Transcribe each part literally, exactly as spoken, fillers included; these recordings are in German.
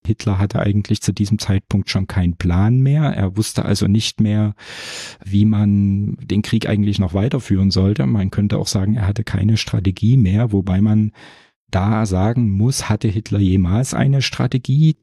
Hitler hatte eigentlich zu diesem Zeitpunkt schon keinen Plan mehr. Er wusste also nicht mehr, wie man den Krieg eigentlich noch weiterführen sollte. Man könnte auch sagen, er hatte keine Strategie mehr, wobei man da sagen muss, hatte Hitler jemals eine Strategie?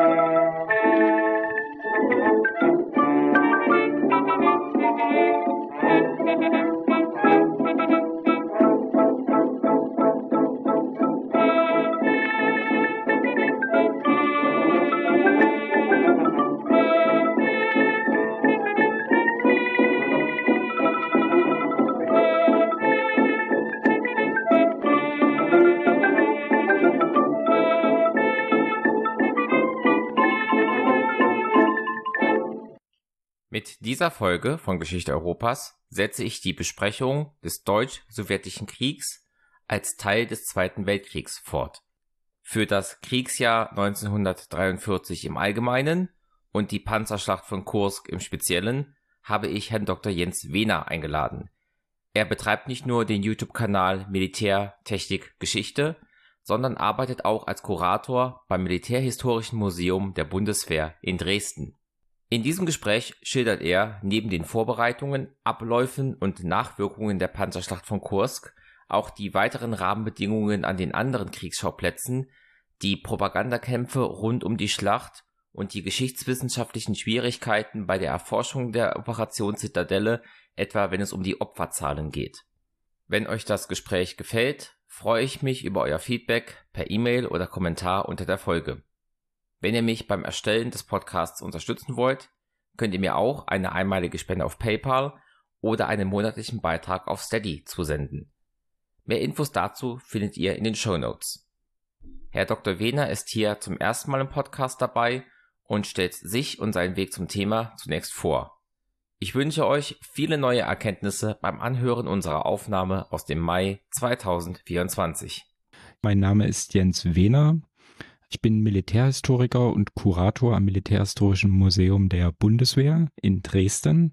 Mit dieser Folge von Geschichte Europas setze ich die Besprechung des Deutsch-Sowjetischen Kriegs als Teil des Zweiten Weltkriegs fort. Für das Kriegsjahr neunzehnhundertdreiundvierzig im Allgemeinen und die Panzerschlacht von Kursk im Speziellen habe ich Herrn Doktor Jens Wehner eingeladen. Er betreibt nicht nur den YouTube-Kanal Militär, Technik, Geschichte, sondern arbeitet auch als Kurator beim Militärhistorischen Museum der Bundeswehr in Dresden. In diesem Gespräch schildert er neben den Vorbereitungen, Abläufen und Nachwirkungen der Panzerschlacht von Kursk auch die weiteren Rahmenbedingungen an den anderen Kriegsschauplätzen, die Propagandakämpfe rund um die Schlacht und die geschichtswissenschaftlichen Schwierigkeiten bei der Erforschung der Operation Zitadelle, etwa wenn es um die Opferzahlen geht. Wenn euch das Gespräch gefällt, freue ich mich über euer Feedback per E-Mail oder Kommentar unter der Folge. Wenn ihr mich beim Erstellen des Podcasts unterstützen wollt, könnt ihr mir auch eine einmalige Spende auf PayPal oder einen monatlichen Beitrag auf Steady zusenden. Mehr Infos dazu findet ihr in den Shownotes. Herr Doktor Wehner ist hier zum ersten Mal im Podcast dabei und stellt sich und seinen Weg zum Thema zunächst vor. Ich wünsche euch viele neue Erkenntnisse beim Anhören unserer Aufnahme aus dem Mai zweitausendvierundzwanzig. Mein Name ist Jens Wehner. Ich bin Militärhistoriker und Kurator am Militärhistorischen Museum der Bundeswehr in Dresden.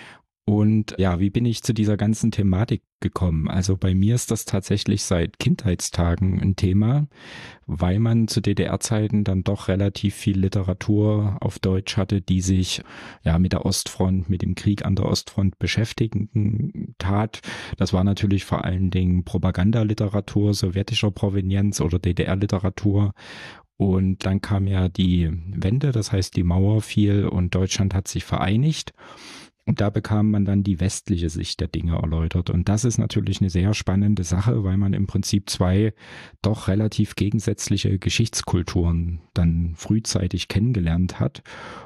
Und ja, wie bin ich zu dieser ganzen Thematik gekommen? Also bei mir ist das tatsächlich seit Kindheitstagen ein Thema, weil man zu D D R-Zeiten dann doch relativ viel Literatur auf Deutsch hatte, die sich ja mit der Ostfront, mit dem Krieg an der Ostfront beschäftigen tat. Das war natürlich vor allen Dingen Propagandaliteratur sowjetischer Provenienz oder D D R-Literatur. Und dann kam ja die Wende, das heißt die Mauer fiel und Deutschland hat sich vereinigt. Und da bekam man dann die westliche Sicht der Dinge erläutert. Und das ist natürlich eine sehr spannende Sache, weil man im Prinzip zwei doch relativ gegensätzliche Geschichtskulturen dann frühzeitig kennengelernt hat.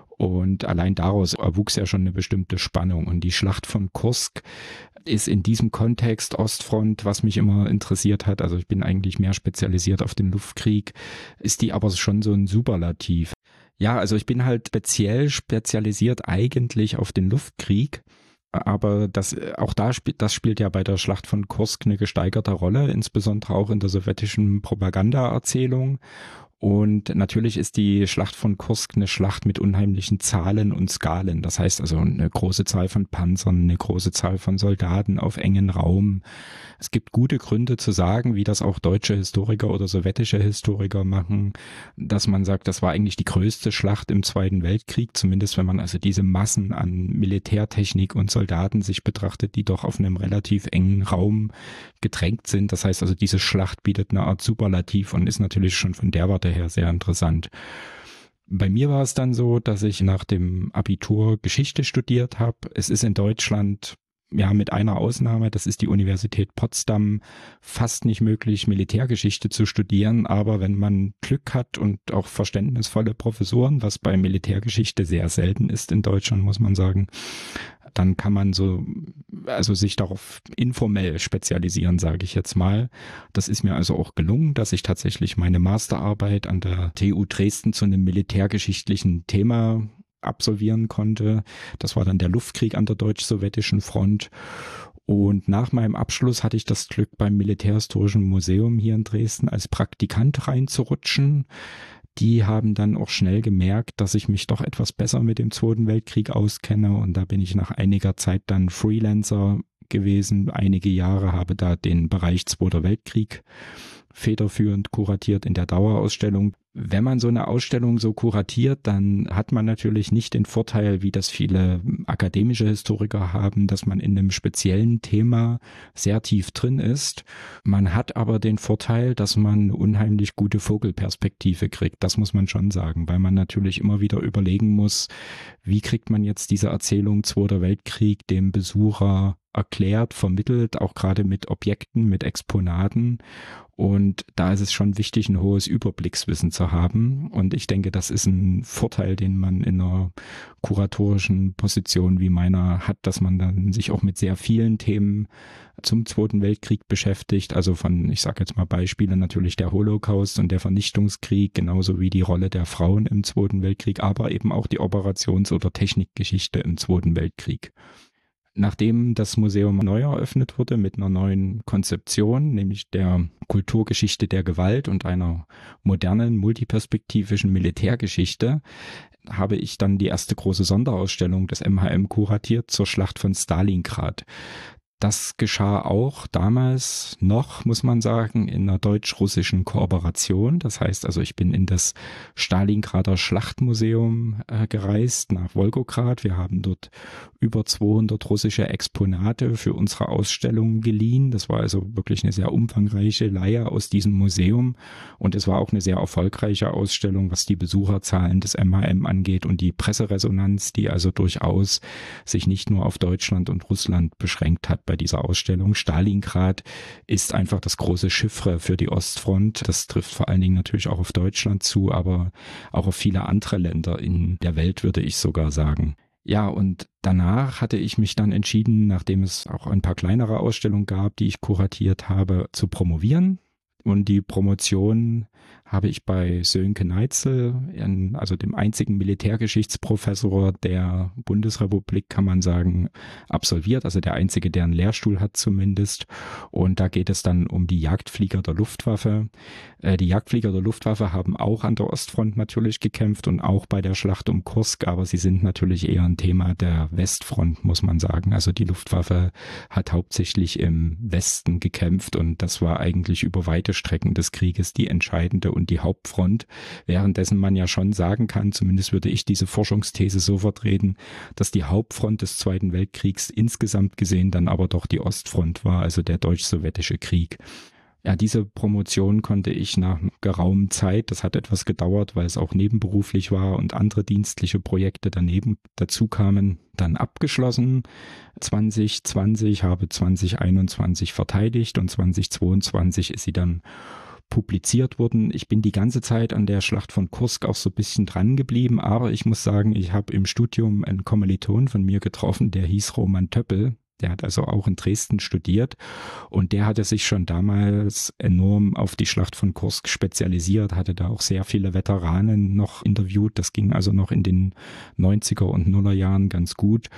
Und allein daraus erwuchs ja schon eine bestimmte Spannung. Und die Schlacht von Kursk ist in diesem Kontext Ostfront, was mich immer interessiert hat, also ich bin eigentlich mehr spezialisiert auf den Luftkrieg, ist die aber schon so ein Superlativ. Ja, also ich bin halt speziell spezialisiert eigentlich auf den Luftkrieg, aber das auch da spielt das spielt ja bei der Schlacht von Kursk eine gesteigerte Rolle, insbesondere auch in der sowjetischen Propagandaerzählung. Und natürlich ist die Schlacht von Kursk eine Schlacht mit unheimlichen Zahlen und Skalen. Das heißt also eine große Zahl von Panzern, eine große Zahl von Soldaten auf engen Raum. Es gibt gute Gründe zu sagen, wie das auch deutsche Historiker oder sowjetische Historiker machen, dass man sagt, das war eigentlich die größte Schlacht im Zweiten Weltkrieg, zumindest wenn man also diese Massen an Militärtechnik und Soldaten sich betrachtet, die doch auf einem relativ engen Raum gedrängt sind. Das heißt also, diese Schlacht bietet eine Art Superlativ und ist natürlich schon von der Warte her sehr interessant. Bei mir war es dann so, dass ich nach dem Abitur Geschichte studiert habe. Es ist in Deutschland, ja, mit einer Ausnahme, das ist die Universität Potsdam, fast nicht möglich, Militärgeschichte zu studieren. Aber wenn man Glück hat und auch verständnisvolle Professoren, was bei Militärgeschichte sehr selten ist in Deutschland, muss man sagen, dann kann man so, also sich darauf informell spezialisieren, sage ich jetzt mal. Das ist mir also auch gelungen, dass ich tatsächlich meine Masterarbeit an der T U Dresden zu einem militärgeschichtlichen Thema absolvieren konnte. Das war dann der Luftkrieg an der deutsch-sowjetischen Front. Und nach meinem Abschluss hatte ich das Glück, beim Militärhistorischen Museum hier in Dresden als Praktikant reinzurutschen. Die haben dann auch schnell gemerkt, dass ich mich doch etwas besser mit dem Zweiten Weltkrieg auskenne. Und da bin ich nach einiger Zeit dann Freelancer gewesen. Einige Jahre habe da den Bereich Zweiter Weltkrieg federführend kuratiert in der Dauerausstellung. Wenn man so eine Ausstellung so kuratiert, dann hat man natürlich nicht den Vorteil, wie das viele akademische Historiker haben, dass man in einem speziellen Thema sehr tief drin ist. Man hat aber den Vorteil, dass man eine unheimlich gute Vogelperspektive kriegt. Das muss man schon sagen, weil man natürlich immer wieder überlegen muss, wie kriegt man jetzt diese Erzählung Zweiter Weltkrieg dem Besucher erklärt, vermittelt, auch gerade mit Objekten, mit Exponaten. Und da ist es schon wichtig, ein hohes Überblickswissen zu haben. Und ich denke, das ist ein Vorteil, den man in einer kuratorischen Position wie meiner hat, dass man dann sich auch mit sehr vielen Themen zum Zweiten Weltkrieg beschäftigt. Also von, ich sage jetzt mal Beispiele, natürlich der Holocaust und der Vernichtungskrieg, genauso wie die Rolle der Frauen im Zweiten Weltkrieg, aber eben auch die Operations- oder Technikgeschichte im Zweiten Weltkrieg. Nachdem das Museum neu eröffnet wurde mit einer neuen Konzeption, nämlich der Kulturgeschichte der Gewalt und einer modernen, multiperspektivischen Militärgeschichte, habe ich dann die erste große Sonderausstellung des M H M kuratiert zur Schlacht von Stalingrad. Das geschah auch damals noch, muss man sagen, in einer deutsch-russischen Kooperation. Das heißt also, ich bin in das Stalingrader Schlachtmuseum äh, gereist, nach Wolgograd. Wir haben dort über zweihundert russische Exponate für unsere Ausstellung geliehen. Das war also wirklich eine sehr umfangreiche Leihe aus diesem Museum. Und es war auch eine sehr erfolgreiche Ausstellung, was die Besucherzahlen des M H M angeht und die Presseresonanz, die also durchaus sich nicht nur auf Deutschland und Russland beschränkt hat bei dieser Ausstellung. Stalingrad ist einfach das große Chiffre für die Ostfront. Das trifft vor allen Dingen natürlich auch auf Deutschland zu, aber auch auf viele andere Länder in der Welt, würde ich sogar sagen. Ja, und danach hatte ich mich dann entschieden, nachdem es auch ein paar kleinere Ausstellungen gab, die ich kuratiert habe, zu promovieren. Und die Promotion habe ich bei Sönke Neitzel, also dem einzigen Militärgeschichtsprofessor der Bundesrepublik, kann man sagen, absolviert. Also der einzige, der einen Lehrstuhl hat zumindest. Und da geht es dann um die Jagdflieger der Luftwaffe. Die Jagdflieger der Luftwaffe haben auch an der Ostfront natürlich gekämpft und auch bei der Schlacht um Kursk, aber sie sind natürlich eher ein Thema der Westfront, muss man sagen. Also die Luftwaffe hat hauptsächlich im Westen gekämpft und das war eigentlich über weite Strecken des Krieges die entscheidende und die Hauptfront, währenddessen man ja schon sagen kann, zumindest würde ich diese Forschungsthese so vertreten, dass die Hauptfront des Zweiten Weltkriegs insgesamt gesehen dann aber doch die Ostfront war, also der deutsch-sowjetische Krieg. Ja, diese Promotion konnte ich nach geraumer Zeit, das hat etwas gedauert, weil es auch nebenberuflich war und andere dienstliche Projekte daneben dazu kamen, dann abgeschlossen. zwanzig zwanzig, habe zwanzig einundzwanzig verteidigt und zwanzig zweiundzwanzig ist sie dann publiziert worden. Ich bin die ganze Zeit an der Schlacht von Kursk auch so ein bisschen dran geblieben, aber ich muss sagen, ich habe im Studium einen Kommiliton von mir getroffen, der hieß Roman Töppel. Der hat also auch in Dresden studiert und der hatte sich schon damals enorm auf die Schlacht von Kursk spezialisiert, hatte da auch sehr viele Veteranen noch interviewt. Das ging also noch in den neunziger und Nuller Jahren ganz gut.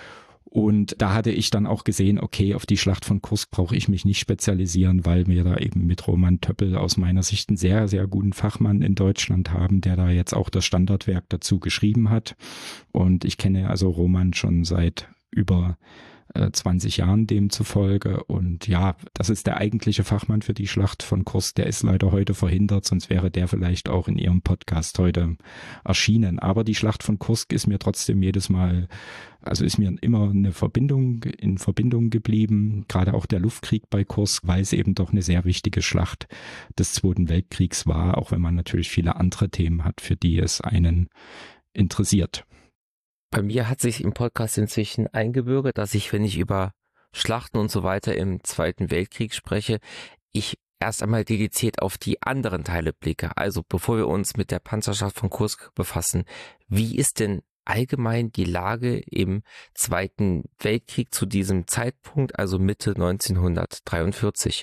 Und da hatte ich dann auch gesehen, okay, auf die Schlacht von Kursk brauche ich mich nicht spezialisieren, weil wir da eben mit Roman Töppel aus meiner Sicht einen sehr, sehr guten Fachmann in Deutschland haben, der da jetzt auch das Standardwerk dazu geschrieben hat. Und ich kenne also Roman schon seit über zwanzig Jahren demzufolge. Und ja, das ist der eigentliche Fachmann für die Schlacht von Kursk. Der ist leider heute verhindert, sonst wäre der vielleicht auch in Ihrem Podcast heute erschienen. Aber die Schlacht von Kursk ist mir trotzdem jedes Mal, also ist mir immer eine Verbindung, in Verbindung geblieben. Gerade auch der Luftkrieg bei Kursk, weil es eben doch eine sehr wichtige Schlacht des Zweiten Weltkriegs war, auch wenn man natürlich viele andere Themen hat, für die es einen interessiert. Bei mir hat sich im Podcast inzwischen eingebürgert, dass ich, wenn ich über Schlachten und so weiter im Zweiten Weltkrieg spreche, ich erst einmal dediziert auf die anderen Teile blicke. Also bevor wir uns mit der Panzerschlacht von Kursk befassen, wie ist denn allgemein die Lage im Zweiten Weltkrieg zu diesem Zeitpunkt, also Mitte neunzehnhundertdreiundvierzig?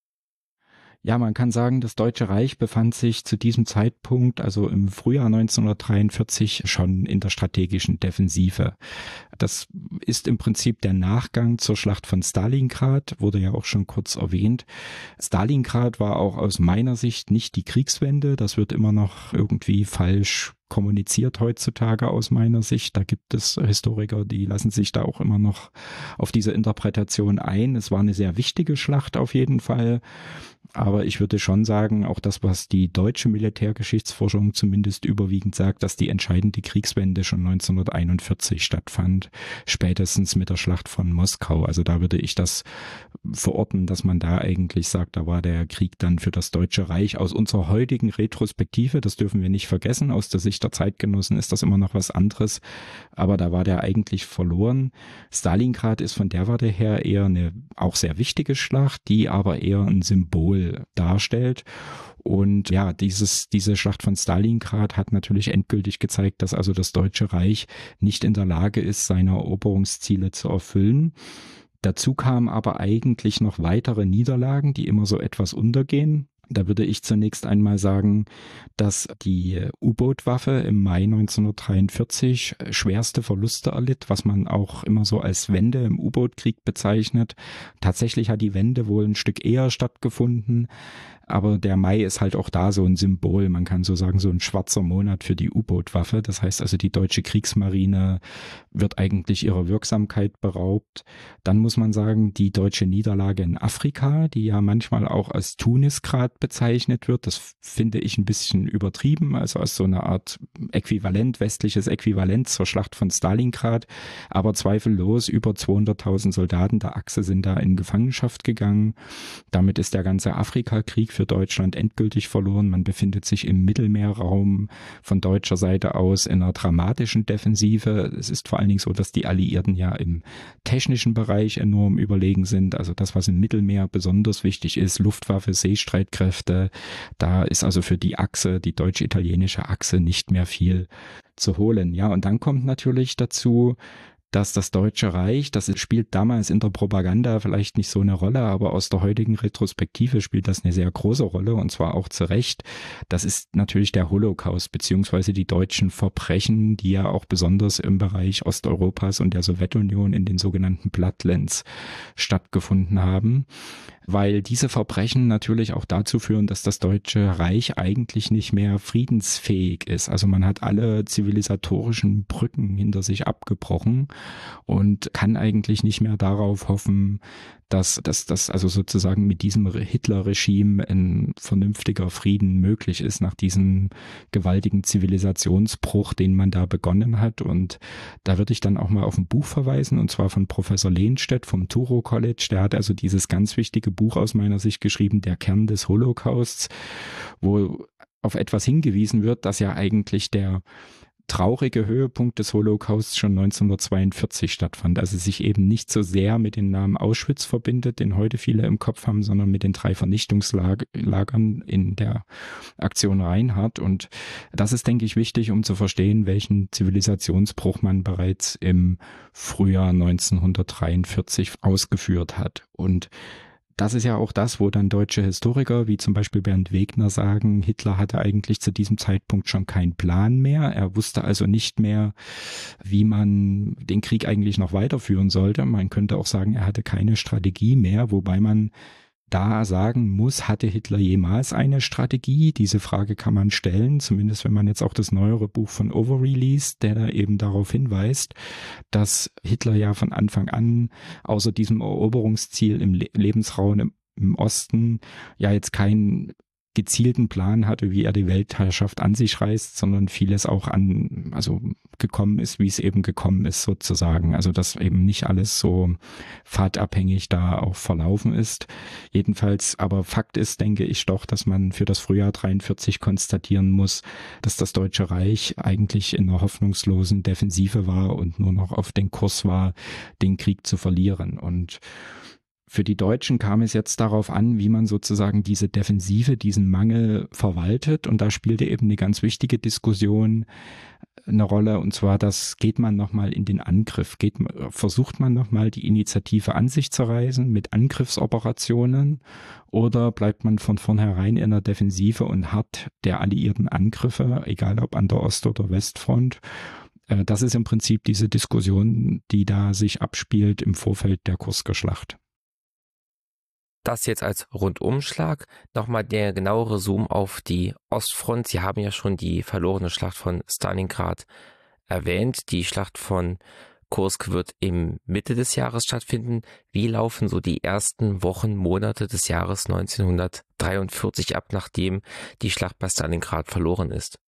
Ja, man kann sagen, das Deutsche Reich befand sich zu diesem Zeitpunkt, also im Frühjahr neunzehnhundertdreiundvierzig, schon in der strategischen Defensive. Das ist im Prinzip der Nachgang zur Schlacht von Stalingrad, wurde ja auch schon kurz erwähnt. Stalingrad war auch aus meiner Sicht nicht die Kriegswende. Das wird immer noch irgendwie falsch kommuniziert heutzutage aus meiner Sicht. Da gibt es Historiker, die lassen sich da auch immer noch auf diese Interpretation ein. Es war eine sehr wichtige Schlacht auf jeden Fall. Aber ich würde schon sagen, auch das, was die deutsche Militärgeschichtsforschung zumindest überwiegend sagt, dass die entscheidende Kriegswende schon neunzehnhunderteinundvierzig stattfand, spätestens mit der Schlacht von Moskau. Also da würde ich das verorten, dass man da eigentlich sagt, da war der Krieg dann für das Deutsche Reich aus unserer heutigen Retrospektive, das dürfen wir nicht vergessen, aus der Sicht der Zeitgenossen ist das immer noch was anderes, aber da war der eigentlich verloren. Stalingrad ist von der Warte her eher eine auch sehr wichtige Schlacht, die aber eher ein Symbol darstellt. Und ja, dieses, diese Schlacht von Stalingrad hat natürlich endgültig gezeigt, dass also das Deutsche Reich nicht in der Lage ist, seine Eroberungsziele zu erfüllen. Dazu kamen aber eigentlich noch weitere Niederlagen, die immer so etwas untergehen. Da würde ich zunächst einmal sagen, dass die U-Boot-Waffe im Mai neunzehnhundertdreiundvierzig schwerste Verluste erlitt, was man auch immer so als Wende im U-Boot-Krieg bezeichnet. Tatsächlich hat die Wende wohl ein Stück eher stattgefunden, aber der Mai ist halt auch da so ein Symbol, man kann so sagen, so ein schwarzer Monat für die U-Boot-Waffe. Das heißt also, die deutsche Kriegsmarine wird eigentlich ihrer Wirksamkeit beraubt. Dann muss man sagen, die deutsche Niederlage in Afrika, die ja manchmal auch als Tunisgrad bezeichnet wird, das finde ich ein bisschen übertrieben, also als so eine Art Äquivalent, westliches Äquivalent zur Schlacht von Stalingrad. Aber zweifellos, über zweihunderttausend Soldaten der Achse sind da in Gefangenschaft gegangen. Damit ist der ganze Afrikakrieg für Deutschland endgültig verloren. Man befindet sich im Mittelmeerraum von deutscher Seite aus in einer dramatischen Defensive. Es ist vor allen Dingen so, dass die Alliierten ja im technischen Bereich enorm überlegen sind. Also das, was im Mittelmeer besonders wichtig ist, Luftwaffe, Seestreitkräfte, da ist also für die Achse, die deutsch-italienische Achse nicht mehr viel zu holen. Ja, und dann kommt natürlich dazu, dass das Deutsche Reich, das spielt damals in der Propaganda vielleicht nicht so eine Rolle, aber aus der heutigen Retrospektive spielt das eine sehr große Rolle und zwar auch zu Recht. Das ist natürlich der Holocaust beziehungsweise die deutschen Verbrechen, die ja auch besonders im Bereich Osteuropas und der Sowjetunion in den sogenannten Bloodlands stattgefunden haben, weil diese Verbrechen natürlich auch dazu führen, dass das Deutsche Reich eigentlich nicht mehr friedensfähig ist. Also man hat alle zivilisatorischen Brücken hinter sich abgebrochen und kann eigentlich nicht mehr darauf hoffen, dass dass das also sozusagen mit diesem Hitler-Regime ein vernünftiger Frieden möglich ist nach diesem gewaltigen Zivilisationsbruch, den man da begonnen hat. Und da würde ich dann auch mal auf ein Buch verweisen, und zwar von Professor Lehnstedt vom Touro College. Der hat also dieses ganz wichtige Buch aus meiner Sicht geschrieben, Der Kern des Holocausts, wo auf etwas hingewiesen wird, dass ja eigentlich der traurige Höhepunkt des Holocausts schon neunzehnhundertzweiundvierzig stattfand. Also sich eben nicht so sehr mit dem Namen Auschwitz verbindet, den heute viele im Kopf haben, sondern mit den drei Vernichtungslagern in der Aktion Reinhardt. Und das ist, denke ich, wichtig, um zu verstehen, welchen Zivilisationsbruch man bereits im Frühjahr neunzehnhundertdreiundvierzig ausgeführt hat. Und das ist ja auch das, wo dann deutsche Historiker, wie zum Beispiel Bernd Wegner, sagen, Hitler hatte eigentlich zu diesem Zeitpunkt schon keinen Plan mehr. Er wusste also nicht mehr, wie man den Krieg eigentlich noch weiterführen sollte. Man könnte auch sagen, er hatte keine Strategie mehr, wobei man da sagen muss, hatte Hitler jemals eine Strategie? Diese Frage kann man stellen, zumindest wenn man jetzt auch das neuere Buch von Overy liest, der da eben darauf hinweist, dass Hitler ja von Anfang an außer diesem Eroberungsziel im Le- Lebensraum im, im Osten ja jetzt kein gezielten Plan hatte, wie er die Weltherrschaft an sich reißt, sondern vieles auch an, also gekommen ist, wie es eben gekommen ist sozusagen. Also dass eben nicht alles so pfadabhängig da auch verlaufen ist. Jedenfalls, aber Fakt ist, denke ich doch, dass man für das Frühjahr dreiundvierzig konstatieren muss, dass das Deutsche Reich eigentlich in einer hoffnungslosen Defensive war und nur noch auf den Kurs war, den Krieg zu verlieren. Und für die Deutschen kam es jetzt darauf an, wie man sozusagen diese Defensive, diesen Mangel verwaltet. Und da spielte eben eine ganz wichtige Diskussion eine Rolle. Und zwar, das geht man nochmal in den Angriff. Geht, versucht man nochmal die Initiative an sich zu reißen mit Angriffsoperationen oder bleibt man von vornherein in der Defensive und hart der alliierten Angriffe, egal ob an der Ost- oder Westfront, Äh, das ist im Prinzip diese Diskussion, die da sich abspielt im Vorfeld der Kursker Schlacht. Das jetzt als Rundumschlag. Nochmal der genauere Zoom auf die Ostfront. Sie haben ja schon die verlorene Schlacht von Stalingrad erwähnt. Die Schlacht von Kursk wird im Mitte des Jahres stattfinden. Wie laufen so die ersten Wochen, Monate des Jahres neunzehnhundertdreiundvierzig ab, nachdem die Schlacht bei Stalingrad verloren ist?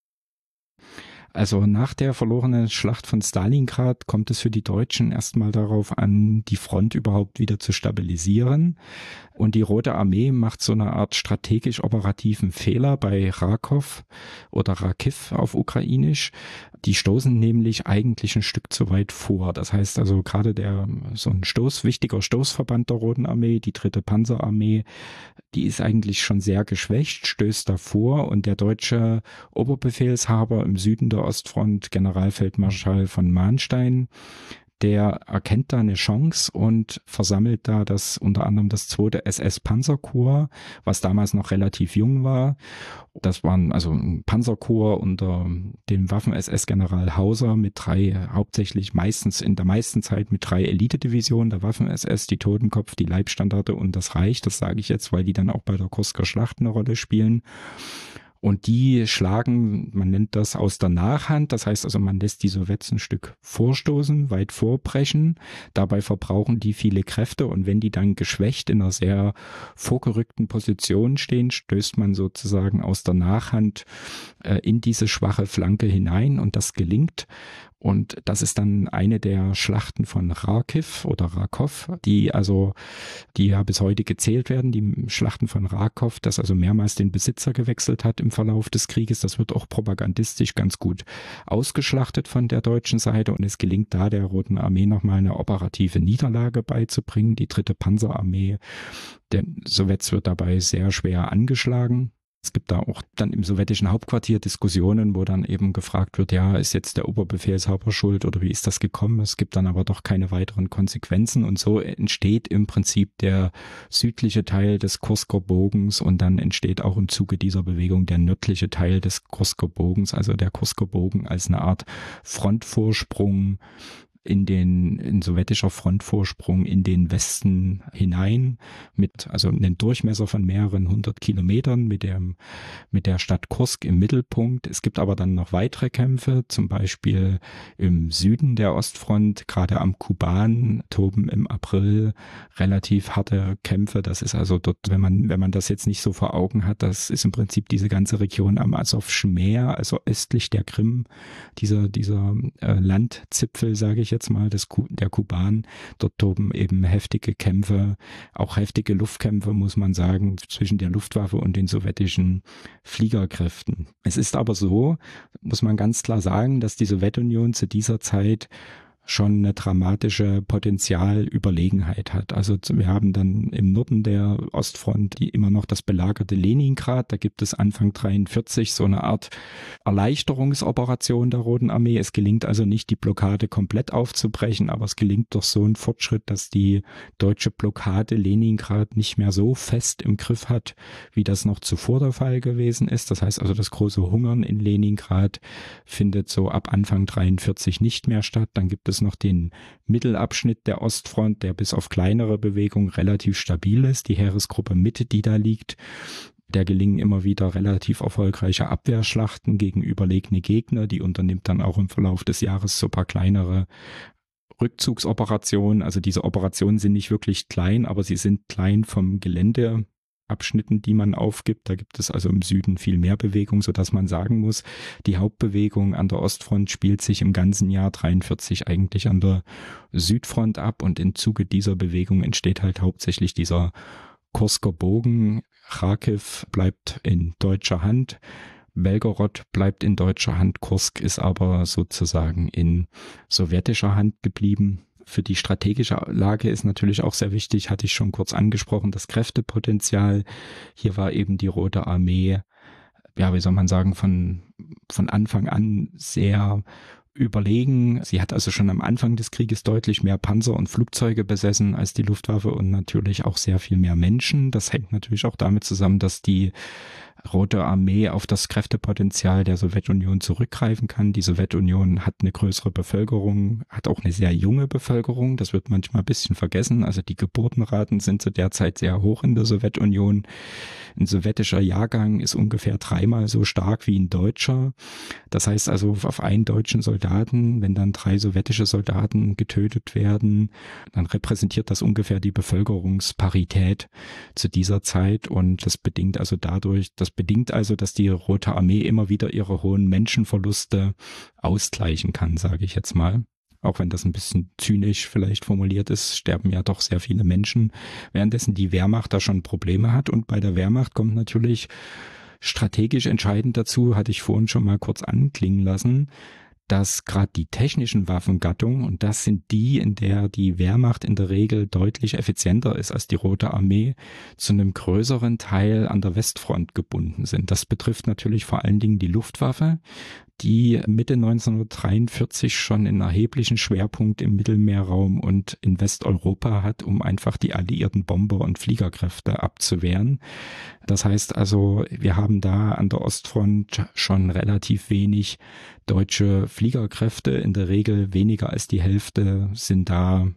Also nach der verlorenen Schlacht von Stalingrad kommt es für die Deutschen erstmal darauf an, die Front überhaupt wieder zu stabilisieren. Und die Rote Armee macht so eine Art strategisch-operativen Fehler bei Rakow oder Rakiw auf Ukrainisch. Die stoßen nämlich eigentlich ein Stück zu weit vor. Das heißt also gerade der so ein Stoß, wichtiger Stoßverband der Roten Armee, die dritte Panzerarmee, die ist eigentlich schon sehr geschwächt, stößt davor und der deutsche Oberbefehlshaber im Süden der Ostfront, Generalfeldmarschall von Manstein, der erkennt da eine Chance und versammelt da das unter anderem das zweite S S-Panzerkorps, was damals noch relativ jung war. Das waren also ein Panzerkorps unter dem Waffen-S S-General Hauser mit drei, hauptsächlich meistens in der meisten Zeit mit drei Elite-Divisionen, der Waffen-S S, die Totenkopf, die Leibstandarte und das Reich. Das sage ich jetzt, weil die dann auch bei der Kursker Schlacht eine Rolle spielen. Und die schlagen, man nennt das aus der Nachhand, das heißt also, man lässt die Sowjets ein Stück vorstoßen, weit vorbrechen. Dabei verbrauchen die viele Kräfte und wenn die dann geschwächt in einer sehr vorgerückten Position stehen, stößt man sozusagen aus der Nachhand äh, in diese schwache Flanke hinein und das gelingt. Und das ist dann eine der Schlachten von Rakiw oder Rakow, die also, die ja bis heute gezählt werden, die Schlachten von Rakow, das also mehrmals den Besitzer gewechselt hat im Verlauf des Krieges. Das wird auch propagandistisch ganz gut ausgeschlachtet von der deutschen Seite und es gelingt da der Roten Armee nochmal eine operative Niederlage beizubringen. Die dritte Panzerarmee der Sowjets wird dabei sehr schwer angeschlagen. Es gibt da auch dann im sowjetischen Hauptquartier Diskussionen, wo dann eben gefragt wird, ja, ist jetzt der Oberbefehlshaber schuld oder wie ist das gekommen? Es gibt dann aber doch keine weiteren Konsequenzen und so entsteht im Prinzip der südliche Teil des Kursker Bogens und dann entsteht auch im Zuge dieser Bewegung der nördliche Teil des Kursker Bogens, also der Kursker Bogen als eine Art Frontvorsprung in den, in sowjetischer Frontvorsprung in den Westen hinein mit, also einen Durchmesser von mehreren hundert Kilometern mit dem, mit der Stadt Kursk im Mittelpunkt. Es gibt aber dann noch weitere Kämpfe, zum Beispiel im Süden der Ostfront, gerade am Kuban toben im April relativ harte Kämpfe. Das ist also dort, wenn man, wenn man das jetzt nicht so vor Augen hat, das ist im Prinzip diese ganze Region am Asowschen Meer, also östlich der Krim, dieser, dieser äh, Landzipfel, sage ich jetzt jetzt mal, des, der Kuban. Dort toben eben heftige Kämpfe, auch heftige Luftkämpfe, muss man sagen, zwischen der Luftwaffe und den sowjetischen Fliegerkräften. Es ist aber so, muss man ganz klar sagen, dass die Sowjetunion zu dieser Zeit schon eine dramatische Potenzialüberlegenheit hat. Also wir haben dann im Norden der Ostfront die immer noch das belagerte Leningrad. Da gibt es Anfang dreiundvierzig so eine Art Erleichterungsoperation der Roten Armee. Es gelingt also nicht, die Blockade komplett aufzubrechen, aber es gelingt doch so ein Fortschritt, dass die deutsche Blockade Leningrad nicht mehr so fest im Griff hat, wie das noch zuvor der Fall gewesen ist. Das heißt also, das große Hungern in Leningrad findet so ab Anfang dreiundvierzig nicht mehr statt. Dann gibt es noch den Mittelabschnitt der Ostfront, der bis auf kleinere Bewegungen relativ stabil ist. Die Heeresgruppe Mitte, die da liegt, der gelingen immer wieder relativ erfolgreiche Abwehrschlachten gegen überlegene Gegner. Die unternimmt dann auch im Verlauf des Jahres so ein paar kleinere Rückzugsoperationen. Also diese Operationen sind nicht wirklich klein, aber sie sind klein vom Gelände. Abschnitten, die man aufgibt. Da gibt es also im Süden viel mehr Bewegung, sodass man sagen muss, die Hauptbewegung an der Ostfront spielt sich im ganzen Jahr dreiundvierzig eigentlich an der Südfront ab und im Zuge dieser Bewegung entsteht halt hauptsächlich dieser Kursker Bogen. Rakiw bleibt in deutscher Hand, Belgorod bleibt in deutscher Hand, Kursk ist aber sozusagen in sowjetischer Hand geblieben. Für die strategische Lage ist natürlich auch sehr wichtig, hatte ich schon kurz angesprochen, das Kräftepotenzial. Hier war eben die Rote Armee, ja, wie soll man sagen, von, von Anfang an sehr überlegen. Sie hat also schon am Anfang des Krieges deutlich mehr Panzer und Flugzeuge besessen als die Luftwaffe und natürlich auch sehr viel mehr Menschen. Das hängt natürlich auch damit zusammen, dass die Rote Armee auf das Kräftepotenzial der Sowjetunion zurückgreifen kann. Die Sowjetunion hat eine größere Bevölkerung, hat auch eine sehr junge Bevölkerung. Das wird manchmal ein bisschen vergessen. Also die Geburtenraten sind zu der Zeit sehr hoch in der Sowjetunion. Ein sowjetischer Jahrgang ist ungefähr dreimal so stark wie ein deutscher. Das heißt also, auf einen deutschen Soldaten, wenn dann drei sowjetische Soldaten getötet werden, dann repräsentiert das ungefähr die Bevölkerungsparität zu dieser Zeit. Und das bedingt also dadurch, das bedingt also, dass die Rote Armee immer wieder ihre hohen Menschenverluste ausgleichen kann, sage ich jetzt mal. Auch wenn das ein bisschen zynisch vielleicht formuliert ist, sterben ja doch sehr viele Menschen, währenddessen die Wehrmacht da schon Probleme hat. Und bei der Wehrmacht kommt natürlich strategisch entscheidend dazu, hatte ich vorhin schon mal kurz anklingen lassen, dass gerade die technischen Waffengattungen, und das sind die, in der die Wehrmacht in der Regel deutlich effizienter ist als die Rote Armee, zu einem größeren Teil an der Westfront gebunden sind. Das betrifft natürlich vor allen Dingen die Luftwaffe, die Mitte neunzehnhundertdreiundvierzig schon einen erheblichen Schwerpunkt im Mittelmeerraum und in Westeuropa hat, um einfach die alliierten Bomber- und Fliegerkräfte abzuwehren. Das heißt also, wir haben da an der Ostfront schon relativ wenig deutsche Fliegerkräfte. In der Regel weniger als die Hälfte sind da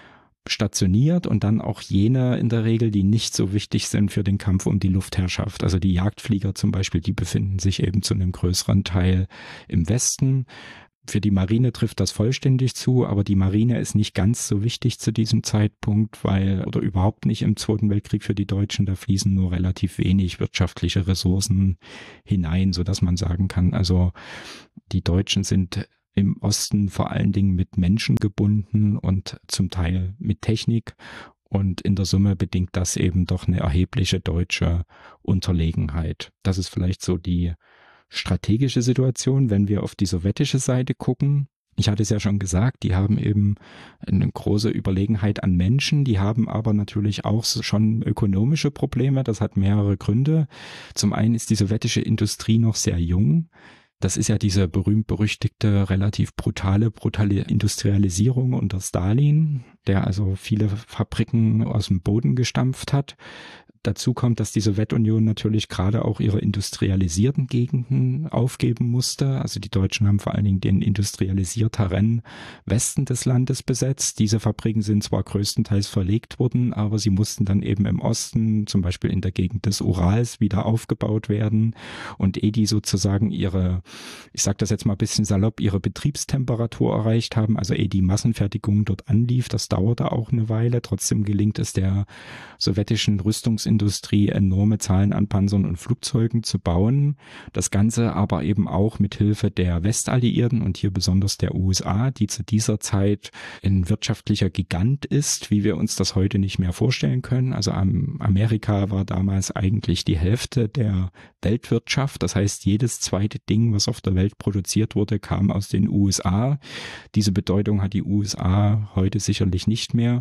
stationiert und dann auch jene in der Regel, die nicht so wichtig sind für den Kampf um die Luftherrschaft. Also die Jagdflieger zum Beispiel, die befinden sich eben zu einem größeren Teil im Westen. Für die Marine trifft das vollständig zu, aber die Marine ist nicht ganz so wichtig zu diesem Zeitpunkt, weil, oder überhaupt nicht im Zweiten Weltkrieg für die Deutschen, da fließen nur relativ wenig wirtschaftliche Ressourcen hinein, sodass man sagen kann, also die Deutschen sind im Osten vor allen Dingen mit Menschen gebunden und zum Teil mit Technik. Und in der Summe bedingt das eben doch eine erhebliche deutsche Unterlegenheit. Das ist vielleicht so die strategische Situation, wenn wir auf die sowjetische Seite gucken. Ich hatte es ja schon gesagt, die haben eben eine große Überlegenheit an Menschen, die haben aber natürlich auch schon ökonomische Probleme. Das hat mehrere Gründe. Zum einen ist die sowjetische Industrie noch sehr jung. Das ist ja diese berühmt-berüchtigte, relativ brutale, brutale Industrialisierung unter Stalin, der also viele Fabriken aus dem Boden gestampft hat. Dazu kommt, dass die Sowjetunion natürlich gerade auch ihre industrialisierten Gegenden aufgeben musste. Also die Deutschen haben vor allen Dingen den industrialisierteren Westen des Landes besetzt. Diese Fabriken sind zwar größtenteils verlegt worden, aber sie mussten dann eben im Osten, zum Beispiel in der Gegend des Urals, wieder aufgebaut werden. Und ehe die sozusagen ihre, ich sage das jetzt mal ein bisschen salopp, ihre Betriebstemperatur erreicht haben, also ehe die Massenfertigung dort anlief, das dauerte auch eine Weile. Trotzdem gelingt es der sowjetischen Rüstungsindustrie, Industrie enorme Zahlen an Panzern und Flugzeugen zu bauen. Das Ganze aber eben auch mit Hilfe der Westalliierten und hier besonders der U S A, die zu dieser Zeit ein wirtschaftlicher Gigant ist, wie wir uns das heute nicht mehr vorstellen können. Also Amerika war damals eigentlich die Hälfte der Weltwirtschaft. Das heißt, jedes zweite Ding, was auf der Welt produziert wurde, kam aus den U S A. Diese Bedeutung hat die U S A heute sicherlich nicht mehr.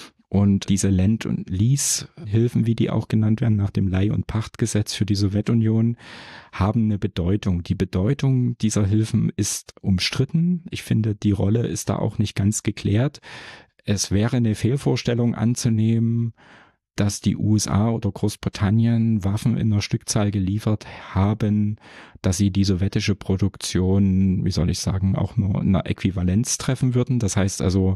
Und diese Lend- und Lease-Hilfen, wie die auch genannt werden, nach dem Leih- und Pachtgesetz für die Sowjetunion, haben eine Bedeutung. Die Bedeutung dieser Hilfen ist umstritten. Ich finde, die Rolle ist da auch nicht ganz geklärt. Es wäre eine Fehlvorstellung anzunehmen, dass die U S A oder Großbritannien Waffen in einer Stückzahl geliefert haben, dass sie die sowjetische Produktion, wie soll ich sagen, auch nur in einer Äquivalenz treffen würden. Das heißt also,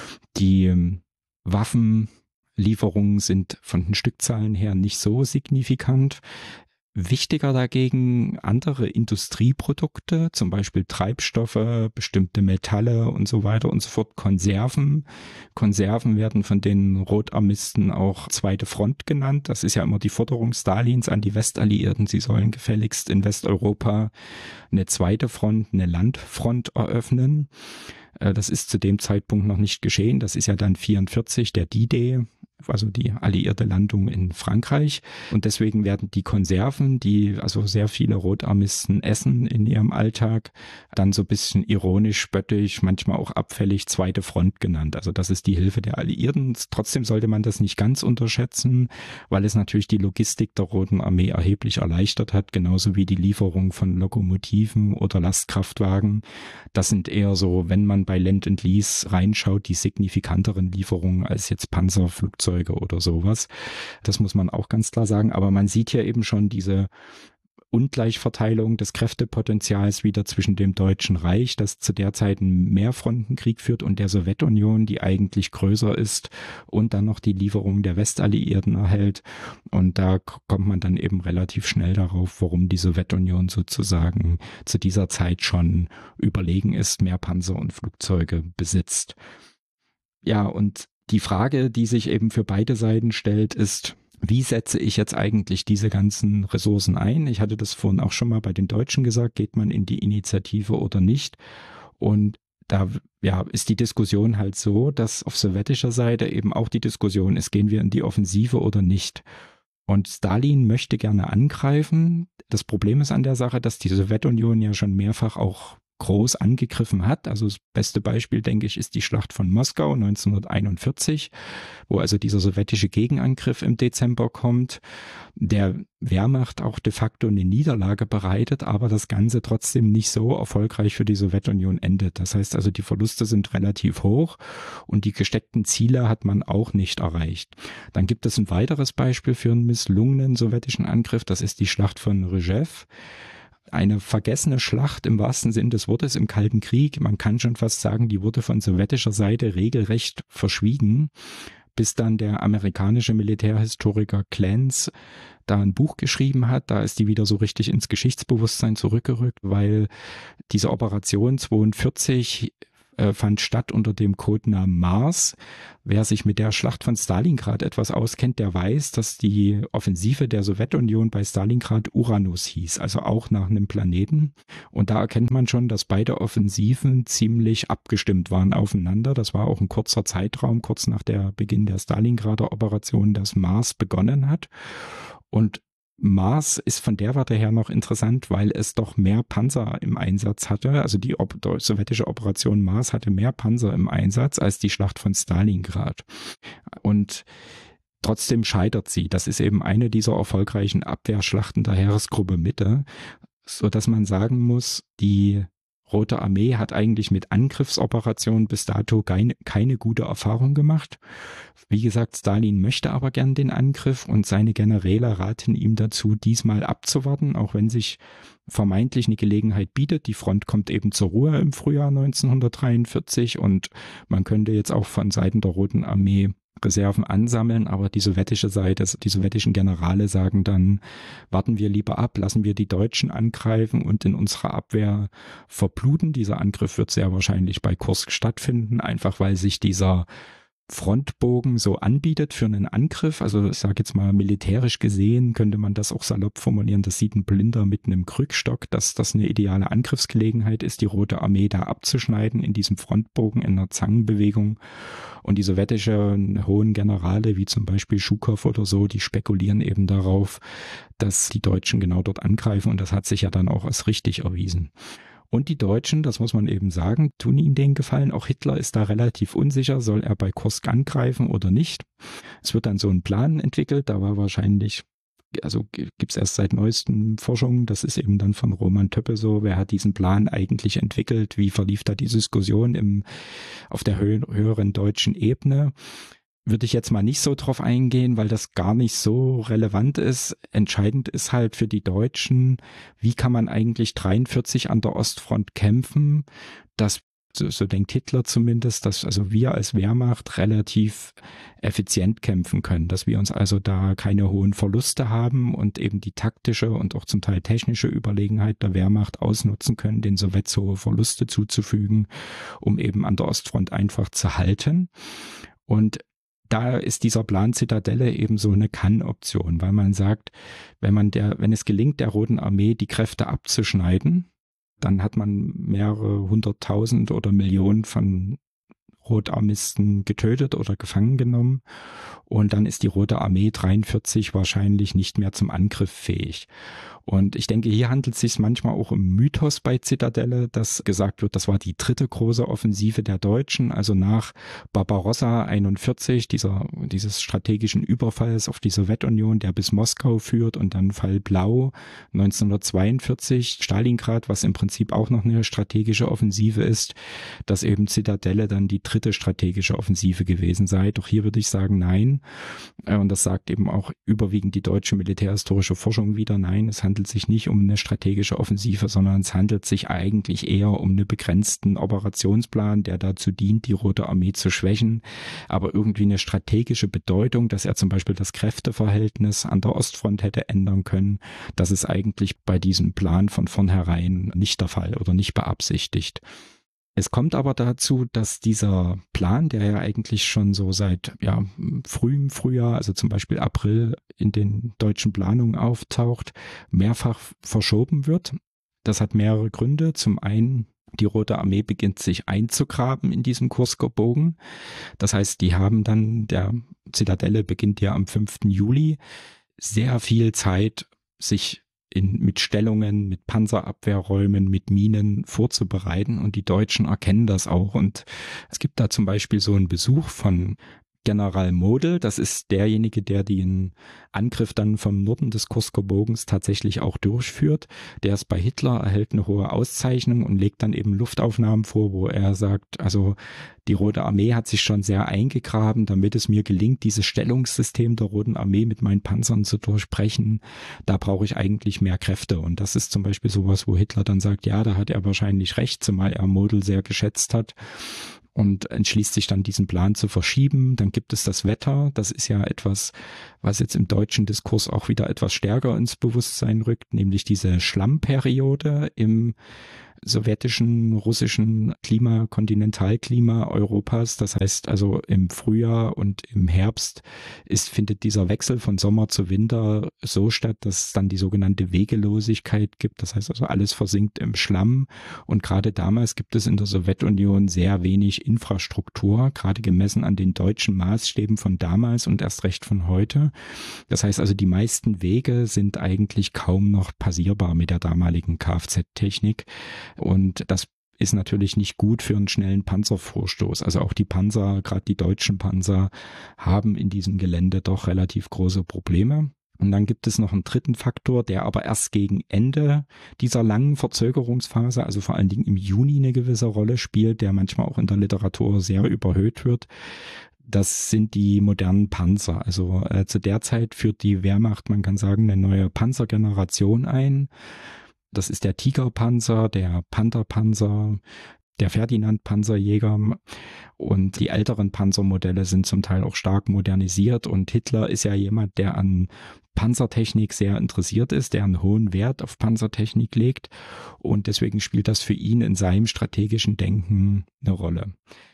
die Waffenlieferungen sind von den Stückzahlen her nicht so signifikant. Wichtiger dagegen andere Industrieprodukte, zum Beispiel Treibstoffe, bestimmte Metalle und so weiter und so fort, Konserven. Konserven werden von den Rotarmisten auch zweite Front genannt. Das ist ja immer die Forderung Stalins an die Westalliierten. Sie sollen gefälligst in Westeuropa eine zweite Front, eine Landfront eröffnen. Das ist zu dem Zeitpunkt noch nicht geschehen. Das ist ja dann vierundvierzig, der D-Day, also die alliierte Landung in Frankreich. Und deswegen werden die Konserven, die also sehr viele Rotarmisten essen in ihrem Alltag, dann so ein bisschen ironisch, spöttisch, manchmal auch abfällig zweite Front genannt. Also das ist die Hilfe der Alliierten. Trotzdem sollte man das nicht ganz unterschätzen, weil es natürlich die Logistik der Roten Armee erheblich erleichtert hat, genauso wie die Lieferung von Lokomotiven oder Lastkraftwagen. Das sind eher so, wenn man bei Lend and Lease reinschaut, die signifikanteren Lieferungen als jetzt Panzer, Flugzeuge oder sowas. Das muss man auch ganz klar sagen. Aber man sieht hier eben schon diese Ungleichverteilung des Kräftepotenzials wieder zwischen dem Deutschen Reich, das zu der Zeit einen Mehrfrontenkrieg führt, und der Sowjetunion, die eigentlich größer ist und dann noch die Lieferung der Westalliierten erhält. Und da kommt man dann eben relativ schnell darauf, warum die Sowjetunion sozusagen zu dieser Zeit schon überlegen ist, mehr Panzer und Flugzeuge besitzt. Ja, und die Frage, die sich eben für beide Seiten stellt, ist, wie setze ich jetzt eigentlich diese ganzen Ressourcen ein? Ich hatte das vorhin auch schon mal bei den Deutschen gesagt, geht man in die Initiative oder nicht? Und da ja, ist die Diskussion halt so, dass auf sowjetischer Seite eben auch die Diskussion ist, gehen wir in die Offensive oder nicht? Und Stalin möchte gerne angreifen. Das Problem ist an der Sache, dass die Sowjetunion ja schon mehrfach auch groß angegriffen hat. Also das beste Beispiel, denke ich, ist die Schlacht von Moskau neunzehnhunderteinundvierzig, wo also dieser sowjetische Gegenangriff im Dezember kommt, der Wehrmacht auch de facto eine Niederlage bereitet, aber das Ganze trotzdem nicht so erfolgreich für die Sowjetunion endet. Das heißt also, die Verluste sind relativ hoch und die gesteckten Ziele hat man auch nicht erreicht. Dann gibt es ein weiteres Beispiel für einen misslungenen sowjetischen Angriff, das ist die Schlacht von Rzhev. Eine vergessene Schlacht im wahrsten Sinn des Wortes im Kalten Krieg. Man kann schon fast sagen, die wurde von sowjetischer Seite regelrecht verschwiegen, bis dann der amerikanische Militärhistoriker Clance da ein Buch geschrieben hat. Da ist die wieder so richtig ins Geschichtsbewusstsein zurückgerückt, weil diese Operation zweiundvierzig äh, fand statt unter dem Codenamen Mars. Wer sich mit der Schlacht von Stalingrad etwas auskennt, der weiß, dass die Offensive der Sowjetunion bei Stalingrad Uranus hieß, also auch nach einem Planeten. Und da erkennt man schon, dass beide Offensiven ziemlich abgestimmt waren aufeinander. Das war auch ein kurzer Zeitraum, kurz nach der Beginn der Stalingrader Operation, dass Mars begonnen hat. Und Mars ist von der Warte her noch interessant, weil es doch mehr Panzer im Einsatz hatte. Also die, die sowjetische Operation Mars hatte mehr Panzer im Einsatz als die Schlacht von Stalingrad. Und trotzdem scheitert sie. Das ist eben eine dieser erfolgreichen Abwehrschlachten der Heeresgruppe Mitte, so dass man sagen muss, die Rote Armee hat eigentlich mit Angriffsoperationen bis dato keine, keine gute Erfahrung gemacht. Wie gesagt, Stalin möchte aber gern den Angriff und seine Generäle raten ihm dazu, diesmal abzuwarten, auch wenn sich vermeintlich eine Gelegenheit bietet. Die Front kommt eben zur Ruhe im Frühjahr neunzehnhundertdreiundvierzig und man könnte jetzt auch von Seiten der Roten Armee Reserven ansammeln, aber die sowjetische Seite, die sowjetischen Generale sagen dann, warten wir lieber ab, lassen wir die Deutschen angreifen und in unserer Abwehr verbluten. Dieser Angriff wird sehr wahrscheinlich bei Kursk stattfinden, einfach weil sich dieser Frontbogen so anbietet für einen Angriff. Also ich sage jetzt mal, militärisch gesehen könnte man das auch salopp formulieren, das sieht ein Blinder mit einem Krückstock, dass das eine ideale Angriffsgelegenheit ist, die Rote Armee da abzuschneiden in diesem Frontbogen, in einer Zangenbewegung. Und die sowjetischen hohen Generale, wie zum Beispiel Schukow oder so, die spekulieren eben darauf, dass die Deutschen genau dort angreifen, und das hat sich ja dann auch als richtig erwiesen. Und die Deutschen, das muss man eben sagen, tun ihnen den Gefallen. Auch Hitler ist da relativ unsicher, soll er bei Kursk angreifen oder nicht. Es wird dann so ein Plan entwickelt, da war wahrscheinlich, also gibt es erst seit neuesten Forschungen, das ist eben dann von Roman Töppe so, wer hat diesen Plan eigentlich entwickelt, wie verlief da die Diskussion im, auf der hö- höheren deutschen Ebene. Würde ich jetzt mal nicht so drauf eingehen, weil das gar nicht so relevant ist. Entscheidend ist halt für die Deutschen, wie kann man eigentlich dreiundvierzig an der Ostfront kämpfen, dass, so, so denkt Hitler zumindest, dass also wir als Wehrmacht relativ effizient kämpfen können, dass wir uns also da keine hohen Verluste haben und eben die taktische und auch zum Teil technische Überlegenheit der Wehrmacht ausnutzen können, den Sowjets hohe Verluste zuzufügen, um eben an der Ostfront einfach zu halten. Und da ist dieser Plan Zitadelle eben so eine Kann-Option, weil man sagt, wenn man der, wenn es gelingt, der Roten Armee die Kräfte abzuschneiden, dann hat man mehrere hunderttausend oder Millionen von Rotarmisten getötet oder gefangen genommen, und dann ist die Rote Armee dreiundvierzig wahrscheinlich nicht mehr zum Angriff fähig. Und ich denke, hier handelt es sich manchmal auch um Mythos bei Zitadelle, dass gesagt wird, das war die dritte große Offensive der Deutschen, also nach Barbarossa einundvierzig, dieser, dieses strategischen Überfalls auf die Sowjetunion, der bis Moskau führt, und dann Fall Blau neunzehnhundertzweiundvierzig, Stalingrad, was im Prinzip auch noch eine strategische Offensive ist, dass eben Zitadelle dann die dritte dritte strategische Offensive gewesen sei. Doch hier würde ich sagen, nein. Und das sagt eben auch überwiegend die deutsche militärhistorische Forschung wieder. Nein, es handelt sich nicht um eine strategische Offensive, sondern es handelt sich eigentlich eher um einen begrenzten Operationsplan, der dazu dient, die Rote Armee zu schwächen. Aber irgendwie eine strategische Bedeutung, dass er zum Beispiel das Kräfteverhältnis an der Ostfront hätte ändern können, das ist eigentlich bei diesem Plan von vornherein nicht der Fall oder nicht beabsichtigt. Es kommt aber dazu, dass dieser Plan, der ja eigentlich schon so seit ja, frühem Frühjahr, also zum Beispiel April, in den deutschen Planungen auftaucht, mehrfach verschoben wird. Das hat mehrere Gründe. Zum einen, die Rote Armee beginnt sich einzugraben in diesem Kursker Bogen. Das heißt, die haben dann, der Zitadelle beginnt ja am fünften Juli, sehr viel Zeit, sich In, mit Stellungen, mit Panzerabwehrräumen, mit Minen vorzubereiten, und die Deutschen erkennen das auch. Und es gibt da zum Beispiel so einen Besuch von General Model, das ist derjenige, der den Angriff dann vom Norden des Kursker Bogens tatsächlich auch durchführt. Der ist bei Hitler, erhält eine hohe Auszeichnung und legt dann eben Luftaufnahmen vor, wo er sagt, also die Rote Armee hat sich schon sehr eingegraben, damit es mir gelingt, dieses Stellungssystem der Roten Armee mit meinen Panzern zu durchbrechen. Da brauche ich eigentlich mehr Kräfte. Und das ist zum Beispiel sowas, wo Hitler dann sagt, ja, da hat er wahrscheinlich recht, zumal er Model sehr geschätzt hat. Und entschließt sich dann, diesen Plan zu verschieben. Dann gibt es das Wetter. Das ist ja etwas, was jetzt im deutschen Diskurs auch wieder etwas stärker ins Bewusstsein rückt, nämlich diese Schlammperiode im sowjetischen, russischen Klima, Kontinentalklima Europas. Das heißt also im Frühjahr und im Herbst ist, findet dieser Wechsel von Sommer zu Winter so statt, dass es dann die sogenannte Wegelosigkeit gibt. Das heißt also, alles versinkt im Schlamm. Und gerade damals gibt es in der Sowjetunion sehr wenig Infrastruktur, gerade gemessen an den deutschen Maßstäben von damals und erst recht von heute. Das heißt also, die meisten Wege sind eigentlich kaum noch passierbar mit der damaligen Kfz-Technik. Und das ist natürlich nicht gut für einen schnellen Panzervorstoß. Also auch die Panzer, gerade die deutschen Panzer, haben in diesem Gelände doch relativ große Probleme. Und dann gibt es noch einen dritten Faktor, der aber erst gegen Ende dieser langen Verzögerungsphase, also vor allen Dingen im Juni, eine gewisse Rolle spielt, der manchmal auch in der Literatur sehr überhöht wird. Das sind die modernen Panzer. Also äh, zu der Zeit führt die Wehrmacht, man kann sagen, eine neue Panzergeneration ein. Das ist der Tigerpanzer, der Pantherpanzer, der Ferdinand-Panzerjäger, und die älteren Panzermodelle sind zum Teil auch stark modernisiert, und Hitler ist ja jemand, der an Panzertechnik sehr interessiert ist, der einen hohen Wert auf Panzertechnik legt, und deswegen spielt das für ihn in seinem strategischen Denken eine Rolle.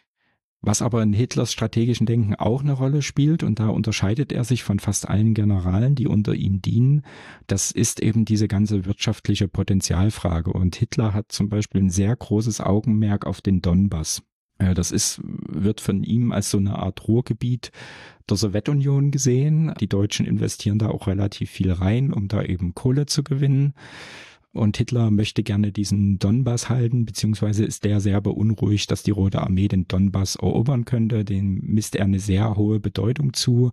Was aber in Hitlers strategischen Denken auch eine Rolle spielt, und da unterscheidet er sich von fast allen Generalen, die unter ihm dienen, das ist eben diese ganze wirtschaftliche Potenzialfrage. Und Hitler hat zum Beispiel ein sehr großes Augenmerk auf den Donbass. Das ist, wird von ihm als so eine Art Ruhrgebiet der Sowjetunion gesehen. Die Deutschen investieren da auch relativ viel rein, um da eben Kohle zu gewinnen. Und Hitler möchte gerne diesen Donbass halten, beziehungsweise ist der sehr beunruhigt, dass die Rote Armee den Donbass erobern könnte. Dem misst er eine sehr hohe Bedeutung zu.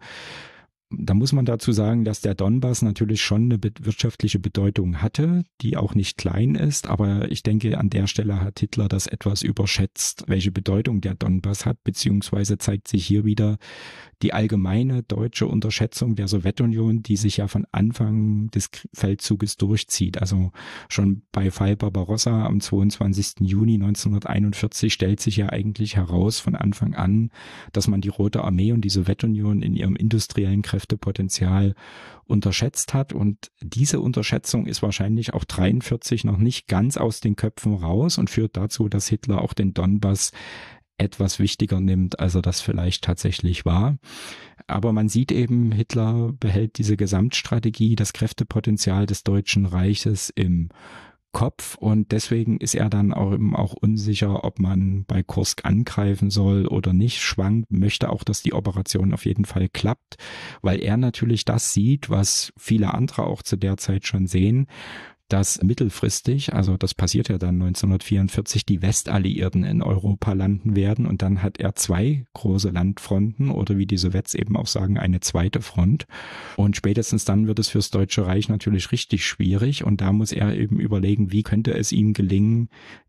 Da muss man dazu sagen, dass der Donbass natürlich schon eine wirtschaftliche Bedeutung hatte, die auch nicht klein ist. Aber ich denke, an der Stelle hat Hitler das etwas überschätzt, welche Bedeutung der Donbass hat, beziehungsweise zeigt sich hier wieder die allgemeine deutsche Unterschätzung der Sowjetunion, die sich ja von Anfang des Feldzuges durchzieht. Also schon bei Fall Barbarossa am zweiundzwanzigsten Juni neunzehnhunderteinundvierzig stellt sich ja eigentlich heraus von Anfang an, dass man die Rote Armee und die Sowjetunion in ihrem industriellen Kräftepotenzial unterschätzt hat. Und diese Unterschätzung ist wahrscheinlich auch dreiundvierzig noch nicht ganz aus den Köpfen raus und führt dazu, dass Hitler auch den Donbass etwas wichtiger nimmt, als er das vielleicht tatsächlich war. Aber man sieht eben, Hitler behält diese Gesamtstrategie, das Kräftepotenzial des Deutschen Reiches im Kopf, und deswegen ist er dann auch eben auch unsicher, ob man bei Kursk angreifen soll oder nicht, schwankt, möchte auch, dass die Operation auf jeden Fall klappt, weil er natürlich das sieht, was viele andere auch zu der Zeit schon sehen, dass mittelfristig, also das passiert ja dann neunzehnhundertvierundvierzig, die Westalliierten in Europa landen werden, und dann hat er zwei große Landfronten oder wie die Sowjets eben auch sagen, eine zweite Front, und spätestens dann wird es fürs Deutsche Reich natürlich richtig schwierig, und da muss er eben überlegen, wie könnte es ihm gelingen,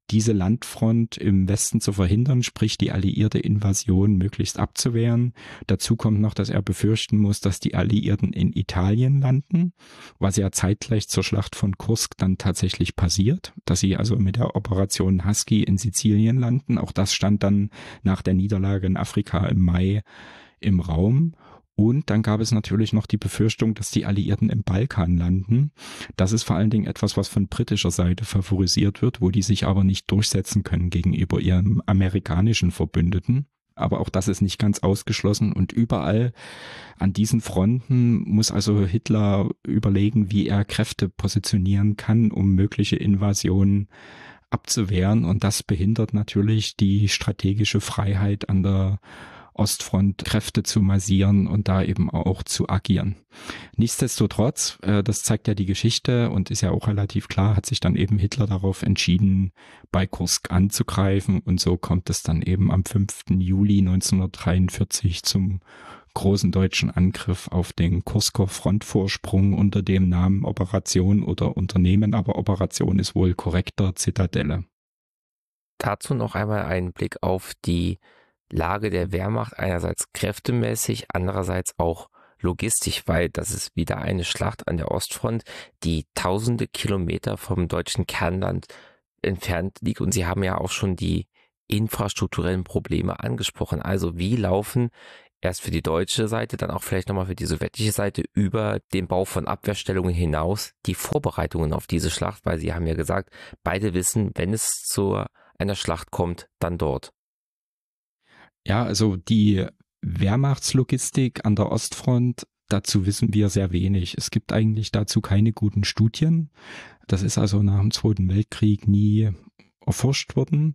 diese Landfront im Westen zu verhindern, sprich die alliierte Invasion möglichst abzuwehren. Dazu kommt noch, dass er befürchten muss, dass die Alliierten in Italien landen, was ja zeitgleich zur Schlacht von Kursk dann tatsächlich passiert, dass sie also mit der Operation Husky in Sizilien landen. Auch das stand dann nach der Niederlage in Afrika im Mai im Raum. Und dann gab es natürlich noch die Befürchtung, dass die Alliierten im Balkan landen. Das ist vor allen Dingen etwas, was von britischer Seite favorisiert wird, wo die sich aber nicht durchsetzen können gegenüber ihren amerikanischen Verbündeten. Aber auch das ist nicht ganz ausgeschlossen. Und überall an diesen Fronten muss also Hitler überlegen, wie er Kräfte positionieren kann, um mögliche Invasionen abzuwehren. Und das behindert natürlich die strategische Freiheit an der Ostfront, Kräfte zu massieren und da eben auch zu agieren. Nichtsdestotrotz, äh, das zeigt ja die Geschichte und ist ja auch relativ klar, hat sich dann eben Hitler darauf entschieden, bei Kursk anzugreifen, und so kommt es dann eben am fünften Juli neunzehnhundertdreiundvierzig zum großen deutschen Angriff auf den Kursker Frontvorsprung unter dem Namen Operation oder Unternehmen, aber Operation ist wohl korrekter, Zitadelle. Dazu noch einmal einen Blick auf die Lage der Wehrmacht, einerseits kräftemäßig, andererseits auch logistisch, weil das ist wieder eine Schlacht an der Ostfront, die tausende Kilometer vom deutschen Kernland entfernt liegt, und Sie haben ja auch schon die infrastrukturellen Probleme angesprochen. Also wie laufen erst für die deutsche Seite, dann auch vielleicht nochmal für die sowjetische Seite über den Bau von Abwehrstellungen hinaus die Vorbereitungen auf diese Schlacht, weil Sie haben ja gesagt, beide wissen, wenn es zu einer Schlacht kommt, dann dort. Ja, also die Wehrmachtslogistik an der Ostfront, dazu wissen wir sehr wenig. Es gibt eigentlich dazu keine guten Studien. Das ist also nach dem Zweiten Weltkrieg nie erforscht worden.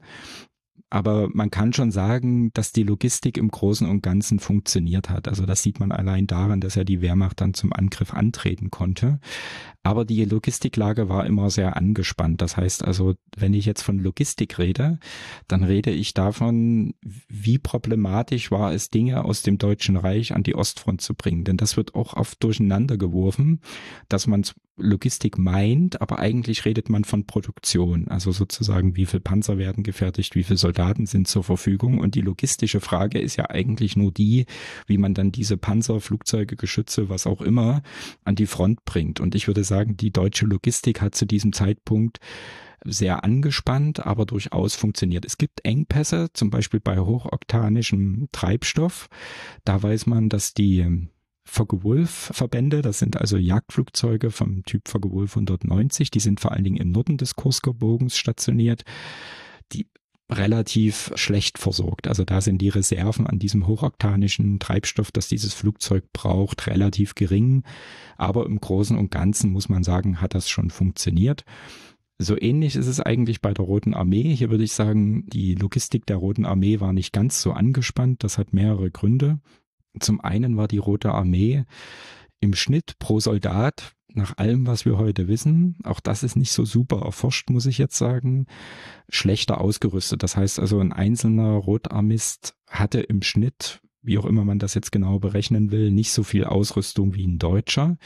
Aber man kann schon sagen, dass die Logistik im Großen und Ganzen funktioniert hat. Also das sieht man allein daran, dass ja die Wehrmacht dann zum Angriff antreten konnte. Aber die Logistiklage war immer sehr angespannt. Das heißt also, wenn ich jetzt von Logistik rede, dann rede ich davon, wie problematisch war es, Dinge aus dem Deutschen Reich an die Ostfront zu bringen. Denn das wird auch oft durcheinander geworfen, dass man Logistik meint, aber eigentlich redet man von Produktion. Also sozusagen, wie viel Panzer werden gefertigt, wie viele Soldaten sind zur Verfügung. Und die logistische Frage ist ja eigentlich nur die, wie man dann diese Panzer, Flugzeuge, Geschütze, was auch immer, an die Front bringt. Und ich würde sagen, die deutsche Logistik hat zu diesem Zeitpunkt sehr angespannt, aber durchaus funktioniert. Es gibt Engpässe, zum Beispiel bei hochoktanischem Treibstoff. Da weiß man, dass die Focke-Wulf-Verbände, das sind also Jagdflugzeuge vom Typ Focke-Wulf hundertneunzig, die sind vor allen Dingen im Norden des Kursker Bogens stationiert, die relativ schlecht versorgt. Also da sind die Reserven an diesem hochoktanischen Treibstoff, das dieses Flugzeug braucht, relativ gering. Aber im Großen und Ganzen muss man sagen, hat das schon funktioniert. So ähnlich ist es eigentlich bei der Roten Armee. Hier würde ich sagen, die Logistik der Roten Armee war nicht ganz so angespannt. Das hat mehrere Gründe. Zum einen war die Rote Armee im Schnitt pro Soldat, nach allem, was wir heute wissen, auch das ist nicht so super erforscht, muss ich jetzt sagen, schlechter ausgerüstet. Das heißt also, ein einzelner Rotarmist hatte im Schnitt, wie auch immer man das jetzt genau berechnen will, nicht so viel Ausrüstung wie ein Deutscher.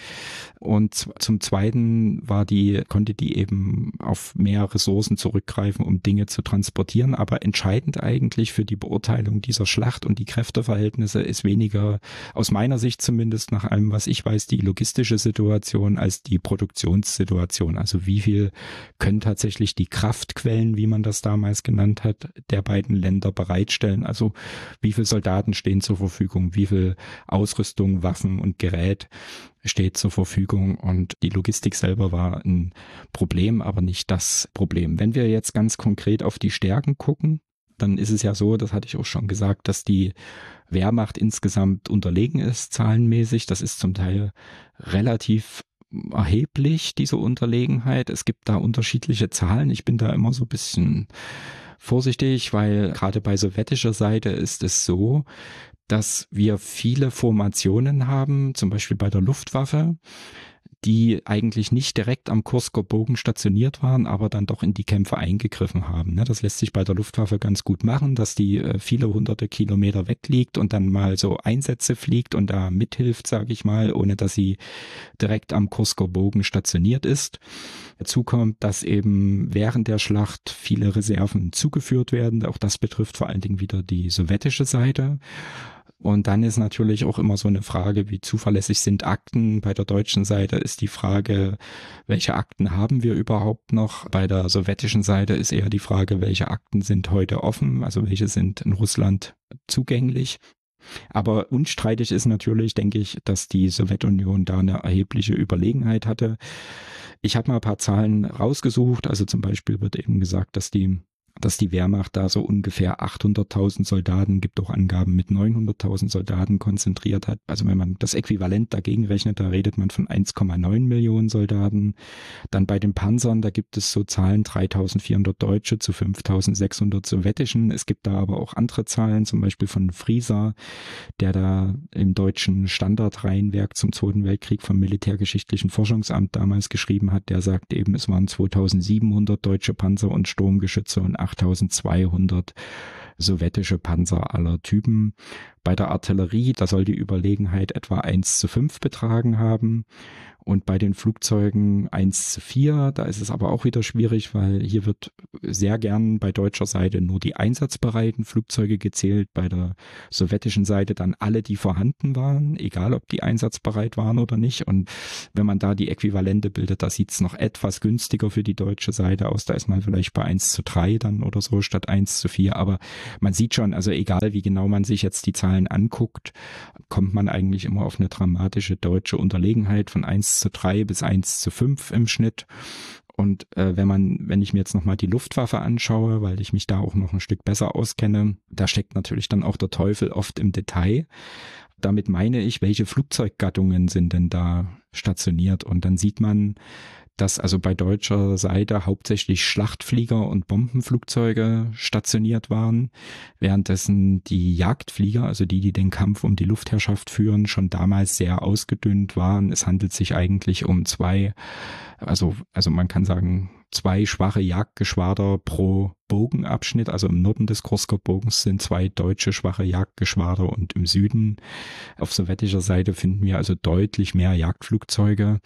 Und zum Zweiten war die, konnte die eben auf mehr Ressourcen zurückgreifen, um Dinge zu transportieren. Aber entscheidend eigentlich für die Beurteilung dieser Schlacht und die Kräfteverhältnisse ist weniger, aus meiner Sicht zumindest, nach allem, was ich weiß, die logistische Situation als die Produktionssituation. Also wie viel können tatsächlich die Kraftquellen, wie man das damals genannt hat, der beiden Länder bereitstellen. Also wie viele Soldaten stehen zur Verfügung, wie viel Ausrüstung, Waffen und Gerät steht zur Verfügung, und die Logistik selber war ein Problem, aber nicht das Problem. Wenn wir jetzt ganz konkret auf die Stärken gucken, dann ist es ja so, das hatte ich auch schon gesagt, dass die Wehrmacht insgesamt unterlegen ist, zahlenmäßig. Das ist zum Teil relativ erheblich, diese Unterlegenheit. Es gibt da unterschiedliche Zahlen. Ich bin da immer so ein bisschen vorsichtig, weil gerade bei sowjetischer Seite ist es so, dass wir viele Formationen haben, zum Beispiel bei der Luftwaffe, die eigentlich nicht direkt am Kursker Bogen stationiert waren, aber dann doch in die Kämpfe eingegriffen haben. Das lässt sich bei der Luftwaffe ganz gut machen, dass die viele hunderte Kilometer wegliegt und dann mal so Einsätze fliegt und da mithilft, sage ich mal, ohne dass sie direkt am Kursker Bogen stationiert ist. Dazu kommt, dass eben während der Schlacht viele Reserven zugeführt werden. Auch das betrifft vor allen Dingen wieder die sowjetische Seite. Und dann ist natürlich auch immer so eine Frage, wie zuverlässig sind Akten. Bei der deutschen Seite ist die Frage, welche Akten haben wir überhaupt noch? Bei der sowjetischen Seite ist eher die Frage, welche Akten sind heute offen, also welche sind in Russland zugänglich. Aber unstreitig ist natürlich, denke ich, dass die Sowjetunion da eine erhebliche Überlegenheit hatte. Ich habe mal ein paar Zahlen rausgesucht, also zum Beispiel wird eben gesagt, dass die dass die Wehrmacht da so ungefähr achthunderttausend Soldaten, gibt auch Angaben mit neunhunderttausend Soldaten konzentriert hat. Also wenn man das Äquivalent dagegen rechnet, da redet man von eins Komma neun Millionen Soldaten. Dann bei den Panzern, da gibt es so Zahlen dreitausendvierhundert Deutsche zu fünftausendsechshundert sowjetischen. Es gibt da aber auch andere Zahlen, zum Beispiel von Frieser, der da im deutschen Standardreihenwerk zum Zweiten Weltkrieg vom Militärgeschichtlichen Forschungsamt damals geschrieben hat. Der sagt eben, es waren zweitausendsiebenhundert deutsche Panzer und Sturmgeschütze und achttausendzweihundert sowjetische Panzer aller Typen. Bei der Artillerie, da soll die Überlegenheit etwa eins zu fünf betragen haben. Und bei den Flugzeugen eins zu vier, da ist es aber auch wieder schwierig, weil hier wird sehr gern bei deutscher Seite nur die einsatzbereiten Flugzeuge gezählt, bei der sowjetischen Seite dann alle, die vorhanden waren, egal ob die einsatzbereit waren oder nicht. Und wenn man da die Äquivalente bildet, da sieht es noch etwas günstiger für die deutsche Seite aus. Da ist man vielleicht bei eins zu drei dann oder so statt eins zu vier. Aber man sieht schon, also egal wie genau man sich jetzt die Zahlen anguckt, kommt man eigentlich immer auf eine dramatische deutsche Unterlegenheit von eins zu drei bis eins zu fünf im Schnitt. Und äh, wenn man, wenn ich mir jetzt nochmal die Luftwaffe anschaue, weil ich mich da auch noch ein Stück besser auskenne, da steckt natürlich dann auch der Teufel oft im Detail. Damit meine ich, welche Flugzeuggattungen sind denn da stationiert? Und dann sieht man, dass also bei deutscher Seite hauptsächlich Schlachtflieger und Bombenflugzeuge stationiert waren, währenddessen die Jagdflieger, also die, die den Kampf um die Luftherrschaft führen, schon damals sehr ausgedünnt waren. Es handelt sich eigentlich um zwei, also, also man kann sagen, zwei schwache Jagdgeschwader pro Bogenabschnitt. Also im Norden des Kursker Bogens sind zwei deutsche schwache Jagdgeschwader und im Süden auf sowjetischer Seite finden wir also deutlich mehr Jagdflugzeuge.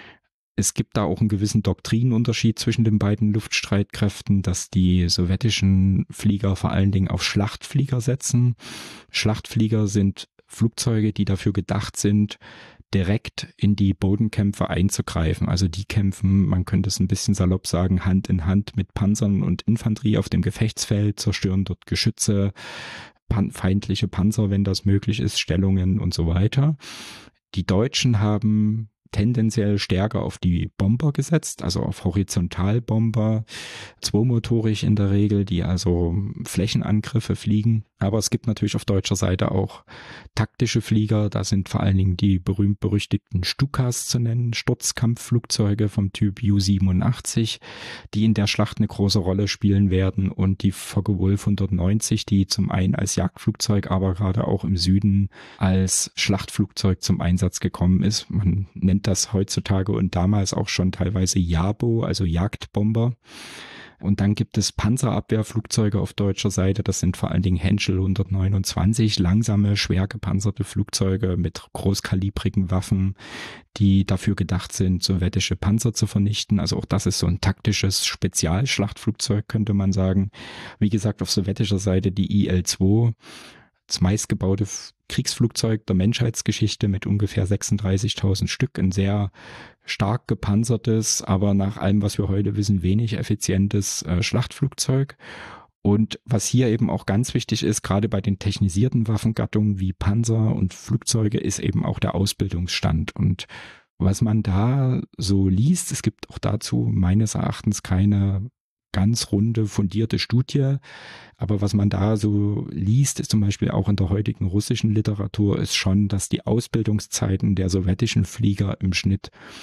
Es gibt da auch einen gewissen Doktrinenunterschied zwischen den beiden Luftstreitkräften, dass die sowjetischen Flieger vor allen Dingen auf Schlachtflieger setzen. Schlachtflieger sind Flugzeuge, die dafür gedacht sind, direkt in die Bodenkämpfe einzugreifen. Also die kämpfen, man könnte es ein bisschen salopp sagen, Hand in Hand mit Panzern und Infanterie auf dem Gefechtsfeld, zerstören dort Geschütze, pan- feindliche Panzer, wenn das möglich ist, Stellungen und so weiter. Die Deutschen haben tendenziell stärker auf die Bomber gesetzt, also auf Horizontalbomber, zweimotorig in der Regel, die also Flächenangriffe fliegen. Aber es gibt natürlich auf deutscher Seite auch taktische Flieger, da sind vor allen Dingen die berühmt-berüchtigten Stukas zu nennen, Sturzkampfflugzeuge vom Typ U siebenundachtzig, die in der Schlacht eine große Rolle spielen werden, und die Focke-Wulf hundertneunzig, die zum einen als Jagdflugzeug, aber gerade auch im Süden als Schlachtflugzeug zum Einsatz gekommen ist. Man nennt das heutzutage und damals auch schon teilweise Jabo, also Jagdbomber. Und dann gibt es Panzerabwehrflugzeuge auf deutscher Seite. Das sind vor allen Dingen Henschel hundertneunundzwanzig, langsame, schwer gepanzerte Flugzeuge mit großkalibrigen Waffen, die dafür gedacht sind, sowjetische Panzer zu vernichten. Also auch das ist so ein taktisches Spezialschlachtflugzeug, könnte man sagen. Wie gesagt, auf sowjetischer Seite die I L zwei, das meistgebaute Kriegsflugzeug der Menschheitsgeschichte mit ungefähr sechsunddreißigtausend Stück, ein sehr stark gepanzertes, aber nach allem, was wir heute wissen, wenig effizientes äh, Schlachtflugzeug. Und was hier eben auch ganz wichtig ist, gerade bei den technisierten Waffengattungen wie Panzer und Flugzeuge, ist eben auch der Ausbildungsstand. Und was man da so liest, es gibt auch dazu meines Erachtens keine ganz runde, fundierte Studie. Aber was man da so liest, ist zum Beispiel auch in der heutigen russischen Literatur, ist schon, dass die Ausbildungszeiten der sowjetischen Flieger im Schnitt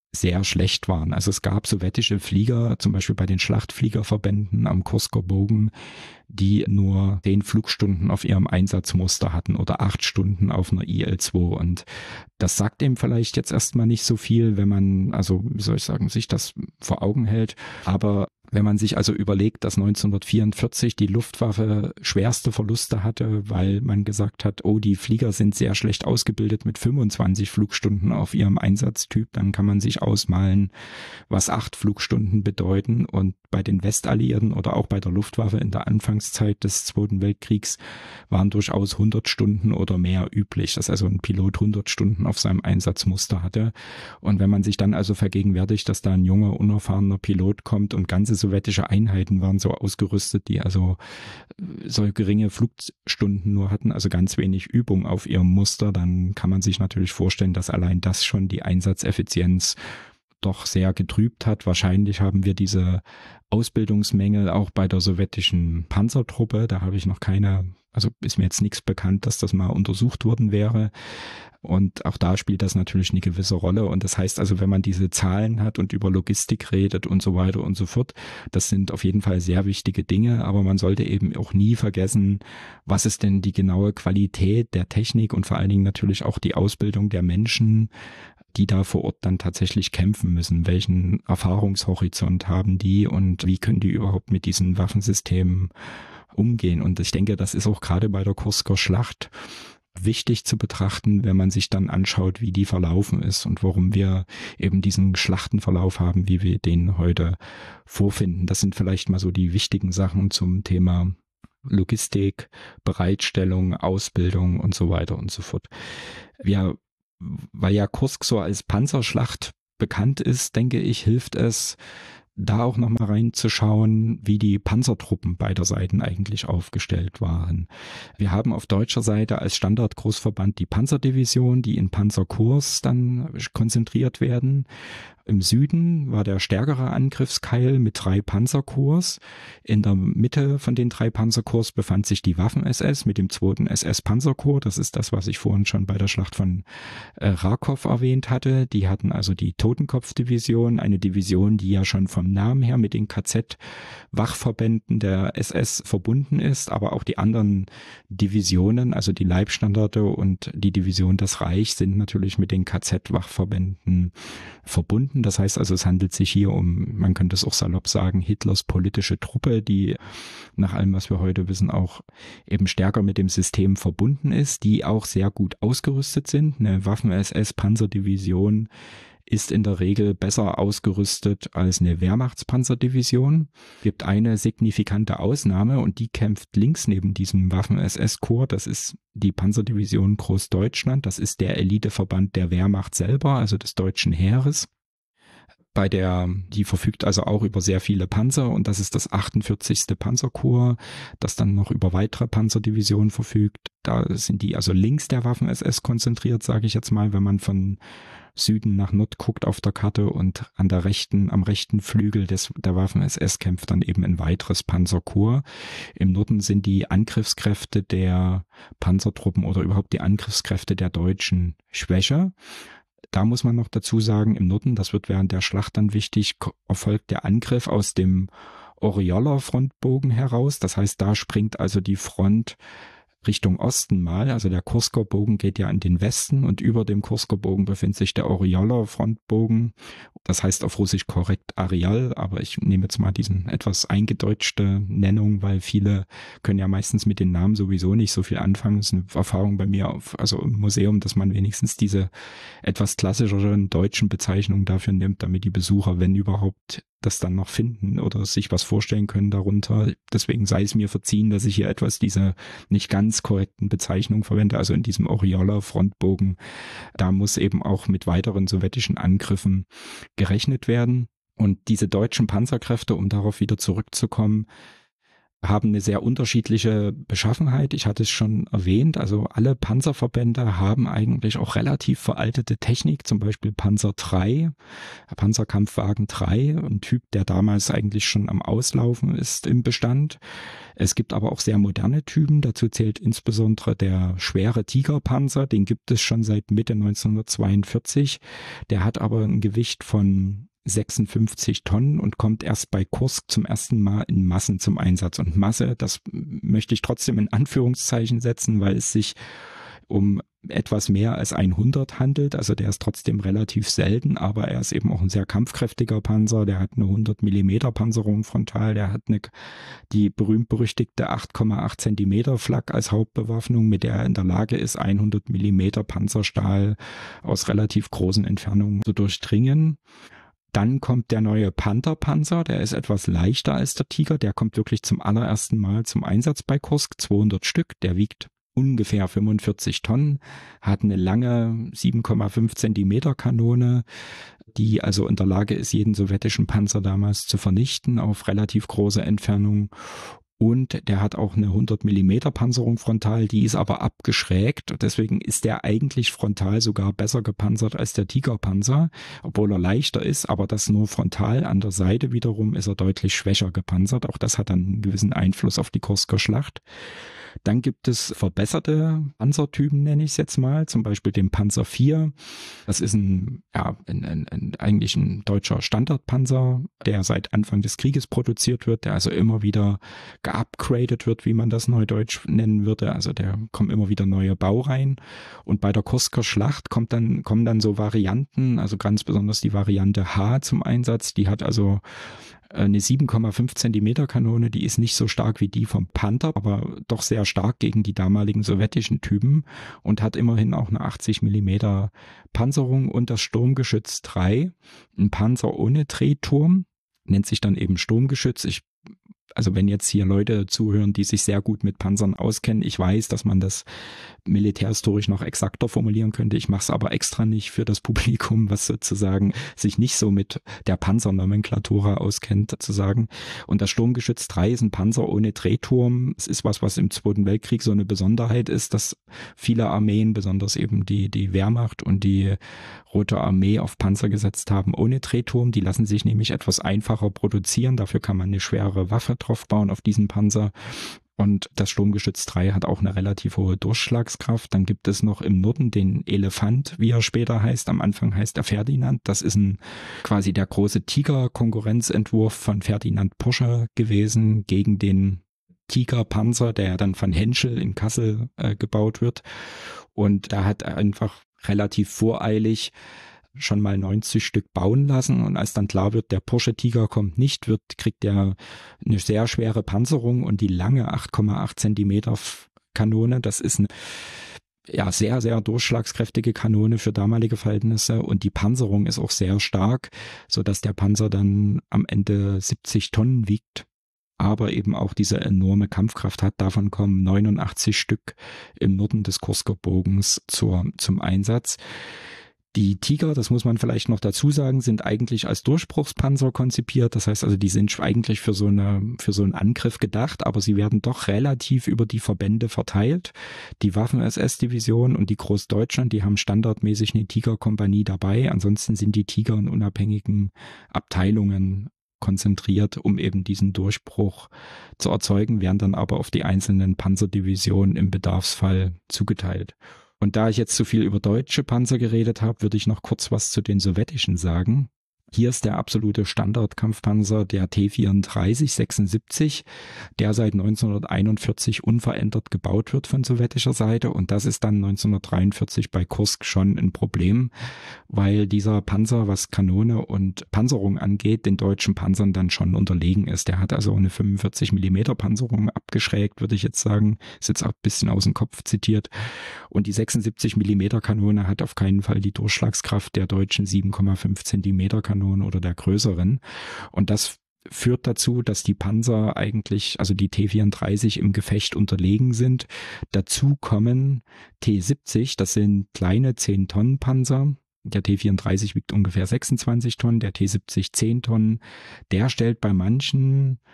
sehr schlecht waren. Also es gab sowjetische Flieger, zum Beispiel bei den Schlachtfliegerverbänden am Kursker Bogen, die nur zehn Flugstunden auf ihrem Einsatzmuster hatten oder acht Stunden auf einer I L zwei. Und das sagt dem vielleicht jetzt erstmal nicht so viel, wenn man, also wie soll ich sagen, sich das vor Augen hält. Aber wenn man sich also überlegt, dass neunzehnhundertvierundvierzig die Luftwaffe schwerste Verluste hatte, weil man gesagt hat, oh, die Flieger sind sehr schlecht ausgebildet mit fünfundzwanzig Flugstunden auf ihrem Einsatztyp, dann kann man sich ausmalen, was acht Flugstunden bedeuten. Und bei den Westalliierten oder auch bei der Luftwaffe in der Anfangszeit des Zweiten Weltkriegs waren durchaus hundert Stunden oder mehr üblich, dass also ein Pilot hundert Stunden auf seinem Einsatzmuster hatte. Und wenn man sich dann also vergegenwärtigt, dass da ein junger, unerfahrener Pilot kommt und ganze sowjetische Einheiten waren so ausgerüstet, die also so geringe Flugstunden nur hatten, also ganz wenig Übung auf ihrem Muster, dann kann man sich natürlich vorstellen, dass allein das schon die Einsatzeffizienz doch sehr getrübt hat. Wahrscheinlich haben wir diese Ausbildungsmängel auch bei der sowjetischen Panzertruppe. Da habe ich noch keine, also ist mir jetzt nichts bekannt, dass das mal untersucht worden wäre. Und auch da spielt das natürlich eine gewisse Rolle. Und das heißt also, wenn man diese Zahlen hat und über Logistik redet und so weiter und so fort, das sind auf jeden Fall sehr wichtige Dinge. Aber man sollte eben auch nie vergessen, was ist denn die genaue Qualität der Technik und vor allen Dingen natürlich auch die Ausbildung der Menschen, die da vor Ort dann tatsächlich kämpfen müssen. Welchen Erfahrungshorizont haben die und wie können die überhaupt mit diesen Waffensystemen umgehen? Und ich denke, das ist auch gerade bei der Kursker Schlacht wichtig zu betrachten, wenn man sich dann anschaut, wie die verlaufen ist und warum wir eben diesen Schlachtenverlauf haben, wie wir den heute vorfinden. Das sind vielleicht mal so die wichtigen Sachen zum Thema Logistik, Bereitstellung, Ausbildung und so weiter und so fort. Wir, weil ja Kursk so als Panzerschlacht bekannt ist, denke ich, hilft es, da auch nochmal reinzuschauen, wie die Panzertruppen beider Seiten eigentlich aufgestellt waren. Wir haben auf deutscher Seite als Standardgroßverband die Panzerdivision, die in Panzerkorps dann konzentriert werden. Im Süden war der stärkere Angriffskeil mit drei Panzerkorps. In der Mitte von den drei Panzerkorps befand sich die Waffen-S S mit dem zweiten S S-Panzerkorps. Das ist das, was ich vorhin schon bei der Schlacht von äh, Rakow erwähnt hatte. Die hatten also die Totenkopf-Division, eine Division, die ja schon vom Namen her mit den K Z-Wachverbänden der S S verbunden ist, aber auch die anderen Divisionen, also die Leibstandarte und die Division des Reichs sind natürlich mit den K Z-Wachverbänden verbunden. Das heißt also, es handelt sich hier um, man könnte es auch salopp sagen, Hitlers politische Truppe, die nach allem, was wir heute wissen, auch eben stärker mit dem System verbunden ist, die auch sehr gut ausgerüstet sind. Eine Waffen-S S-Panzerdivision ist in der Regel besser ausgerüstet als eine Wehrmachtspanzerdivision. Es gibt eine signifikante Ausnahme und die kämpft links neben diesem Waffen-S S-Korps. Das ist die Panzerdivision Großdeutschland. Das ist der Eliteverband der Wehrmacht selber, also des deutschen Heeres. Bei der, die verfügt also auch über sehr viele Panzer und das ist das achtundvierzigste Panzerkorps, das dann noch über weitere Panzerdivisionen verfügt. Da sind die also links der Waffen-S S konzentriert, sage ich jetzt mal, wenn man von Süden nach Nord guckt auf der Karte und an der rechten, am rechten Flügel des, der Waffen-S S kämpft dann eben ein weiteres Panzerkorps. Im Norden sind die Angriffskräfte der Panzertruppen oder überhaupt die Angriffskräfte der Deutschen schwächer. Da muss man noch dazu sagen, im Norden, das wird während der Schlacht dann wichtig, erfolgt der Angriff aus dem Orioler Frontbogen heraus. Das heißt, da springt also die Front Richtung Osten mal, also der Kursker Bogen geht ja in den Westen und über dem Kursker Bogen befindet sich der Orioler Frontbogen. Das heißt auf Russisch korrekt Arial, aber ich nehme jetzt mal diesen etwas eingedeutschte Nennung, weil viele können ja meistens mit den Namen sowieso nicht so viel anfangen. Das ist eine Erfahrung bei mir, auf, also im Museum, dass man wenigstens diese etwas klassischeren deutschen Bezeichnungen dafür nimmt, damit die Besucher, wenn überhaupt, das dann noch finden oder sich was vorstellen können darunter. Deswegen sei es mir verziehen, dass ich hier etwas diese nicht ganz korrekten Bezeichnungen verwende, also in diesem Orioler Frontbogen. Da muss eben auch mit weiteren sowjetischen Angriffen gerechnet werden. Und diese deutschen Panzerkräfte, um darauf wieder zurückzukommen, haben eine sehr unterschiedliche Beschaffenheit. Ich hatte es schon erwähnt, also alle Panzerverbände haben eigentlich auch relativ veraltete Technik, zum Beispiel Panzer drei, Panzerkampfwagen drei, ein Typ, der damals eigentlich schon am Auslaufen ist im Bestand. Es gibt aber auch sehr moderne Typen, dazu zählt insbesondere der schwere Tigerpanzer, den gibt es schon seit Mitte neunzehnhundertzweiundvierzig. Der hat aber ein Gewicht von sechsundfünfzig Tonnen und kommt erst bei Kursk zum ersten Mal in Massen zum Einsatz. Und Masse, das möchte ich trotzdem in Anführungszeichen setzen, weil es sich um etwas mehr als hundert handelt. Also der ist trotzdem relativ selten, aber er ist eben auch ein sehr kampfkräftiger Panzer. Der hat eine hundert Millimeter Panzerung frontal. Der hat eine, die berühmt-berüchtigte acht Komma acht Zentimeter Flak als Hauptbewaffnung, mit der er in der Lage ist, hundert Millimeter Panzerstahl aus relativ großen Entfernungen zu durchdringen. Dann kommt der neue Panther-Panzer, der ist etwas leichter als der Tiger, der kommt wirklich zum allerersten Mal zum Einsatz bei Kursk, zweihundert Stück, der wiegt ungefähr fünfundvierzig Tonnen, hat eine lange sieben Komma fünf Zentimeter Kanone, die also in der Lage ist, jeden sowjetischen Panzer damals zu vernichten auf relativ große Entfernung. Und der hat auch eine hundert Millimeter Panzerung frontal, die ist aber abgeschrägt. Deswegen ist der eigentlich frontal sogar besser gepanzert als der Tigerpanzer, obwohl er leichter ist, aber das nur frontal. An der Seite wiederum ist er deutlich schwächer gepanzert. Auch das hat dann einen gewissen Einfluss auf die Kursker Schlacht. Dann gibt es verbesserte Panzertypen, nenne ich es jetzt mal, zum Beispiel den Panzer vier. Das ist ein, ja, ein, ein, ein, eigentlich ein deutscher Standardpanzer, der seit Anfang des Krieges produziert wird, der also immer wieder geupgradet wird, wie man das neudeutsch nennen würde. Also der kommen immer wieder neue Baureihen. Und bei der Kursker Schlacht kommt dann, kommen dann so Varianten, also ganz besonders die Variante H zum Einsatz. Die hat also eine sieben Komma fünf Zentimeter Kanone, die ist nicht so stark wie die vom Panther, aber doch sehr stark gegen die damaligen sowjetischen Typen und hat immerhin auch eine achtzig Millimeter Panzerung. Und das Sturmgeschütz drei, ein Panzer ohne Drehturm, nennt sich dann eben Sturmgeschütz. Ich Also wenn jetzt hier Leute zuhören, die sich sehr gut mit Panzern auskennen, ich weiß, dass man das militärhistorisch noch exakter formulieren könnte. Ich mache es aber extra nicht für das Publikum, was sozusagen sich nicht so mit der Panzernomenklatura auskennt, sozusagen. Und das Sturmgeschütz drei ist ein Panzer ohne Drehturm. Es ist was, was im Zweiten Weltkrieg so eine Besonderheit ist, dass viele Armeen, besonders eben die, die Wehrmacht und die Rote Armee auf Panzer gesetzt haben ohne Drehturm. Die lassen sich nämlich etwas einfacher produzieren. Dafür kann man eine schwere Waffe drauf bauen auf diesen Panzer. Und das Sturmgeschütz drei hat auch eine relativ hohe Durchschlagskraft. Dann gibt es noch im Norden den Elefant, wie er später heißt. Am Anfang heißt er Ferdinand. Das ist ein quasi der große Tiger-Konkurrenzentwurf von Ferdinand Porsche gewesen gegen den Tiger-Panzer, der dann von Henschel in Kassel äh, gebaut wird. Und da hat er einfach relativ voreilig schon mal neunzig Stück bauen lassen, und als dann klar wird, der Porsche Tiger kommt nicht, wird, kriegt er eine sehr schwere Panzerung und die lange acht Komma acht Zentimeter Kanone. Das ist eine ja sehr, sehr durchschlagskräftige Kanone für damalige Verhältnisse, und die Panzerung ist auch sehr stark, so dass der Panzer dann am Ende siebzig Tonnen wiegt, aber eben auch diese enorme Kampfkraft hat. Davon kommen neunundachtzig Stück im Norden des Kursker Bogens zur, zum Einsatz. Die Tiger, das muss man vielleicht noch dazu sagen, sind eigentlich als Durchbruchspanzer konzipiert. Das heißt also, die sind eigentlich für so eine, für so einen Angriff gedacht, aber sie werden doch relativ über die Verbände verteilt. Die Waffen-S S-Division und die Großdeutschland, die haben standardmäßig eine Tiger-Kompanie dabei. Ansonsten sind die Tiger in unabhängigen Abteilungen konzentriert, um eben diesen Durchbruch zu erzeugen, werden dann aber auf die einzelnen Panzerdivisionen im Bedarfsfall zugeteilt. Und da ich jetzt so viel über deutsche Panzer geredet habe, würde ich noch kurz was zu den sowjetischen sagen. Hier ist der absolute Standardkampfpanzer der T vierunddreißig sechsundsiebzig, der seit neunzehnhunderteinundvierzig unverändert gebaut wird von sowjetischer Seite, und das ist dann neunzehnhundertdreiundvierzig bei Kursk schon ein Problem, weil dieser Panzer, was Kanone und Panzerung angeht, den deutschen Panzern dann schon unterlegen ist. Der hat also eine fünfundvierzig Millimeter Panzerung abgeschrägt, würde ich jetzt sagen, ist jetzt auch ein bisschen aus dem Kopf zitiert, und die sechsundsiebzig Millimeter Kanone hat auf keinen Fall die Durchschlagskraft der deutschen sieben Komma fünf Zentimeter Kanone oder der größeren. Und das führt dazu, dass die Panzer eigentlich, also die T vierunddreißig im Gefecht unterlegen sind. Dazu kommen T siebzig, das sind kleine zehn Tonnen Panzer. Der T vierunddreißig wiegt ungefähr sechsundzwanzig Tonnen, der T siebzig zehn Tonnen. Der stellt bei manchen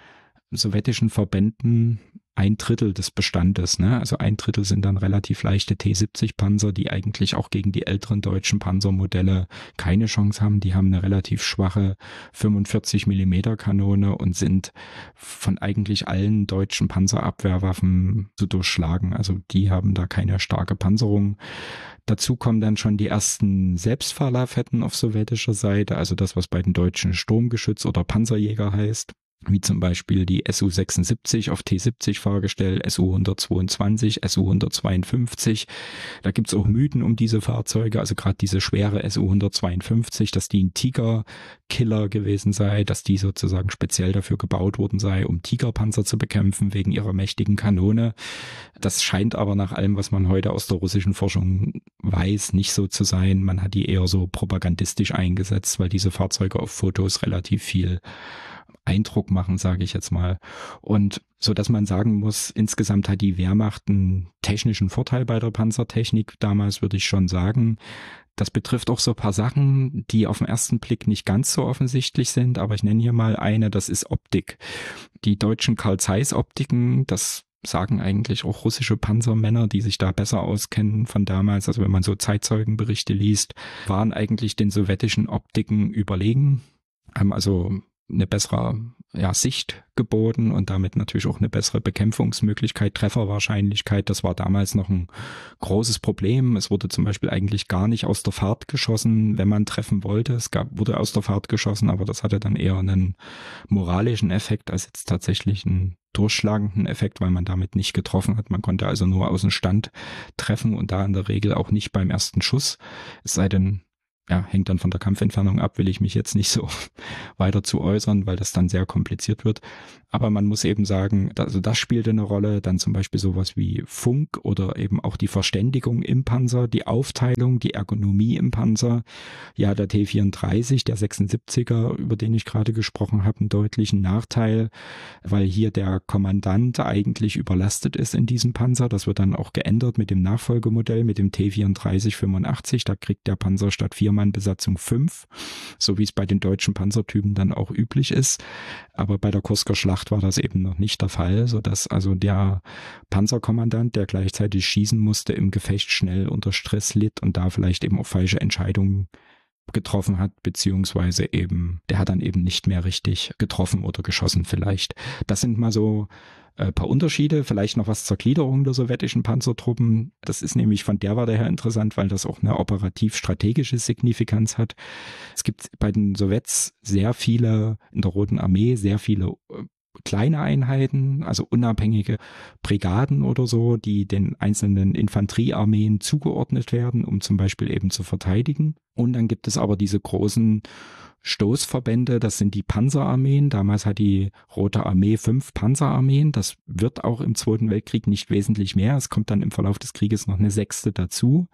sowjetischen Verbänden ein Drittel des Bestandes, ne? Also ein Drittel sind dann relativ leichte T siebzig Panzer, die eigentlich auch gegen die älteren deutschen Panzermodelle keine Chance haben. Die haben eine relativ schwache fünfundvierzig Millimeter Kanone und sind von eigentlich allen deutschen Panzerabwehrwaffen zu durchschlagen. Also die haben da keine starke Panzerung. Dazu kommen dann schon die ersten Selbstfahrlafetten auf sowjetischer Seite, also das, was bei den Deutschen Sturmgeschütz oder Panzerjäger heißt, wie zum Beispiel die S U sechsundsiebzig auf T siebzig Fahrgestell, S U hundertzweiundzwanzig, S U hundertzweiundfünfzig. Da gibt's auch Mythen um diese Fahrzeuge, also gerade diese schwere S U hundertzweiundfünfzig, dass die ein Tiger-Killer gewesen sei, dass die sozusagen speziell dafür gebaut worden sei, um Tigerpanzer zu bekämpfen wegen ihrer mächtigen Kanone. Das scheint aber nach allem, was man heute aus der russischen Forschung weiß, nicht so zu sein. Man hat die eher so propagandistisch eingesetzt, weil diese Fahrzeuge auf Fotos relativ viel Eindruck machen, sage ich jetzt mal. Und so, dass man sagen muss, insgesamt hat die Wehrmacht einen technischen Vorteil bei der Panzertechnik. Damals würde ich schon sagen, das betrifft auch so ein paar Sachen, die auf den ersten Blick nicht ganz so offensichtlich sind. Aber ich nenne hier mal eine, das ist Optik. Die deutschen Carl Zeiss Optiken, das sagen eigentlich auch russische Panzermänner, die sich da besser auskennen von damals, also wenn man so Zeitzeugenberichte liest, waren eigentlich den sowjetischen Optiken überlegen, haben also eine bessere ja, Sicht geboten und damit natürlich auch eine bessere Bekämpfungsmöglichkeit, Trefferwahrscheinlichkeit. Das war damals noch ein großes Problem. Es wurde zum Beispiel eigentlich gar nicht aus der Fahrt geschossen, wenn man treffen wollte. Es gab, wurde aus der Fahrt geschossen, aber das hatte dann eher einen moralischen Effekt als jetzt tatsächlich einen durchschlagenden Effekt, weil man damit nicht getroffen hat. Man konnte also nur aus dem Stand treffen und da in der Regel auch nicht beim ersten Schuss. Es sei denn, ja, hängt dann von der Kampfentfernung ab, will ich mich jetzt nicht so weiter zu äußern, weil das dann sehr kompliziert wird. Aber man muss eben sagen, also das spielte eine Rolle, dann zum Beispiel sowas wie Funk oder eben auch die Verständigung im Panzer, die Aufteilung, die Ergonomie im Panzer. Ja, der T vierunddreißig, der sechsundsiebziger, über den ich gerade gesprochen habe, einen deutlichen Nachteil, weil hier der Kommandant eigentlich überlastet ist in diesem Panzer. Das wird dann auch geändert mit dem Nachfolgemodell, mit dem T vierunddreißig fünfundachtzig. Da kriegt der Panzer statt vier Mann Besatzung fünf, so wie es bei den deutschen Panzertypen dann auch üblich ist. Aber bei der Kursker Schlacht war das eben noch nicht der Fall, sodass also der Panzerkommandant, der gleichzeitig schießen musste, im Gefecht schnell unter Stress litt und da vielleicht eben auch falsche Entscheidungen getroffen hat, beziehungsweise eben, der hat dann eben nicht mehr richtig getroffen oder geschossen vielleicht. Das sind mal so ein paar Unterschiede, vielleicht noch was zur Gliederung der sowjetischen Panzertruppen. Das ist nämlich von der Warte her interessant, weil das auch eine operativ-strategische Signifikanz hat. Es gibt bei den Sowjets sehr viele, in der Roten Armee, sehr viele kleine Einheiten, also unabhängige Brigaden oder so, die den einzelnen Infanteriearmeen zugeordnet werden, um zum Beispiel eben zu verteidigen. Und dann gibt es aber diese großen Stoßverbände, das sind die Panzerarmeen. Damals hat die Rote Armee fünf Panzerarmeen. Das wird auch im Zweiten Weltkrieg nicht wesentlich mehr. Es kommt dann im Verlauf des Krieges noch eine sechste dazu.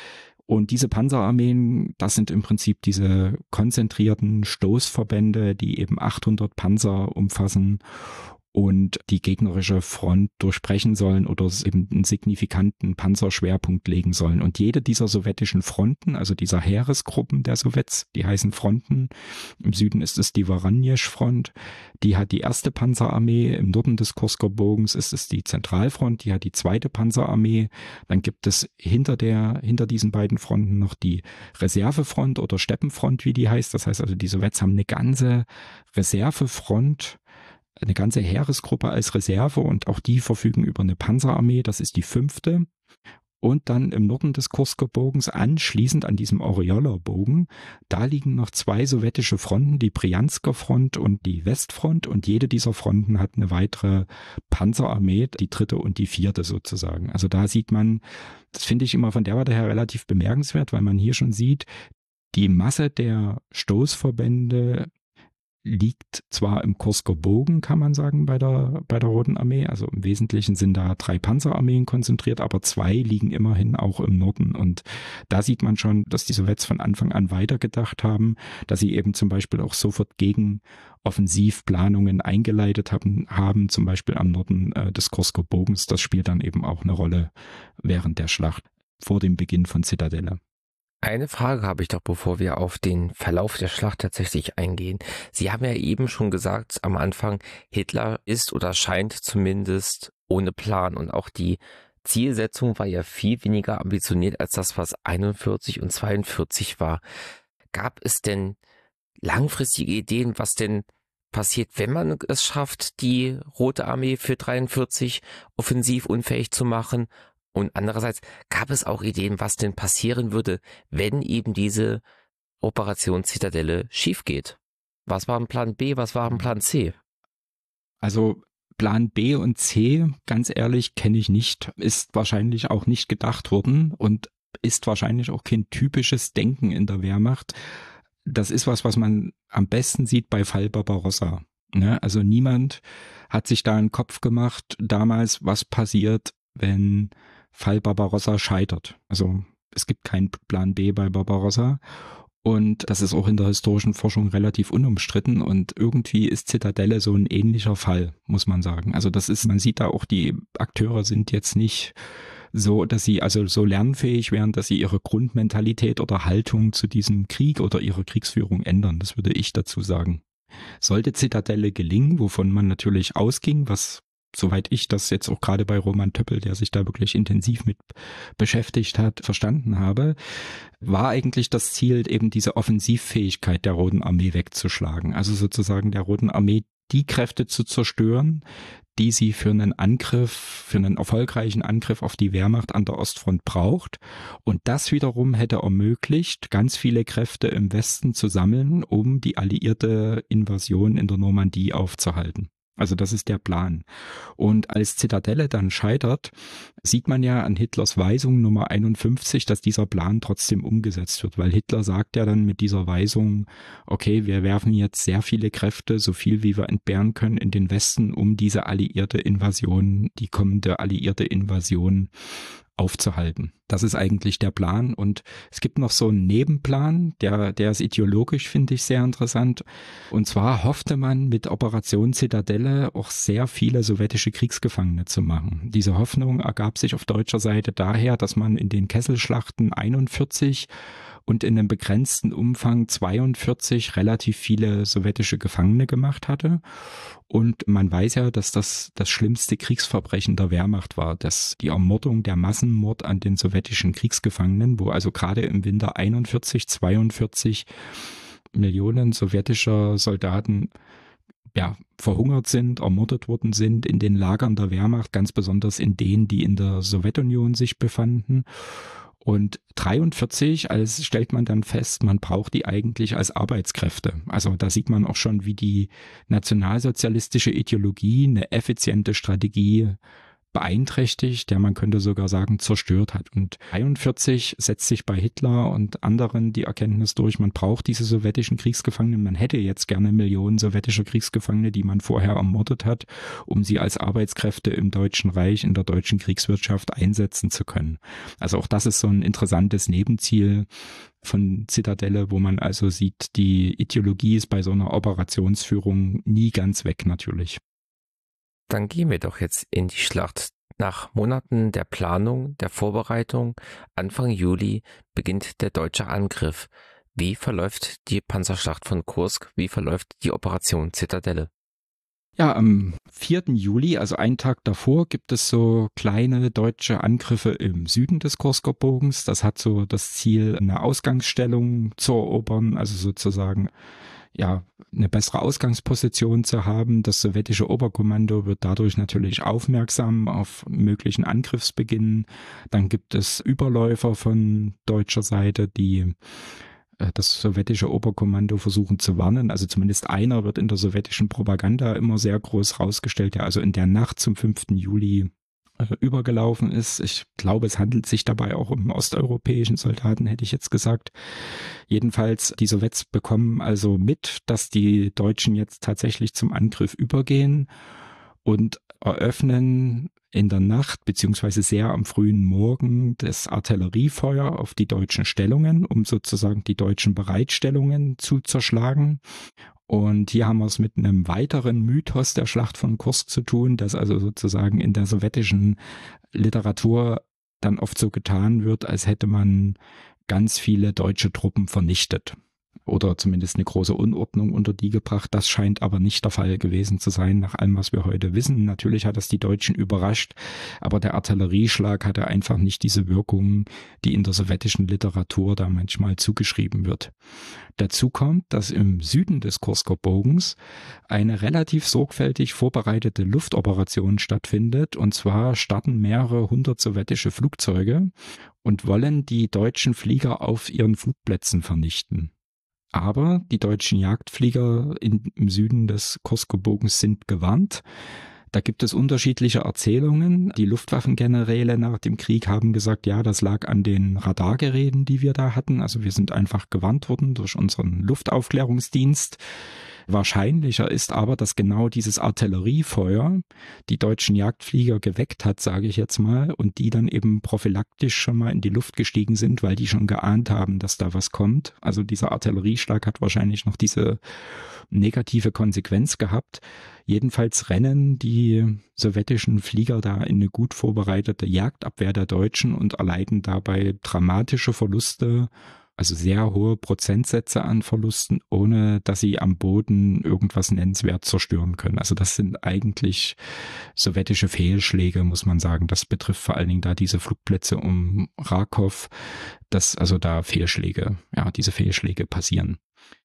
Und diese Panzerarmeen, das sind im Prinzip diese konzentrierten Stoßverbände, die eben achthundert Panzer umfassen und die gegnerische Front durchbrechen sollen oder eben einen signifikanten Panzerschwerpunkt legen sollen. Und jede dieser sowjetischen Fronten, also dieser Heeresgruppen der Sowjets, die heißen Fronten, im Süden ist es die Woronezh-Front, die hat die erste Panzerarmee, im Norden des Kursker Bogens ist es die Zentralfront, die hat die zweite Panzerarmee, dann gibt es hinter der, hinter diesen beiden Fronten noch die Reservefront oder Steppenfront, wie die heißt. Das heißt also, die Sowjets haben eine ganze Reservefront, eine ganze Heeresgruppe als Reserve und auch die verfügen über eine Panzerarmee, das ist die fünfte. Und dann im Norden des Kursker Bogens, anschließend an diesem Orioler-Bogen, da liegen noch zwei sowjetische Fronten, die Bryansker Front und die Westfront. Und jede dieser Fronten hat eine weitere Panzerarmee, die dritte und die vierte sozusagen. Also da sieht man, das finde ich immer von der Warte her relativ bemerkenswert, weil man hier schon sieht, die Masse der Stoßverbände liegt zwar im Kursker Bogen, kann man sagen, bei der, bei der Roten Armee. Also im Wesentlichen sind da drei Panzerarmeen konzentriert, aber zwei liegen immerhin auch im Norden. Und da sieht man schon, dass die Sowjets von Anfang an weitergedacht haben, dass sie eben zum Beispiel auch sofort gegen Offensivplanungen eingeleitet haben, haben zum Beispiel am Norden äh, des Kursker Bogens. Das spielt dann eben auch eine Rolle während der Schlacht vor dem Beginn von Zitadelle. Eine Frage habe ich doch, bevor wir auf den Verlauf der Schlacht tatsächlich eingehen. Sie haben ja eben schon gesagt am Anfang, Hitler ist oder scheint zumindest ohne Plan, und auch die Zielsetzung war ja viel weniger ambitioniert als das, was einundvierzig und zweiundvierzig war. Gab es denn langfristige Ideen, was denn passiert, wenn man es schafft, die Rote Armee für dreiundvierzig offensiv unfähig zu machen? Und andererseits gab es auch Ideen, was denn passieren würde, wenn eben diese Operation Zitadelle schief geht? Was war ein Plan B, was war ein Plan C? Also Plan B und C, ganz ehrlich, kenne ich nicht. Ist wahrscheinlich auch nicht gedacht worden und ist wahrscheinlich auch kein typisches Denken in der Wehrmacht. Das ist was, was man am besten sieht bei Fall Barbarossa. Ne? Also niemand hat sich da einen Kopf gemacht damals, was passiert, wenn Fall Barbarossa scheitert. Also es gibt keinen Plan B bei Barbarossa. Und das ist auch in der historischen Forschung relativ unumstritten. Und irgendwie ist Zitadelle so ein ähnlicher Fall, muss man sagen. Also das ist, man sieht da auch, die Akteure sind jetzt nicht so, dass sie also so lernfähig wären, dass sie ihre Grundmentalität oder Haltung zu diesem Krieg oder ihre Kriegsführung ändern. Das würde ich dazu sagen. Sollte Zitadelle gelingen, wovon man natürlich ausging, was, soweit ich das jetzt auch gerade bei Roman Töppel, der sich da wirklich intensiv mit beschäftigt hat, verstanden habe, war eigentlich das Ziel, eben diese Offensivfähigkeit der Roten Armee wegzuschlagen. Also sozusagen der Roten Armee die Kräfte zu zerstören, die sie für einen Angriff, für einen erfolgreichen Angriff auf die Wehrmacht an der Ostfront braucht. Und das wiederum hätte ermöglicht, ganz viele Kräfte im Westen zu sammeln, um die alliierte Invasion in der Normandie aufzuhalten. Also das ist der Plan. Und als Zitadelle dann scheitert, sieht man ja an Hitlers Weisung Nummer einundfünfzig, dass dieser Plan trotzdem umgesetzt wird, weil Hitler sagt ja dann mit dieser Weisung, okay, wir werfen jetzt sehr viele Kräfte, so viel wie wir entbehren können, in den Westen, um diese alliierte Invasion, die kommende alliierte Invasion aufzuhalten. Das ist eigentlich der Plan. Und es gibt noch so einen Nebenplan, der, der ist ideologisch, finde ich, sehr interessant. Und zwar hoffte man mit Operation Zitadelle auch sehr viele sowjetische Kriegsgefangene zu machen. Diese Hoffnung ergab sich auf deutscher Seite daher, dass man in den Kesselschlachten einundvierzig und in einem begrenzten Umfang zweiundvierzig relativ viele sowjetische Gefangene gemacht hatte. Und man weiß ja, dass das das schlimmste Kriegsverbrechen der Wehrmacht war, dass die Ermordung, der Massenmord an den sowjetischen Kriegsgefangenen, wo also gerade im Winter einundvierzig, zweiundvierzig Millionen sowjetischer Soldaten ja, verhungert sind, ermordet worden sind in den Lagern der Wehrmacht, ganz besonders in denen, die in der Sowjetunion sich befanden. Und dreiundvierzig, als stellt man dann fest, man braucht die eigentlich als Arbeitskräfte. Also da sieht man auch schon, wie die nationalsozialistische Ideologie eine effiziente Strategie beeinträchtigt, der man könnte sogar sagen zerstört hat. Und dreiundvierzig setzt sich bei Hitler und anderen die Erkenntnis durch, man braucht diese sowjetischen Kriegsgefangenen. Man hätte jetzt gerne Millionen sowjetischer Kriegsgefangene, die man vorher ermordet hat, um sie als Arbeitskräfte im Deutschen Reich, in der deutschen Kriegswirtschaft einsetzen zu können. Also auch das ist so ein interessantes Nebenziel von Zitadelle, wo man also sieht, die Ideologie ist bei so einer Operationsführung nie ganz weg natürlich. Dann gehen wir doch jetzt in die Schlacht. Nach Monaten der Planung, der Vorbereitung, Anfang Juli beginnt der deutsche Angriff. Wie verläuft die Panzerschlacht von Kursk? Wie verläuft die Operation Zitadelle? Ja, am vierten Juli, also einen Tag davor, gibt es so kleine deutsche Angriffe im Süden des Kursker Bogens. Das hat so das Ziel, eine Ausgangsstellung zu erobern, also sozusagen ja, eine bessere Ausgangsposition zu haben. Das sowjetische Oberkommando wird dadurch natürlich aufmerksam auf möglichen Angriffsbeginn. Dann gibt es Überläufer von deutscher Seite, die äh, das sowjetische Oberkommando versuchen zu warnen. Also zumindest einer wird in der sowjetischen Propaganda immer sehr groß rausgestellt, der also in der Nacht zum fünften Juli übergelaufen ist. Ich glaube, es handelt sich dabei auch um osteuropäischen Soldaten, hätte ich jetzt gesagt. Jedenfalls, die Sowjets bekommen also mit, dass die Deutschen jetzt tatsächlich zum Angriff übergehen und eröffnen in der Nacht beziehungsweise sehr am frühen Morgen das Artilleriefeuer auf die deutschen Stellungen, um sozusagen die deutschen Bereitstellungen zu zerschlagen. Und hier haben wir es mit einem weiteren Mythos der Schlacht von Kursk zu tun, dass also sozusagen in der sowjetischen Literatur dann oft so getan wird, als hätte man ganz viele deutsche Truppen vernichtet. Oder zumindest eine große Unordnung unter die gebracht. Das scheint aber nicht der Fall gewesen zu sein, nach allem, was wir heute wissen. Natürlich hat das die Deutschen überrascht, aber der Artillerieschlag hatte einfach nicht diese Wirkung, die in der sowjetischen Literatur da manchmal zugeschrieben wird. Dazu kommt, dass im Süden des Kursker Bogens eine relativ sorgfältig vorbereitete Luftoperation stattfindet. Und zwar starten mehrere hundert sowjetische Flugzeuge und wollen die deutschen Flieger auf ihren Flugplätzen vernichten. Aber die deutschen Jagdflieger in, im Süden des Kursker Bogens sind gewarnt. Da gibt es unterschiedliche Erzählungen. Die Luftwaffengeneräle nach dem Krieg haben gesagt, ja, das lag an den Radargeräten, die wir da hatten. Also wir sind einfach gewarnt worden durch unseren Luftaufklärungsdienst. Wahrscheinlicher ist aber, dass genau dieses Artilleriefeuer die deutschen Jagdflieger geweckt hat, sage ich jetzt mal, und die dann eben prophylaktisch schon mal in die Luft gestiegen sind, weil die schon geahnt haben, dass da was kommt. Also dieser Artillerieschlag hat wahrscheinlich noch diese negative Konsequenz gehabt. Jedenfalls rennen die sowjetischen Flieger da in eine gut vorbereitete Jagdabwehr der Deutschen und erleiden dabei dramatische Verluste, also sehr hohe Prozentsätze an Verlusten, ohne dass sie am Boden irgendwas nennenswert zerstören können. Also das sind eigentlich sowjetische Fehlschläge, muss man sagen. Das betrifft vor allen Dingen da diese Flugplätze um Rakow, dass also da Fehlschläge, ja, diese Fehlschläge passieren.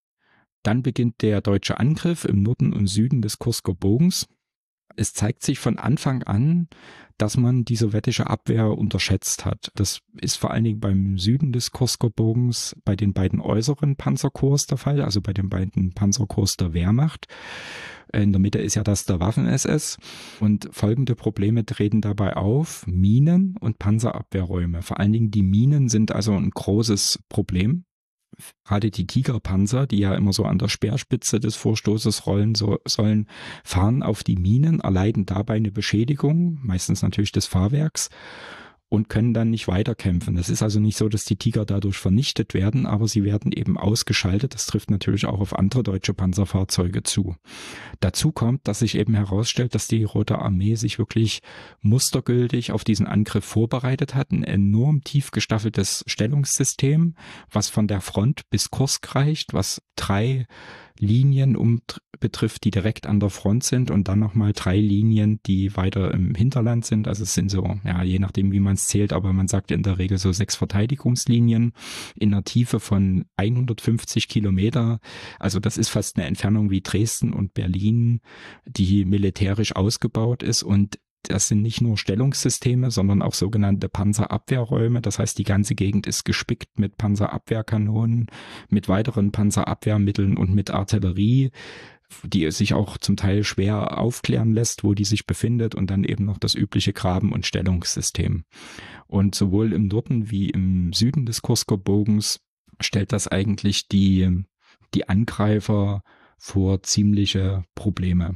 Dann beginnt der deutsche Angriff im Norden und Süden des Kursker Bogens. Es zeigt sich von Anfang an, dass man die sowjetische Abwehr unterschätzt hat. Das ist vor allen Dingen beim Süden des Kursker Bogens bei den beiden äußeren Panzerkorps der Fall, also bei den beiden Panzerkorps der Wehrmacht. In der Mitte ist ja das der Waffen-S S und folgende Probleme treten dabei auf: Minen und Panzerabwehrräume. Vor allen Dingen die Minen sind also ein großes Problem. Gerade die Tigerpanzer, die ja immer so an der Speerspitze des Vorstoßes rollen so, sollen, fahren auf die Minen, erleiden dabei eine Beschädigung, meistens natürlich des Fahrwerks, und können dann nicht weiterkämpfen. Es ist also nicht so, dass die Tiger dadurch vernichtet werden, aber sie werden eben ausgeschaltet. Das trifft natürlich auch auf andere deutsche Panzerfahrzeuge zu. Dazu kommt, dass sich eben herausstellt, dass die Rote Armee sich wirklich mustergültig auf diesen Angriff vorbereitet hat. Ein enorm tief gestaffeltes Stellungssystem, was von der Front bis Kursk reicht, was drei Linien um, betrifft, die direkt an der Front sind, und dann nochmal drei Linien, die weiter im Hinterland sind. Also es sind so, ja, je nachdem, wie man es zählt, aber man sagt in der Regel so sechs Verteidigungslinien in einer Tiefe von hundertfünfzig Kilometer. Also das ist fast eine Entfernung wie Dresden und Berlin, die militärisch ausgebaut ist, und das sind nicht nur Stellungssysteme, sondern auch sogenannte Panzerabwehrräume. Das heißt, die ganze Gegend ist gespickt mit Panzerabwehrkanonen, mit weiteren Panzerabwehrmitteln und mit Artillerie, die sich auch zum Teil schwer aufklären lässt, wo die sich befindet, und dann eben noch das übliche Graben- und Stellungssystem. Und sowohl im Norden wie im Süden des Kursker Bogens stellt das eigentlich die, die Angreifer vor ziemliche Probleme.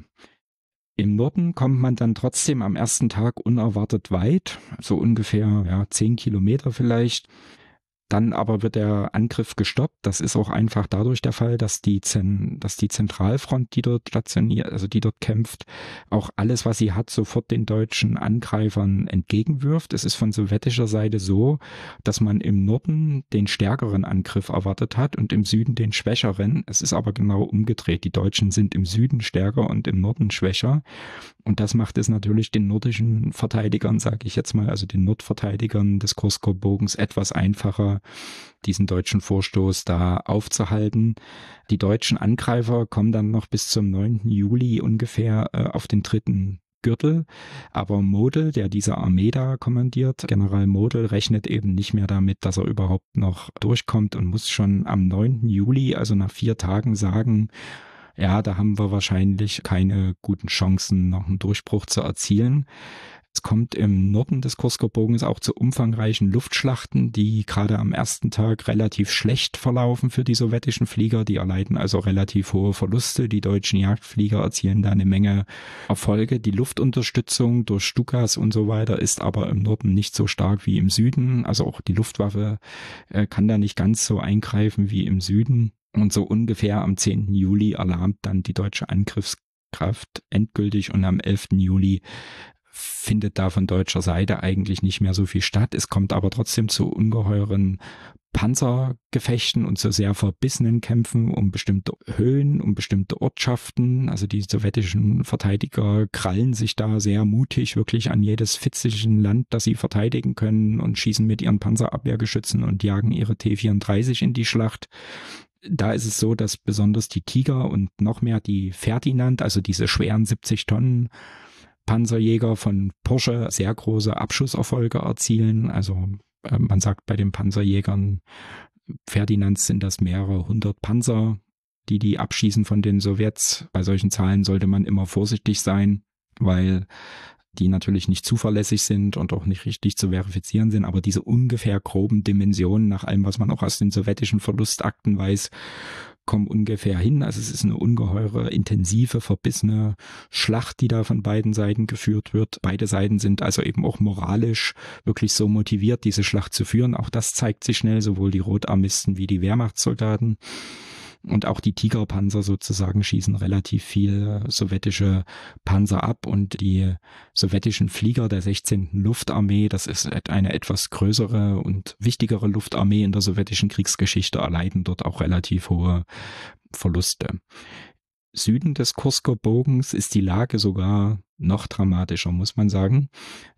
Im Norden kommt man dann trotzdem am ersten Tag unerwartet weit, so ungefähr ja, zehn Kilometer vielleicht. Dann aber wird der Angriff gestoppt. Das ist auch einfach dadurch der Fall, dass die, Zen, dass die Zentralfront, die dort stationiert, also die dort kämpft, auch alles, was sie hat, sofort den deutschen Angreifern entgegenwirft. Es ist von sowjetischer Seite so, dass man im Norden den stärkeren Angriff erwartet hat und im Süden den schwächeren. Es ist aber genau umgedreht. Die Deutschen sind im Süden stärker und im Norden schwächer. Und das macht es natürlich den nordischen Verteidigern, sage ich jetzt mal, also den Nordverteidigern des Kursker Bogens etwas einfacher, diesen deutschen Vorstoß da aufzuhalten. Die deutschen Angreifer kommen dann noch bis zum neunten Juli ungefähr äh, auf den dritten Gürtel, aber Model, der diese Armee da kommandiert, General Model, rechnet eben nicht mehr damit, dass er überhaupt noch durchkommt und muss schon am neunten Juli, also nach vier Tagen, sagen, ja, da haben wir wahrscheinlich keine guten Chancen, noch einen Durchbruch zu erzielen. Es kommt im Norden des Kursker Bogens auch zu umfangreichen Luftschlachten, die gerade am ersten Tag relativ schlecht verlaufen für die sowjetischen Flieger. Die erleiden also relativ hohe Verluste. Die deutschen Jagdflieger erzielen da eine Menge Erfolge. Die Luftunterstützung durch Stukas und so weiter ist aber im Norden nicht so stark wie im Süden. Also auch die Luftwaffe äh, kann da nicht ganz so eingreifen wie im Süden. Und so ungefähr am zehnten Juli erlahmt dann die deutsche Angriffskraft endgültig, und am elften Juli findet da von deutscher Seite eigentlich nicht mehr so viel statt. Es kommt aber trotzdem zu ungeheuren Panzergefechten und so sehr verbissenen Kämpfen um bestimmte Höhen, um bestimmte Ortschaften. Also die sowjetischen Verteidiger krallen sich da sehr mutig wirklich an jedes fitzischen Land, das sie verteidigen können, und schießen mit ihren Panzerabwehrgeschützen und jagen ihre T vierunddreißig in die Schlacht. Da ist es so, dass besonders die Tiger und noch mehr die Ferdinand, also diese schweren siebzig Tonnen Panzerjäger von Porsche, sehr große Abschusserfolge erzielen. Also man sagt bei den Panzerjägern Ferdinands sind das mehrere hundert Panzer, die die abschießen von den Sowjets. Bei solchen Zahlen sollte man immer vorsichtig sein, weil die natürlich nicht zuverlässig sind und auch nicht richtig zu verifizieren sind. Aber diese ungefähr groben Dimensionen, nach allem, was man auch aus den sowjetischen Verlustakten weiß, kommen ungefähr hin. Also es ist eine ungeheure, intensive, verbissene Schlacht, die da von beiden Seiten geführt wird. Beide Seiten sind also eben auch moralisch wirklich so motiviert, diese Schlacht zu führen. Auch das zeigt sich schnell, sowohl die Rotarmisten wie die Wehrmachtssoldaten. Und auch die Tigerpanzer sozusagen schießen relativ viel sowjetische Panzer ab, und die sowjetischen Flieger der sechzehnten Luftarmee, das ist eine etwas größere und wichtigere Luftarmee in der sowjetischen Kriegsgeschichte, erleiden dort auch relativ hohe Verluste. Süden des Kursker Bogens ist die Lage sogar noch dramatischer, muss man sagen.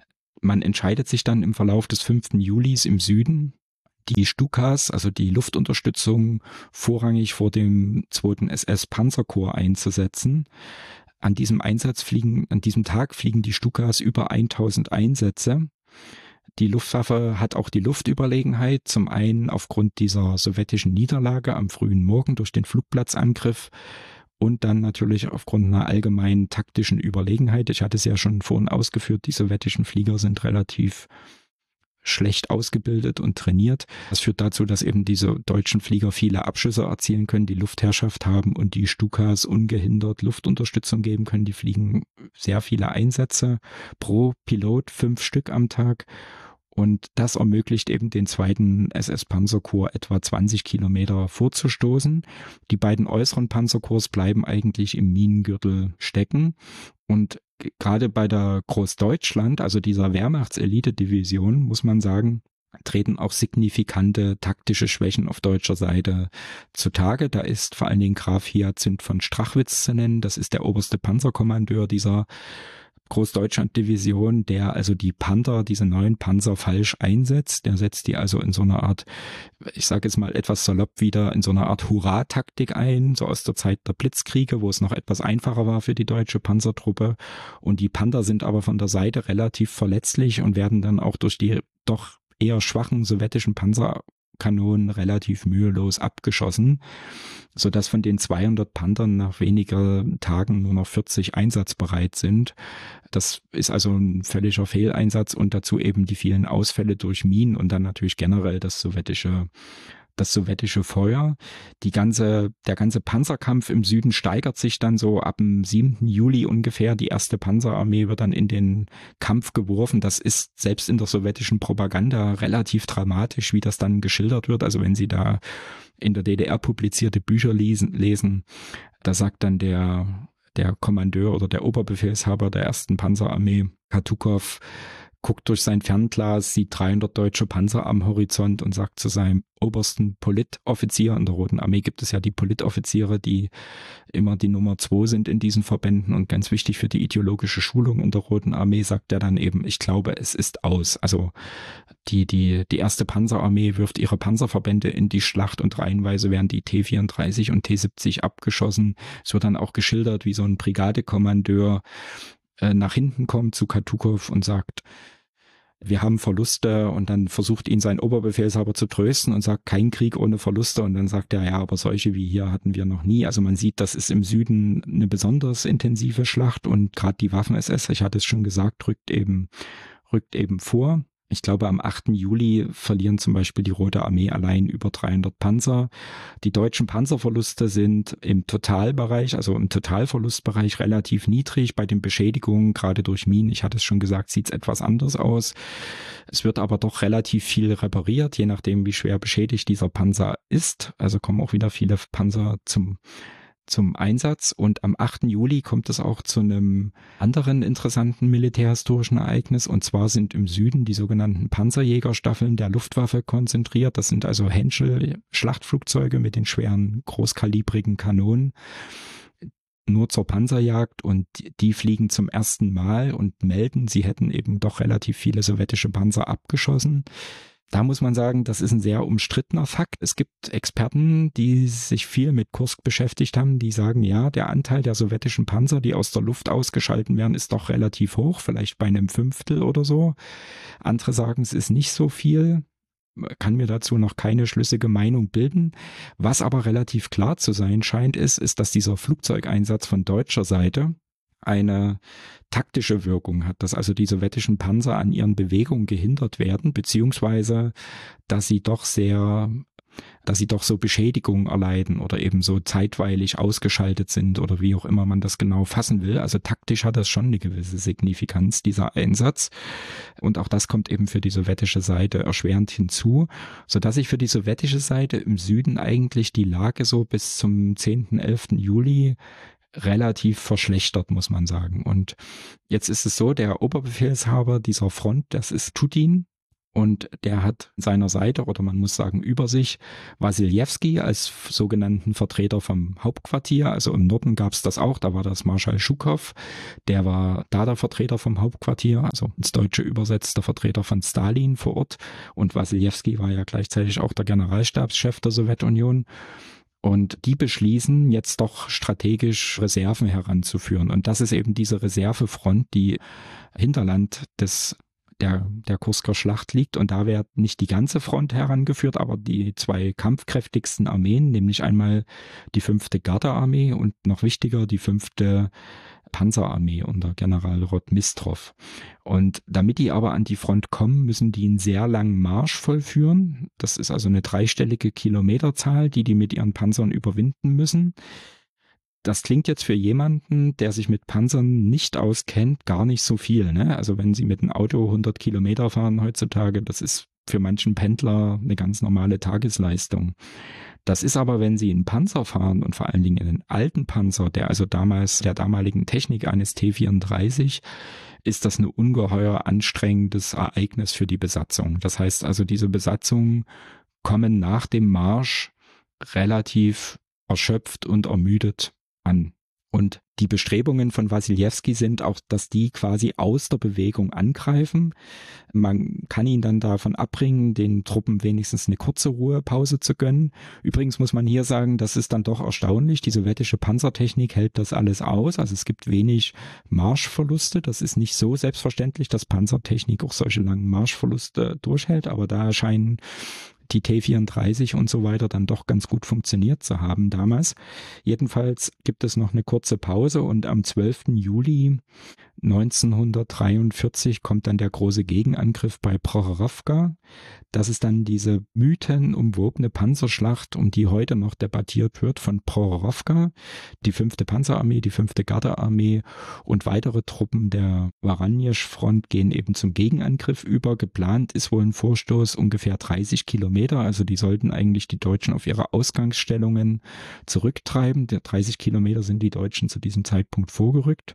Man entscheidet sich dann im Verlauf des fünften Julis im Süden, die Stukas, also die Luftunterstützung, vorrangig vor dem zweiten S S-Panzerkorps einzusetzen. An diesem Einsatz fliegen, an diesem Tag fliegen die Stukas über tausend Einsätze. Die Luftwaffe hat auch die Luftüberlegenheit, zum einen aufgrund dieser sowjetischen Niederlage am frühen Morgen durch den Flugplatzangriff und dann natürlich aufgrund einer allgemeinen taktischen Überlegenheit. Ich hatte es ja schon vorhin ausgeführt, die sowjetischen Flieger sind relativ schlecht ausgebildet und trainiert. Das führt dazu, dass eben diese deutschen Flieger viele Abschüsse erzielen können, die Luftherrschaft haben und die Stukas ungehindert Luftunterstützung geben können. Die fliegen sehr viele Einsätze, pro Pilot fünf Stück am Tag. Und das ermöglicht eben den zweiten S S-Panzerkorps etwa zwanzig Kilometer vorzustoßen. Die beiden äußeren Panzerkorps bleiben eigentlich im Minengürtel stecken. Und gerade bei der Großdeutschland, also dieser Wehrmachtselite-Division, muss man sagen, treten auch signifikante taktische Schwächen auf deutscher Seite zutage. Da ist vor allen Dingen Graf Hyazinth von Strachwitz zu nennen. Das ist der oberste Panzerkommandeur dieser Großdeutschland-Division, der also die Panther, diese neuen Panzer falsch einsetzt. Der setzt die also in so einer Art, ich sage jetzt mal etwas salopp wieder, in so einer Art Hurra-Taktik ein, so aus der Zeit der Blitzkriege, wo es noch etwas einfacher war für die deutsche Panzertruppe. Und die Panther sind aber von der Seite relativ verletzlich und werden dann auch durch die doch eher schwachen sowjetischen Panzerkanonen relativ mühelos abgeschossen, sodass von den zweihundert Panthern nach weniger Tagen nur noch vierzig einsatzbereit sind. Das ist also ein völliger Fehleinsatz und dazu eben die vielen Ausfälle durch Minen und dann natürlich generell das sowjetische das sowjetische Feuer. Die ganze, der ganze Panzerkampf im Süden steigert sich dann so ab dem siebten Juli ungefähr. Die erste Panzerarmee wird dann in den Kampf geworfen. Das ist selbst in der sowjetischen Propaganda relativ dramatisch, wie das dann geschildert wird. Also wenn Sie da in der D D R publizierte Bücher lesen, lesen, da sagt dann der, der Kommandeur oder der Oberbefehlshaber der ersten Panzerarmee, Katukow, guckt durch sein Fernglas, sieht dreihundert deutsche Panzer am Horizont und sagt zu seinem obersten Politoffizier, in der Roten Armee gibt es ja die Politoffiziere, die immer die Nummer zwei sind in diesen Verbänden und ganz wichtig für die ideologische Schulung in der Roten Armee, sagt er dann eben, ich glaube, es ist aus. Also die, die, die erste Panzerarmee wirft ihre Panzerverbände in die Schlacht und reihenweise werden die T vierunddreißig und T siebzig abgeschossen. Es wird dann auch geschildert, wie so ein Brigadekommandeur äh, nach hinten kommt zu Katukow und sagt, wir haben Verluste, und dann versucht ihn sein Oberbefehlshaber zu trösten und sagt, kein Krieg ohne Verluste, und dann sagt er, ja, aber solche wie hier hatten wir noch nie. Also man sieht, das ist im Süden eine besonders intensive Schlacht und gerade die Waffen-S S, ich hatte es schon gesagt, rückt eben, rückt eben vor. Ich glaube, am achten Juli verlieren zum Beispiel die Rote Armee allein über dreihundert Panzer. Die deutschen Panzerverluste sind im Totalbereich, also im Totalverlustbereich relativ niedrig. Bei den Beschädigungen, gerade durch Minen, ich hatte es schon gesagt, sieht es etwas anders aus. Es wird aber doch relativ viel repariert, je nachdem, wie schwer beschädigt dieser Panzer ist. Also kommen auch wieder viele Panzer zum zum Einsatz und am achten Juli kommt es auch zu einem anderen interessanten militärhistorischen Ereignis, und zwar sind im Süden die sogenannten Panzerjägerstaffeln der Luftwaffe konzentriert. Das sind also Henschel-Schlachtflugzeuge mit den schweren, großkalibrigen Kanonen, nur zur Panzerjagd, und die fliegen zum ersten Mal und melden, sie hätten eben doch relativ viele sowjetische Panzer abgeschossen. Da muss man sagen, das ist ein sehr umstrittener Fakt. Es gibt Experten, die sich viel mit Kursk beschäftigt haben, die sagen, ja, der Anteil der sowjetischen Panzer, die aus der Luft ausgeschalten werden, ist doch relativ hoch, vielleicht bei einem Fünftel oder so. Andere sagen, es ist nicht so viel. Kann mir dazu noch keine schlüssige Meinung bilden. Was aber relativ klar zu sein scheint, ist, ist, dass dieser Flugzeugeinsatz von deutscher Seite eine taktische Wirkung hat, dass also die sowjetischen Panzer an ihren Bewegungen gehindert werden, beziehungsweise dass sie doch sehr, dass sie doch so Beschädigungen erleiden oder eben so zeitweilig ausgeschaltet sind oder wie auch immer man das genau fassen will. Also taktisch hat das schon eine gewisse Signifikanz, dieser Einsatz. Und auch das kommt eben für die sowjetische Seite erschwerend hinzu, sodass sich für die sowjetische Seite im Süden eigentlich die Lage so bis zum zehnten, elften Juli relativ verschlechtert, muss man sagen. Und jetzt ist es so, der Oberbefehlshaber dieser Front, das ist Tutin, und der hat an seiner Seite, oder man muss sagen über sich, Wassiljewski als sogenannten Vertreter vom Hauptquartier. Also im Norden gab es das auch, da war das Marschall Schukow, der war da der Vertreter vom Hauptquartier, also ins Deutsche übersetzt der Vertreter von Stalin vor Ort, und Wassiljewski war ja gleichzeitig auch der Generalstabschef der Sowjetunion. Und die beschließen, jetzt doch strategisch Reserven heranzuführen. Und das ist eben diese Reservefront, die Hinterland des der, der Kursker Schlacht liegt. Und da wird nicht die ganze Front herangeführt, aber die zwei kampfkräftigsten Armeen, nämlich einmal die fünfte Gardearmee und noch wichtiger die fünfte Panzerarmee unter General Rotmistrov. Und damit die aber an die Front kommen, müssen die einen sehr langen Marsch vollführen. Das ist also eine dreistellige Kilometerzahl, die die mit ihren Panzern überwinden müssen. Das klingt jetzt für jemanden, der sich mit Panzern nicht auskennt, gar nicht so viel, ne? Also wenn Sie mit einem Auto hundert Kilometer fahren heutzutage, das ist für manchen Pendler eine ganz normale Tagesleistung. Das ist aber, wenn Sie einen Panzer fahren und vor allen Dingen einen alten Panzer, der also damals der damaligen Technik eines T vierunddreißig, ist das ein ungeheuer anstrengendes Ereignis für die Besatzung. Das heißt also, diese Besatzungen kommen nach dem Marsch relativ erschöpft und ermüdet an. Und die Bestrebungen von Wassiljewski sind auch, dass die quasi aus der Bewegung angreifen. Man kann ihn dann davon abbringen, den Truppen wenigstens eine kurze Ruhepause zu gönnen. Übrigens muss man hier sagen, das ist dann doch erstaunlich. Die sowjetische Panzertechnik hält das alles aus. Also es gibt wenig Marschverluste. Das ist nicht so selbstverständlich, dass Panzertechnik auch solche langen Marschverluste durchhält. Aber da scheinen die T vierunddreißig und so weiter dann doch ganz gut funktioniert zu haben damals. Jedenfalls gibt es noch eine kurze Pause und am zwölften Juli neunzehnhundertdreiundvierzig kommt dann der große Gegenangriff bei Prochorowka. Das ist dann diese mythenumwobene Panzerschlacht, um die heute noch debattiert wird, von Prochorowka. Die fünfte Panzerarmee, die fünfte Gardearmee und weitere Truppen der Waranjesch-Front gehen eben zum Gegenangriff über. Geplant ist wohl ein Vorstoß ungefähr dreißig Kilometer, also die sollten eigentlich die Deutschen auf ihre Ausgangsstellungen zurücktreiben. Der dreißig Kilometer sind die Deutschen zu diesem Zeitpunkt vorgerückt.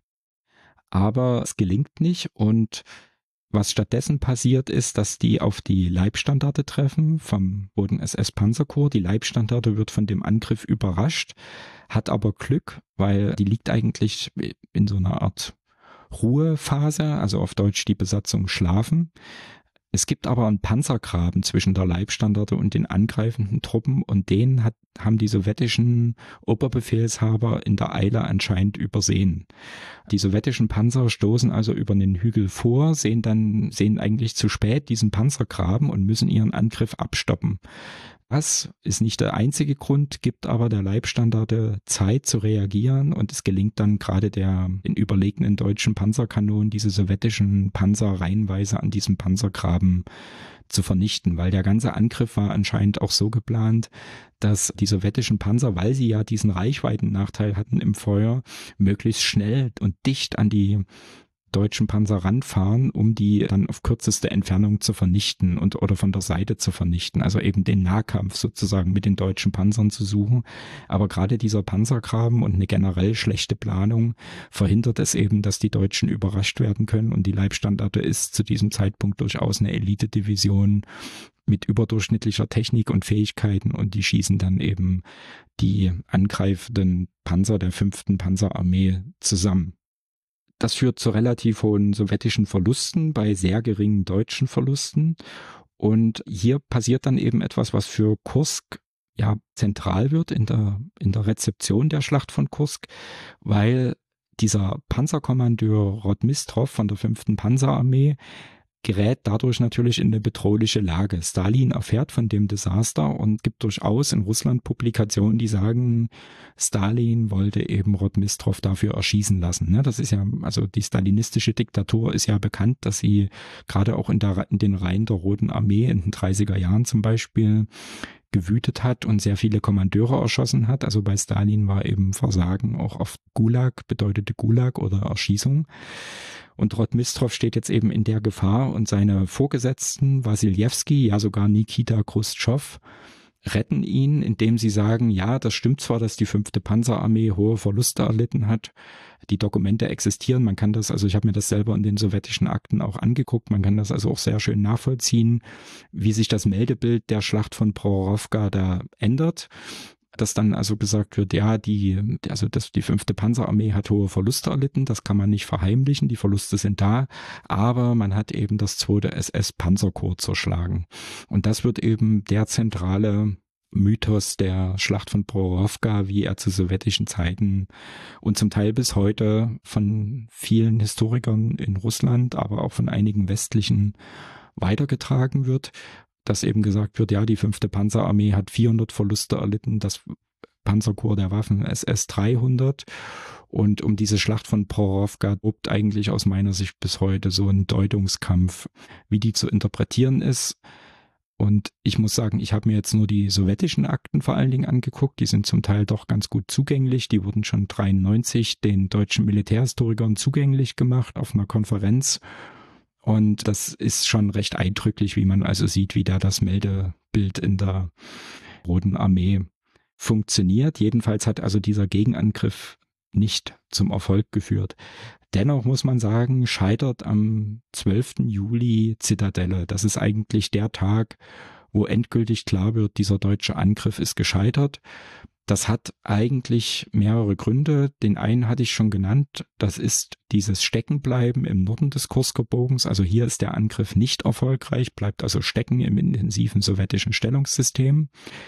Aber es gelingt nicht, und was stattdessen passiert ist, dass die auf die Leibstandarte treffen vom Boden-S S-Panzerkorps. Die Leibstandarte wird von dem Angriff überrascht, hat aber Glück, weil die liegt eigentlich in so einer Art Ruhephase, also auf Deutsch die Besatzung schlafen. Es gibt aber einen Panzergraben zwischen der Leibstandarte und den angreifenden Truppen, und den hat, haben die sowjetischen Oberbefehlshaber in der Eile anscheinend übersehen. Die sowjetischen Panzer stoßen also über den Hügel vor, sehen dann, sehen eigentlich zu spät diesen Panzergraben und müssen ihren Angriff abstoppen. Das ist nicht der einzige Grund, gibt aber der Leibstandarte Zeit zu reagieren, und es gelingt dann gerade der den überlegenen deutschen Panzerkanonen, diese sowjetischen Panzer reihenweise an diesem Panzergraben zu vernichten, weil der ganze Angriff war anscheinend auch so geplant, dass die sowjetischen Panzer, weil sie ja diesen Reichweitennachteil hatten im Feuer, möglichst schnell und dicht an die deutschen Panzer ranfahren, um die dann auf kürzeste Entfernung zu vernichten und oder von der Seite zu vernichten. Also eben den Nahkampf sozusagen mit den deutschen Panzern zu suchen. Aber gerade dieser Panzergraben und eine generell schlechte Planung verhindert es eben, dass die Deutschen überrascht werden können. Und die Leibstandarte ist zu diesem Zeitpunkt durchaus eine Elite-Division mit überdurchschnittlicher Technik und Fähigkeiten, und die schießen dann eben die angreifenden Panzer der fünften Panzerarmee zusammen. Das führt zu relativ hohen sowjetischen Verlusten bei sehr geringen deutschen Verlusten. Und hier passiert dann eben etwas, was für Kursk ja zentral wird in der, in der Rezeption der Schlacht von Kursk, weil dieser Panzerkommandeur Rotmistrov von der fünften Panzerarmee gerät dadurch natürlich in eine bedrohliche Lage. Stalin erfährt von dem Desaster und gibt durchaus in Russland Publikationen, die sagen, Stalin wollte eben Rotmistrov dafür erschießen lassen. Das ist ja, also die stalinistische Diktatur ist ja bekannt, dass sie gerade auch in, der, in den Reihen der Roten Armee in den dreißiger Jahren zum Beispiel gewütet hat und sehr viele Kommandeure erschossen hat. Also bei Stalin war eben Versagen auch oft Gulag, bedeutete Gulag oder Erschießung. Und Rotmistrov steht jetzt eben in der Gefahr, und seine Vorgesetzten, Wassiljewski, ja sogar Nikita Chruschtschow, retten ihn, indem sie sagen, ja, das stimmt zwar, dass die fünfte Panzerarmee hohe Verluste erlitten hat. Die Dokumente existieren, man kann das, also ich habe mir das selber in den sowjetischen Akten auch angeguckt, man kann das also auch sehr schön nachvollziehen, wie sich das Meldebild der Schlacht von Prorowka da ändert. Dass dann also gesagt wird, ja, die, also das, die fünfte Panzerarmee hat hohe Verluste erlitten, das kann man nicht verheimlichen, die Verluste sind da, aber man hat eben das zweite S S-Panzerkorps zerschlagen. Und das wird eben der zentrale Mythos der Schlacht von Prorowka, wie er zu sowjetischen Zeiten und zum Teil bis heute von vielen Historikern in Russland, aber auch von einigen westlichen weitergetragen wird. Dass eben gesagt wird, ja, die fünfte Panzerarmee hat vierhundert Verluste erlitten, das Panzerkorps der Waffen S S dreihundert. Und um diese Schlacht von Prorowka tobt eigentlich aus meiner Sicht bis heute so ein Deutungskampf, wie die zu interpretieren ist. Und ich muss sagen, ich habe mir jetzt nur die sowjetischen Akten vor allen Dingen angeguckt. Die sind zum Teil doch ganz gut zugänglich. Die wurden schon dreiundneunzig den deutschen Militärhistorikern zugänglich gemacht auf einer Konferenz. Und das ist schon recht eindrücklich, wie man also sieht, wie da das Meldebild in der Roten Armee funktioniert. Jedenfalls hat also dieser Gegenangriff nicht zum Erfolg geführt. Dennoch muss man sagen, scheitert am zwölften Juli Zitadelle. Das ist eigentlich der Tag, wo endgültig klar wird, dieser deutsche Angriff ist gescheitert. Das hat eigentlich mehrere Gründe. Den einen hatte ich schon genannt. Das ist dieses Steckenbleiben im Norden des Kursker Bogens. Also hier ist der Angriff nicht erfolgreich, bleibt also stecken im intensiven sowjetischen Stellungssystem.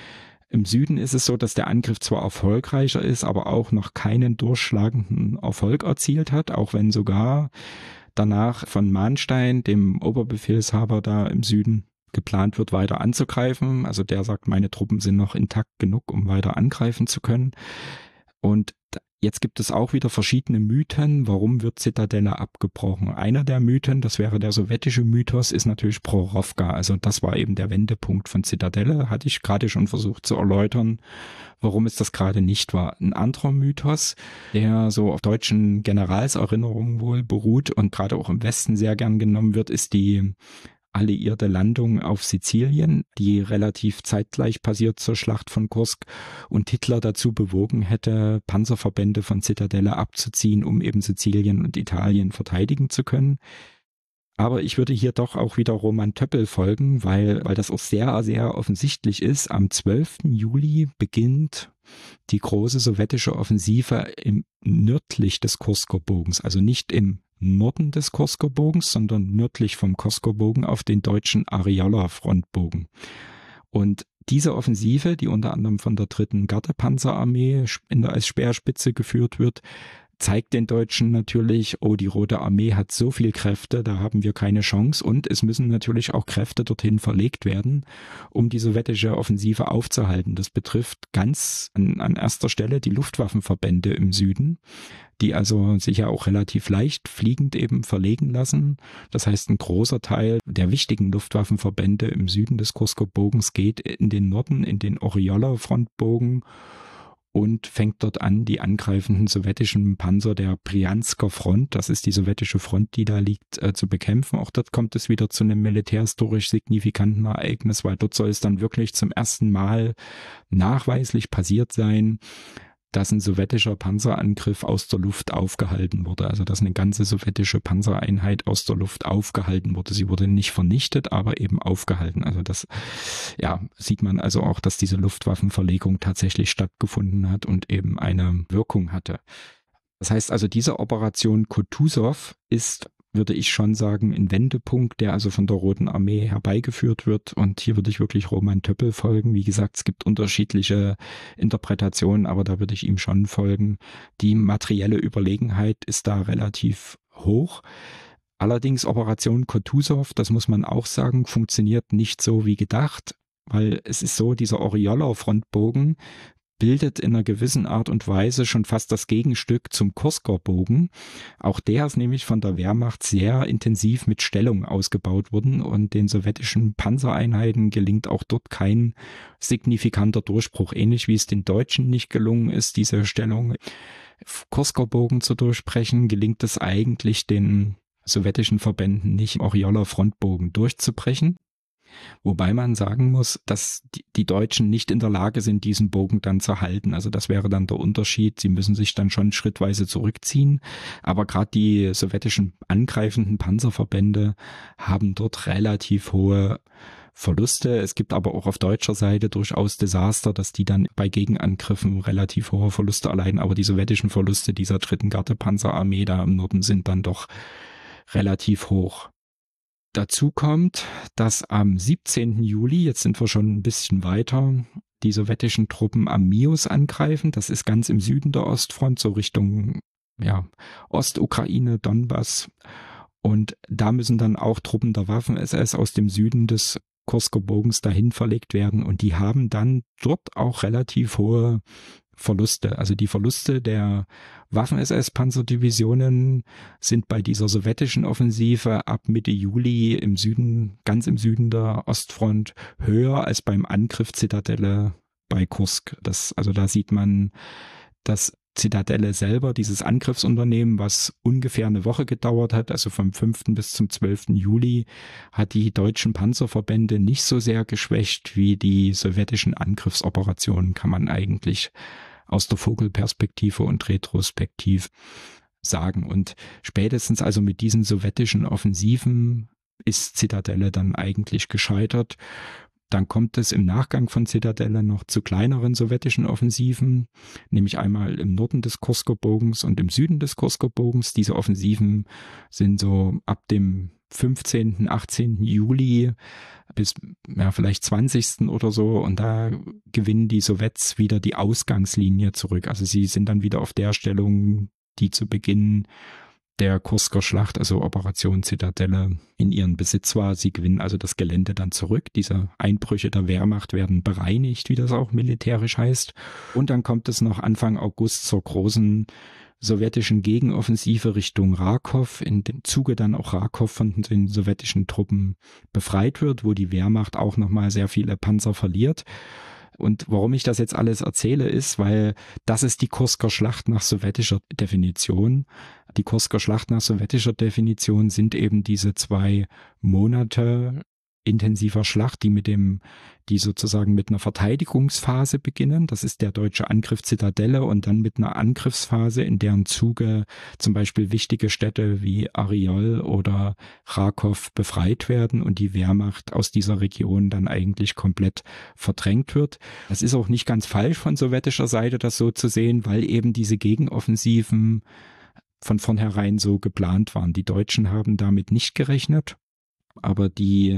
Im Süden ist es so, dass der Angriff zwar erfolgreicher ist, aber auch noch keinen durchschlagenden Erfolg erzielt hat, auch wenn sogar danach von Manstein, dem Oberbefehlshaber da im Süden, geplant wird, weiter anzugreifen. Also der sagt, meine Truppen sind noch intakt genug, um weiter angreifen zu können. Und jetzt gibt es auch wieder verschiedene Mythen, warum wird Zitadelle abgebrochen. Einer der Mythen, das wäre der sowjetische Mythos, ist natürlich Prorowka. Also das war eben der Wendepunkt von Zitadelle, hatte ich gerade schon versucht zu erläutern, warum es das gerade nicht war. Ein anderer Mythos, der so auf deutschen Generalserinnerungen wohl beruht und gerade auch im Westen sehr gern genommen wird, ist die alliierte Landung auf Sizilien, die relativ zeitgleich passiert zur Schlacht von Kursk und Hitler dazu bewogen hätte, Panzerverbände von Zitadelle abzuziehen, um eben Sizilien und Italien verteidigen zu können. Aber ich würde hier doch auch wieder Roman Töppel folgen, weil, weil das auch sehr, sehr offensichtlich ist. Am zwölften Juli beginnt die große sowjetische Offensive im nördlich des Kursker Bogens, also nicht im Norden des Kursker Bogens, sondern nördlich vom Kursker Bogen auf den deutschen Areola-Frontbogen. Und diese Offensive, die unter anderem von der dritten Gardepanzerarmee in der, als Speerspitze geführt wird, zeigt den Deutschen natürlich, oh, die Rote Armee hat so viel Kräfte, da haben wir keine Chance, und es müssen natürlich auch Kräfte dorthin verlegt werden, um die sowjetische Offensive aufzuhalten. Das betrifft ganz an, an erster Stelle die Luftwaffenverbände im Süden, die also sich ja auch relativ leicht fliegend eben verlegen lassen. Das heißt, ein großer Teil der wichtigen Luftwaffenverbände im Süden des Kursker Bogens geht in den Norden, in den Oriola-Frontbogen. und fängt dort an, die angreifenden sowjetischen Panzer der Brjansker Front, das ist die sowjetische Front, die da liegt, äh, zu bekämpfen. Auch dort kommt es wieder zu einem militärhistorisch signifikanten Ereignis, weil dort soll es dann wirklich zum ersten Mal nachweislich passiert sein, dass ein sowjetischer Panzerangriff aus der Luft aufgehalten wurde. Also dass eine ganze sowjetische Panzereinheit aus der Luft aufgehalten wurde. Sie wurde nicht vernichtet, aber eben aufgehalten. Also das, ja, sieht man also auch, dass diese Luftwaffenverlegung tatsächlich stattgefunden hat und eben eine Wirkung hatte. Das heißt also, diese Operation Kutuzov ist, würde ich schon sagen, ein Wendepunkt, der also von der Roten Armee herbeigeführt wird. Und hier würde ich wirklich Roman Töppel folgen. Wie gesagt, es gibt unterschiedliche Interpretationen, aber da würde ich ihm schon folgen. Die materielle Überlegenheit ist da relativ hoch. Allerdings Operation Kutuzov, das muss man auch sagen, funktioniert nicht so wie gedacht, weil es ist so, dieser Oriola-Frontbogen bildet in einer gewissen Art und Weise schon fast das Gegenstück zum Kursker-Bogen. Auch der ist nämlich von der Wehrmacht sehr intensiv mit Stellung ausgebaut worden und den sowjetischen Panzereinheiten gelingt auch dort kein signifikanter Durchbruch, ähnlich wie es den Deutschen nicht gelungen ist, diese Stellung Kursker-Bogen zu durchbrechen, gelingt es eigentlich den sowjetischen Verbänden nicht, Oriola-Frontbogen durchzubrechen. Wobei man sagen muss, dass die, die Deutschen nicht in der Lage sind, diesen Bogen dann zu halten. Also das wäre dann der Unterschied. Sie müssen sich dann schon schrittweise zurückziehen. Aber gerade die sowjetischen angreifenden Panzerverbände haben dort relativ hohe Verluste. Es gibt aber auch auf deutscher Seite durchaus Desaster, dass die dann bei Gegenangriffen relativ hohe Verluste erleiden. Aber die sowjetischen Verluste dieser dritten Garde-Panzerarmee da im Norden sind dann doch relativ hoch. Dazu kommt, dass am siebzehnten Juli, jetzt sind wir schon ein bisschen weiter, die sowjetischen Truppen am Mius angreifen. Das ist ganz im Süden der Ostfront, so Richtung ja, Ostukraine, Donbass. Und da müssen dann auch Truppen der Waffen-S S aus dem Süden des Kursker Bogens dahin verlegt werden. Und die haben dann dort auch relativ hohe Verluste. Also die Verluste der Waffen-S S-Panzerdivisionen sind bei dieser sowjetischen Offensive ab Mitte Juli im Süden, ganz im Süden der Ostfront, höher als beim Angriff Zitadelle bei Kursk. Das, also da sieht man, dass Zitadelle selber, dieses Angriffsunternehmen, was ungefähr eine Woche gedauert hat, also vom fünften bis zum zwölften Juli, hat die deutschen Panzerverbände nicht so sehr geschwächt wie die sowjetischen Angriffsoperationen, kann man eigentlich aus der Vogelperspektive und retrospektiv sagen. Und spätestens also mit diesen sowjetischen Offensiven ist Zitadelle dann eigentlich gescheitert. Dann kommt es im Nachgang von Zitadelle noch zu kleineren sowjetischen Offensiven, nämlich einmal im Norden des Kursker Bogens und im Süden des Kursker Bogens. Diese Offensiven sind so ab dem fünfzehnten, achtzehnten Juli bis ja, vielleicht zwanzigsten oder so. Und da gewinnen die Sowjets wieder die Ausgangslinie zurück. Also sie sind dann wieder auf der Stellung, die zu Beginn der Kursker Schlacht, also Operation Zitadelle, in ihren Besitz war. Sie gewinnen also das Gelände dann zurück. Diese Einbrüche der Wehrmacht werden bereinigt, wie das auch militärisch heißt. Und dann kommt es noch Anfang August zur großen sowjetischen Gegenoffensive Richtung Rakow, in dem Zuge dann auch Rakow von den sowjetischen Truppen befreit wird, wo die Wehrmacht auch nochmal sehr viele Panzer verliert. Und warum ich das jetzt alles erzähle, ist, weil das ist die Kursker Schlacht nach sowjetischer Definition. Die Kursker Schlacht nach sowjetischer Definition sind eben diese zwei Monate intensiver Schlacht, die mit dem, die sozusagen mit einer Verteidigungsphase beginnen. Das ist der deutsche Angriff Zitadelle und dann mit einer Angriffsphase, in deren Zuge zum Beispiel wichtige Städte wie Ariol oder Rakow befreit werden und die Wehrmacht aus dieser Region dann eigentlich komplett verdrängt wird. Das ist auch nicht ganz falsch von sowjetischer Seite, das so zu sehen, weil eben diese Gegenoffensiven von vornherein so geplant waren. Die Deutschen haben damit nicht gerechnet. Aber die,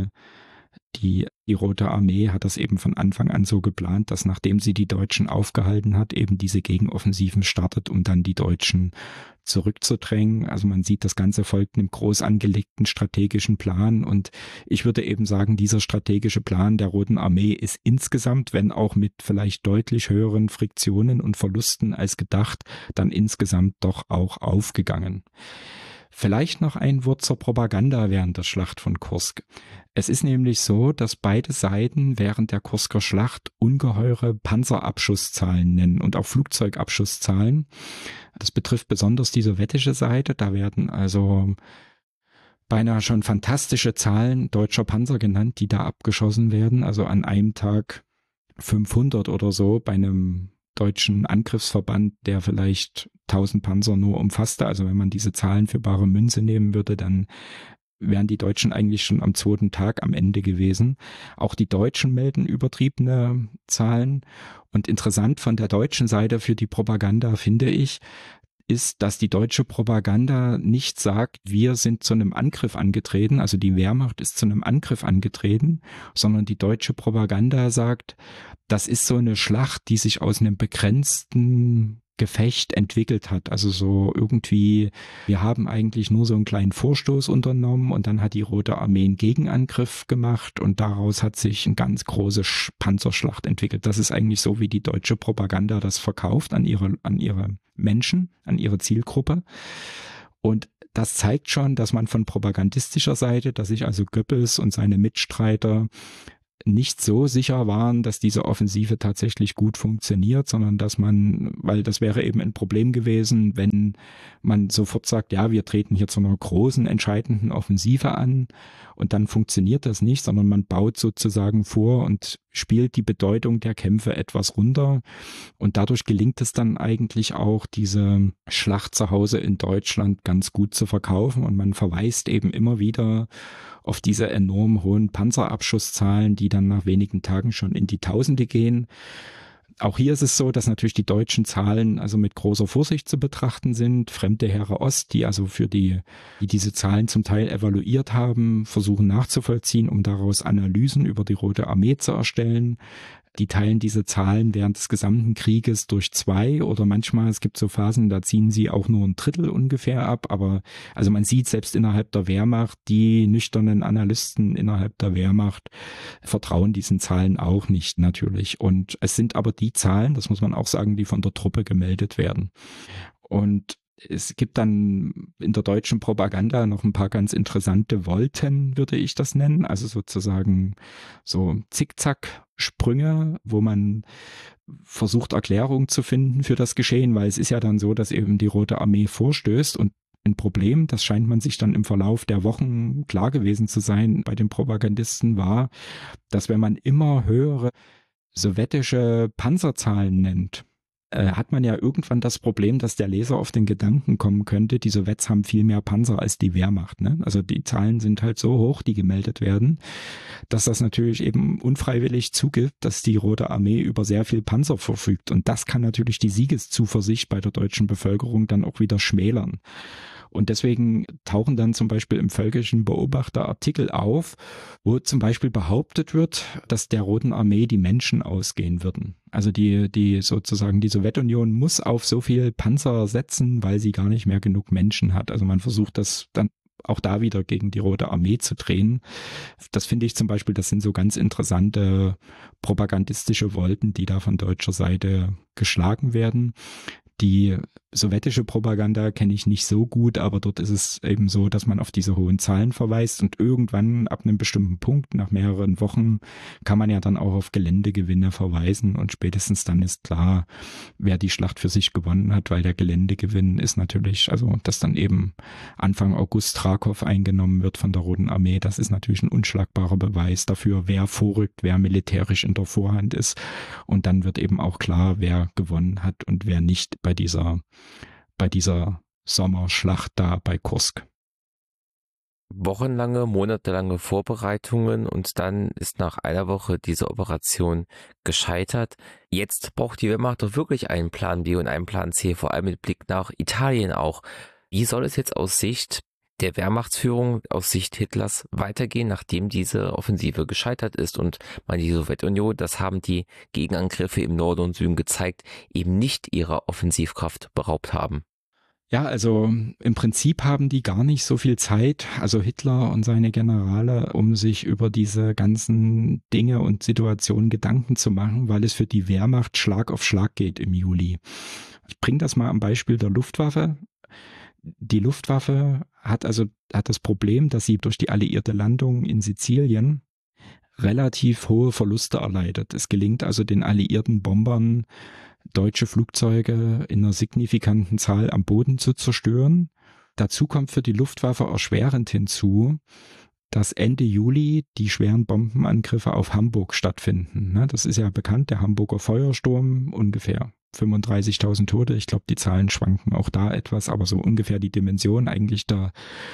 die, die Rote Armee hat das eben von Anfang an so geplant, dass nachdem sie die Deutschen aufgehalten hat, eben diese Gegenoffensiven startet, um dann die Deutschen zurückzudrängen. Also man sieht, das Ganze folgt einem groß angelegten strategischen Plan. Und ich würde eben sagen, dieser strategische Plan der Roten Armee ist insgesamt, wenn auch mit vielleicht deutlich höheren Friktionen und Verlusten als gedacht, dann insgesamt doch auch aufgegangen. Vielleicht noch ein Wort zur Propaganda während der Schlacht von Kursk. Es ist nämlich so, dass beide Seiten während der Kursker Schlacht ungeheure Panzerabschusszahlen nennen und auch Flugzeugabschusszahlen. Das betrifft besonders die sowjetische Seite. Da werden also beinahe schon fantastische Zahlen deutscher Panzer genannt, die da abgeschossen werden. Also an einem Tag fünfhundert oder so bei einem deutschen Angriffsverband, der vielleicht tausend Panzer nur umfasste. Also wenn man diese Zahlen für bare Münze nehmen würde, dann wären die Deutschen eigentlich schon am zweiten Tag am Ende gewesen. Auch die Deutschen melden übertriebene Zahlen. Und interessant von der deutschen Seite für die Propaganda finde ich, ist, dass die deutsche Propaganda nicht sagt, wir sind zu einem Angriff angetreten, also die Wehrmacht ist zu einem Angriff angetreten, sondern die deutsche Propaganda sagt, das ist so eine Schlacht, die sich aus einem begrenzten Gefecht entwickelt hat. Also so irgendwie, wir haben eigentlich nur so einen kleinen Vorstoß unternommen und dann hat die Rote Armee einen Gegenangriff gemacht und daraus hat sich eine ganz große Panzerschlacht entwickelt. Das ist eigentlich so, wie die deutsche Propaganda das verkauft an ihre, an ihre Menschen, an ihre Zielgruppe. Und das zeigt schon, dass man von propagandistischer Seite, dass sich also Goebbels und seine Mitstreiter nicht so sicher waren, dass diese Offensive tatsächlich gut funktioniert, sondern dass man, weil das wäre eben ein Problem gewesen, wenn man sofort sagt, ja, wir treten hier zu einer großen, entscheidenden Offensive an und dann funktioniert das nicht, sondern man baut sozusagen vor und spielt die Bedeutung der Kämpfe etwas runter und dadurch gelingt es dann eigentlich auch, diese Schlacht zu Hause in Deutschland ganz gut zu verkaufen und man verweist eben immer wieder auf diese enorm hohen Panzerabschusszahlen, die dann nach wenigen Tagen schon in die Tausende gehen. Auch hier ist es so, dass natürlich die deutschen Zahlen also mit großer Vorsicht zu betrachten sind. Fremde Heere Ost, die also für die, die diese Zahlen zum Teil evaluiert haben, versuchen nachzuvollziehen, um daraus Analysen über die Rote Armee zu erstellen. Die teilen diese Zahlen während des gesamten Krieges durch zwei oder manchmal, es gibt so Phasen, da ziehen sie auch nur ein Drittel ungefähr ab. Aber also man sieht selbst innerhalb der Wehrmacht, die nüchternen Analysten innerhalb der Wehrmacht vertrauen diesen Zahlen auch nicht natürlich. Und es sind aber die Zahlen, das muss man auch sagen, die von der Truppe gemeldet werden. Und es gibt dann in der deutschen Propaganda noch ein paar ganz interessante Volten, würde ich das nennen. Also sozusagen so Zickzack-Sprünge, wo man versucht, Erklärungen zu finden für das Geschehen, weil es ist ja dann so, dass eben die Rote Armee vorstößt und ein Problem, das scheint man sich dann im Verlauf der Wochen klar gewesen zu sein bei den Propagandisten, war, dass wenn man immer höhere sowjetische Panzerzahlen nennt, hat man ja irgendwann das Problem, dass der Leser auf den Gedanken kommen könnte, die Sowjets haben viel mehr Panzer als die Wehrmacht. Ne? Also die Zahlen sind halt so hoch, die gemeldet werden, dass das natürlich eben unfreiwillig zugibt, dass die Rote Armee über sehr viel Panzer verfügt. Und das kann natürlich die Siegeszuversicht bei der deutschen Bevölkerung dann auch wieder schmälern. Und deswegen tauchen dann zum Beispiel im Völkischen Beobachter Artikel auf, wo zum Beispiel behauptet wird, dass der Roten Armee die Menschen ausgehen würden. Also die, die sozusagen die Sowjetunion muss auf so viel Panzer setzen, weil sie gar nicht mehr genug Menschen hat. Also man versucht das dann auch da wieder gegen die Rote Armee zu drehen. Das finde ich zum Beispiel, das sind so ganz interessante propagandistische Volten, die da von deutscher Seite geschlagen werden. Die sowjetische Propaganda kenne ich nicht so gut, aber dort ist es eben so, dass man auf diese hohen Zahlen verweist und irgendwann ab einem bestimmten Punkt, nach mehreren Wochen, kann man ja dann auch auf Geländegewinne verweisen und spätestens dann ist klar, wer die Schlacht für sich gewonnen hat, weil der Geländegewinn ist natürlich, also dass dann eben Anfang August Krakow eingenommen wird von der Roten Armee, das ist natürlich ein unschlagbarer Beweis dafür, wer vorrückt, wer militärisch in der Vorhand ist und dann wird eben auch klar, wer gewonnen hat und wer nicht bei dieser bei dieser Sommerschlacht da bei Kursk. Wochenlange, monatelange Vorbereitungen und dann ist nach einer Woche diese Operation gescheitert. Jetzt braucht die Wehrmacht doch wirklich einen Plan B und einen Plan C, vor allem mit Blick nach Italien auch. Wie soll es jetzt aus Sicht der Wehrmachtsführung, aus Sicht Hitlers weitergehen, nachdem diese Offensive gescheitert ist und man die Sowjetunion, das haben die Gegenangriffe im Norden und Süden gezeigt, eben nicht ihrer Offensivkraft beraubt haben? Ja, also im Prinzip haben die gar nicht so viel Zeit, also Hitler und seine Generale, um sich über diese ganzen Dinge und Situationen Gedanken zu machen, weil es für die Wehrmacht Schlag auf Schlag geht im Juli. Ich bringe das mal am Beispiel der Luftwaffe. Die Luftwaffe hat also hat das Problem, dass sie durch die alliierte Landung in Sizilien relativ hohe Verluste erleidet. Es gelingt also den alliierten Bombern, deutsche Flugzeuge in einer signifikanten Zahl am Boden zu zerstören. Dazu kommt für die Luftwaffe erschwerend hinzu, dass Ende Juli die schweren Bombenangriffe auf Hamburg stattfinden. Das ist ja bekannt, der Hamburger Feuersturm, ungefähr fünfunddreißigtausend Tote. Ich glaube, die Zahlen schwanken auch da etwas, aber so ungefähr die Dimension. Eigentlich der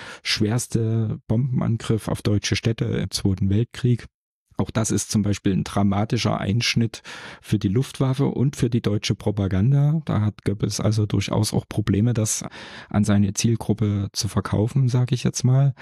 schwerste Bombenangriff auf deutsche Städte im Zweiten Weltkrieg. Auch das ist zum Beispiel ein dramatischer Einschnitt für die Luftwaffe und für die deutsche Propaganda. Da hat Goebbels also durchaus auch Probleme, das an seine Zielgruppe zu verkaufen, sage ich jetzt mal.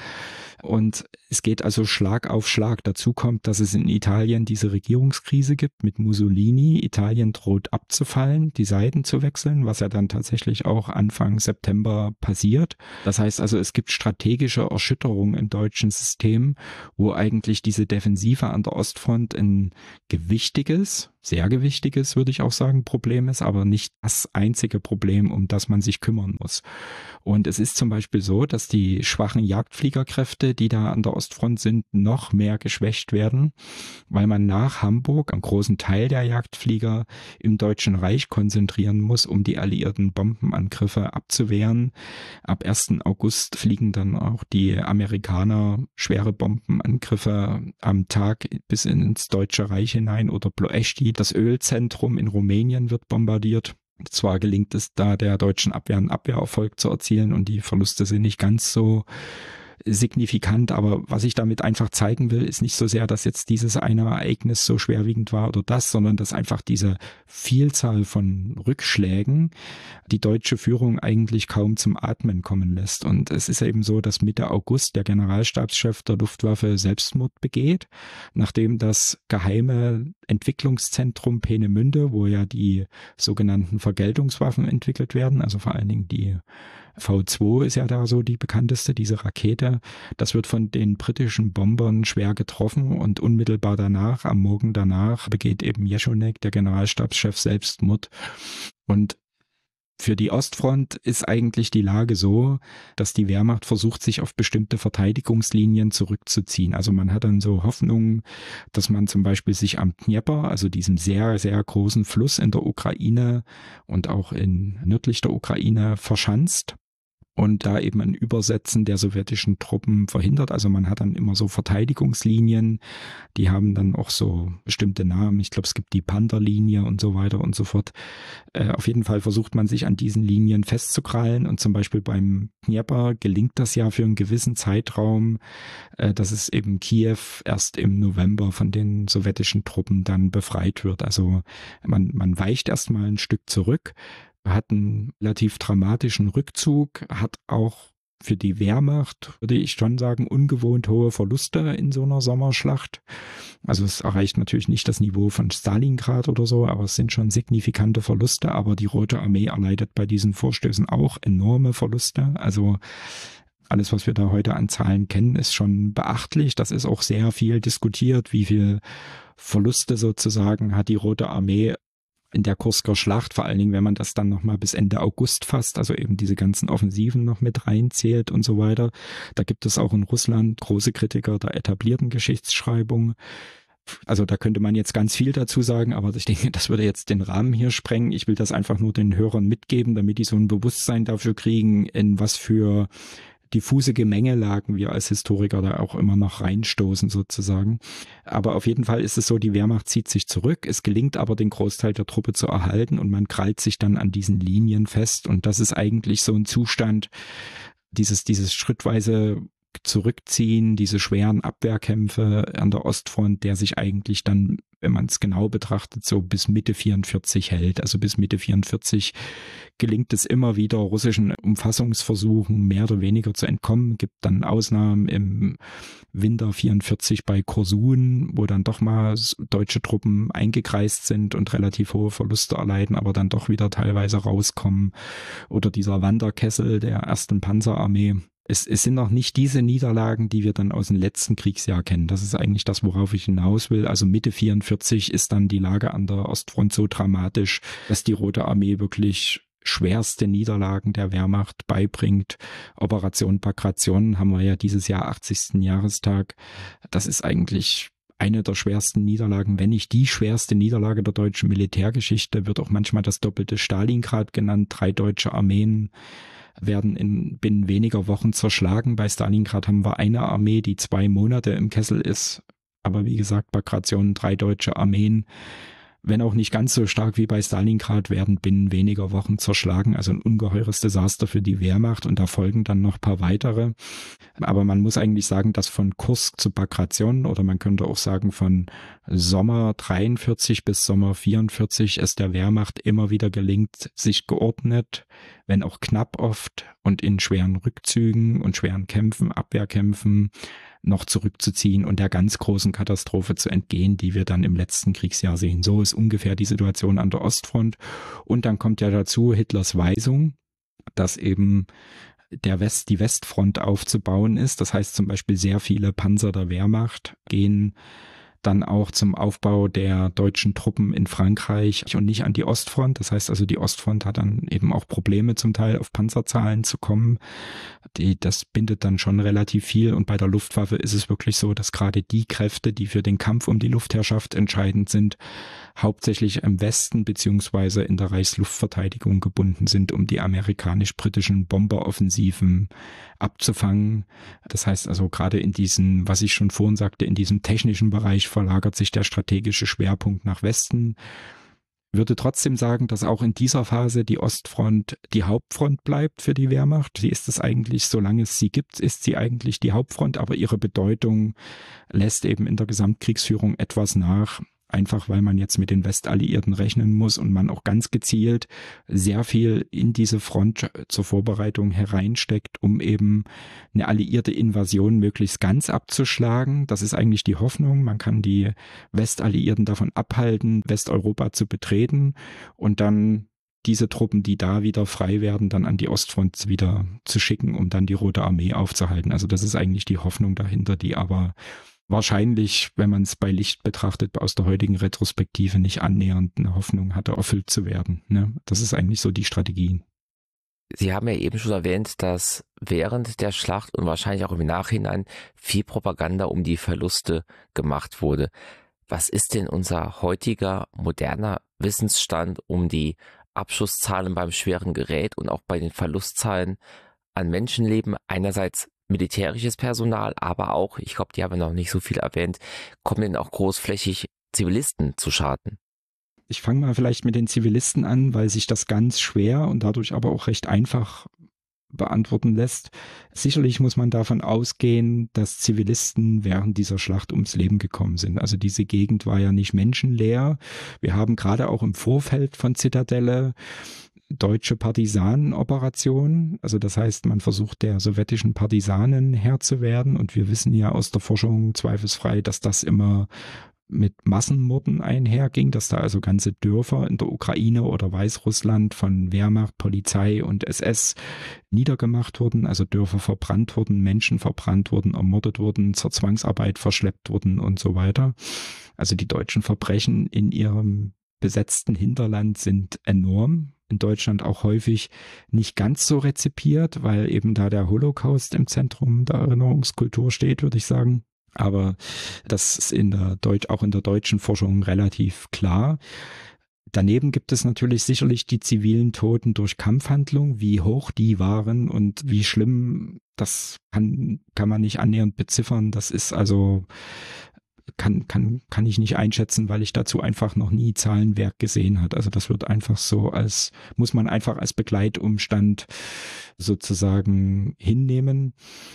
Und es geht also Schlag auf Schlag. Dazu kommt, dass es in Italien diese Regierungskrise gibt mit Mussolini. Italien droht abzufallen, die Seiten zu wechseln, was ja dann tatsächlich auch Anfang September passiert. Das heißt also, es gibt strategische Erschütterungen im deutschen System, wo eigentlich diese Defensive an der Ostfront ein gewichtiges, sehr gewichtiges, würde ich auch sagen, Problem ist, aber nicht das einzige Problem, um das man sich kümmern muss. Und es ist zum Beispiel so, dass die schwachen Jagdfliegerkräfte, die da an der Ostfront sind, noch mehr geschwächt werden, weil man nach Hamburg einen großen Teil der Jagdflieger im Deutschen Reich konzentrieren muss, um die alliierten Bombenangriffe abzuwehren. Ab ersten August fliegen dann auch die Amerikaner schwere Bombenangriffe am Tag bis ins Deutsche Reich hinein oder Ploiești. Das Ölzentrum in Rumänien wird bombardiert. Zwar gelingt es da der deutschen Abwehr einen Abwehrerfolg zu erzielen und die Verluste sind nicht ganz so signifikant, aber was ich damit einfach zeigen will, ist nicht so sehr, dass jetzt dieses eine Ereignis so schwerwiegend war oder das, sondern dass einfach diese Vielzahl von Rückschlägen die deutsche Führung eigentlich kaum zum Atmen kommen lässt. Und es ist eben so, dass Mitte August der Generalstabschef der Luftwaffe Selbstmord begeht, nachdem das geheime Entwicklungszentrum Peenemünde, wo ja die sogenannten Vergeltungswaffen entwickelt werden, also vor allen Dingen die V zwei ist ja da so die bekannteste, diese Rakete. Das wird von den britischen Bombern schwer getroffen und unmittelbar danach, am Morgen danach, begeht eben Jeschonek, der Generalstabschef, Selbstmord. Und für die Ostfront ist eigentlich die Lage so, dass die Wehrmacht versucht, sich auf bestimmte Verteidigungslinien zurückzuziehen. Also man hat dann so Hoffnungen, dass man zum Beispiel sich am Dnieper, also diesem sehr, sehr großen Fluss in der Ukraine und auch in nördlich der Ukraine verschanzt und da eben ein Übersetzen der sowjetischen Truppen verhindert. Also man hat dann immer so Verteidigungslinien, die haben dann auch so bestimmte Namen. Ich glaube, es gibt die Panther-Linie und so weiter und so fort. Äh, auf jeden Fall versucht man sich an diesen Linien festzukrallen und zum Beispiel beim Dnieper gelingt das ja für einen gewissen Zeitraum, äh, dass es eben Kiew erst im November von den sowjetischen Truppen dann befreit wird. Also man, man weicht erstmal ein Stück zurück, hat einen relativ dramatischen Rückzug, hat auch für die Wehrmacht, würde ich schon sagen, ungewohnt hohe Verluste in so einer Sommerschlacht. Also es erreicht natürlich nicht das Niveau von Stalingrad oder so, aber es sind schon signifikante Verluste. Aber die Rote Armee erleidet bei diesen Vorstößen auch enorme Verluste. Also alles, was wir da heute an Zahlen kennen, ist schon beachtlich. Das ist auch sehr viel diskutiert, wie viel Verluste sozusagen hat die Rote Armee in der Kursker Schlacht, vor allen Dingen, wenn man das dann nochmal bis Ende August fasst, also eben diese ganzen Offensiven noch mit reinzählt und so weiter. Da gibt es auch in Russland große Kritiker der etablierten Geschichtsschreibung. Also da könnte man jetzt ganz viel dazu sagen, aber ich denke, das würde jetzt den Rahmen hier sprengen. Ich will das einfach nur den Hörern mitgeben, damit die so ein Bewusstsein dafür kriegen, in was für diffuse Gemengelagen wir als Historiker da auch immer noch reinstoßen sozusagen. Aber auf jeden Fall ist es so, die Wehrmacht zieht sich zurück. Es gelingt aber, den Großteil der Truppe zu erhalten und man krallt sich dann an diesen Linien fest. Und das ist eigentlich so ein Zustand, dieses, dieses schrittweise Zurückziehen, diese schweren Abwehrkämpfe an der Ostfront, der sich eigentlich dann, wenn man es genau betrachtet, so bis Mitte vierundvierzig hält. Also bis Mitte vierundvierzig gelingt es immer wieder, russischen Umfassungsversuchen mehr oder weniger zu entkommen. Gibt dann Ausnahmen im Winter vierundvierzig bei Korsun, wo dann doch mal deutsche Truppen eingekreist sind und relativ hohe Verluste erleiden, aber dann doch wieder teilweise rauskommen. Oder dieser Wanderkessel der ersten Panzerarmee. Es, es sind noch nicht diese Niederlagen, die wir dann aus dem letzten Kriegsjahr kennen. Das ist eigentlich das, worauf ich hinaus will. Also Mitte vierundvierzig ist dann die Lage an der Ostfront so dramatisch, dass die Rote Armee wirklich schwerste Niederlagen der Wehrmacht beibringt. Operation Bagration haben wir ja dieses Jahr achtzigsten Jahrestag. Das ist eigentlich eine der schwersten Niederlagen, wenn nicht die schwerste Niederlage der deutschen Militärgeschichte, wird auch manchmal das doppelte Stalingrad genannt. Drei deutsche Armeen werden in binnen weniger Wochen zerschlagen. Bei Stalingrad haben wir eine Armee, die zwei Monate im Kessel ist. Aber wie gesagt, Bagration, drei deutsche Armeen, wenn auch nicht ganz so stark wie bei Stalingrad, werden binnen weniger Wochen zerschlagen. Also ein ungeheures Desaster für die Wehrmacht und da folgen dann noch ein paar weitere. Aber man muss eigentlich sagen, dass von Kursk zu Bagration oder man könnte auch sagen von Sommer dreiundvierzig bis Sommer vierundvierzig es der Wehrmacht immer wieder gelingt, sich geordnet, wenn auch knapp oft und in schweren Rückzügen und schweren Kämpfen, Abwehrkämpfen noch zurückzuziehen und der ganz großen Katastrophe zu entgehen, die wir dann im letzten Kriegsjahr sehen. So ist ungefähr die Situation an der Ostfront. Und dann kommt ja dazu Hitlers Weisung, dass eben der West, die Westfront aufzubauen ist. Das heißt zum Beispiel sehr viele Panzer der Wehrmacht gehen dann auch zum Aufbau der deutschen Truppen in Frankreich und nicht an die Ostfront. Das heißt also, die Ostfront hat dann eben auch Probleme zum Teil auf Panzerzahlen zu kommen. Die, das bindet dann schon relativ viel und bei der Luftwaffe ist es wirklich so, dass gerade die Kräfte, die für den Kampf um die Luftherrschaft entscheidend sind, hauptsächlich im Westen beziehungsweise in der Reichsluftverteidigung gebunden sind, um die amerikanisch-britischen Bomberoffensiven abzufangen. Das heißt also gerade in diesem, was ich schon vorhin sagte, in diesem technischen Bereich verlagert sich der strategische Schwerpunkt nach Westen. Würde trotzdem sagen, dass auch in dieser Phase die Ostfront die Hauptfront bleibt für die Wehrmacht. Sie ist es eigentlich, solange es sie gibt, ist sie eigentlich die Hauptfront, aber ihre Bedeutung lässt eben in der Gesamtkriegsführung etwas nach. Einfach weil man jetzt mit den Westalliierten rechnen muss und man auch ganz gezielt sehr viel in diese Front zur Vorbereitung hereinsteckt, um eben eine alliierte Invasion möglichst ganz abzuschlagen. Das ist eigentlich die Hoffnung. Man kann die Westalliierten davon abhalten, Westeuropa zu betreten und dann diese Truppen, die da wieder frei werden, dann an die Ostfront wieder zu schicken, um dann die Rote Armee aufzuhalten. Also das ist eigentlich die Hoffnung dahinter, die aber wahrscheinlich, wenn man es bei Licht betrachtet, aus der heutigen Retrospektive nicht annähernd eine Hoffnung hatte, erfüllt zu werden. Ne? Das ist eigentlich so die Strategie. Sie haben ja eben schon erwähnt, dass während der Schlacht und wahrscheinlich auch im Nachhinein viel Propaganda um die Verluste gemacht wurde. Was ist denn unser heutiger moderner Wissensstand um die Abschusszahlen beim schweren Gerät und auch bei den Verlustzahlen an Menschenleben? Einerseits militärisches Personal, aber auch, ich glaube, die haben wir noch nicht so viel erwähnt, kommen denn auch großflächig Zivilisten zu Schaden? Ich fange mal vielleicht mit den Zivilisten an, weil sich das ganz schwer und dadurch aber auch recht einfach beantworten lässt. Sicherlich muss man davon ausgehen, dass Zivilisten während dieser Schlacht ums Leben gekommen sind. Also diese Gegend war ja nicht menschenleer. Wir haben gerade auch im Vorfeld von Zitadelle deutsche Partisanenoperationen. Also das heißt, man versucht der sowjetischen Partisanen Herr zu werden. Und wir wissen ja aus der Forschung zweifelsfrei, dass das immer mit Massenmorden einherging, dass da also ganze Dörfer in der Ukraine oder Weißrussland von Wehrmacht, Polizei und S S niedergemacht wurden, also Dörfer verbrannt wurden, Menschen verbrannt wurden, ermordet wurden, zur Zwangsarbeit verschleppt wurden und so weiter. Also die deutschen Verbrechen in ihrem besetzten Hinterland sind enorm. In Deutschland auch häufig nicht ganz so rezipiert, weil eben da der Holocaust im Zentrum der Erinnerungskultur steht, würde ich sagen. Aber das ist in der Deutsch, auch in der deutschen Forschung relativ klar. Daneben gibt es natürlich sicherlich die zivilen Toten durch Kampfhandlungen, wie hoch die waren und wie schlimm, das kann, kann man nicht annähernd beziffern. Das ist also, kann, kann, kann ich nicht einschätzen, weil ich dazu einfach noch nie Zahlenwerk gesehen habe. Also das wird einfach so als, muss man einfach als Begleitumstand sozusagen hinnehmen.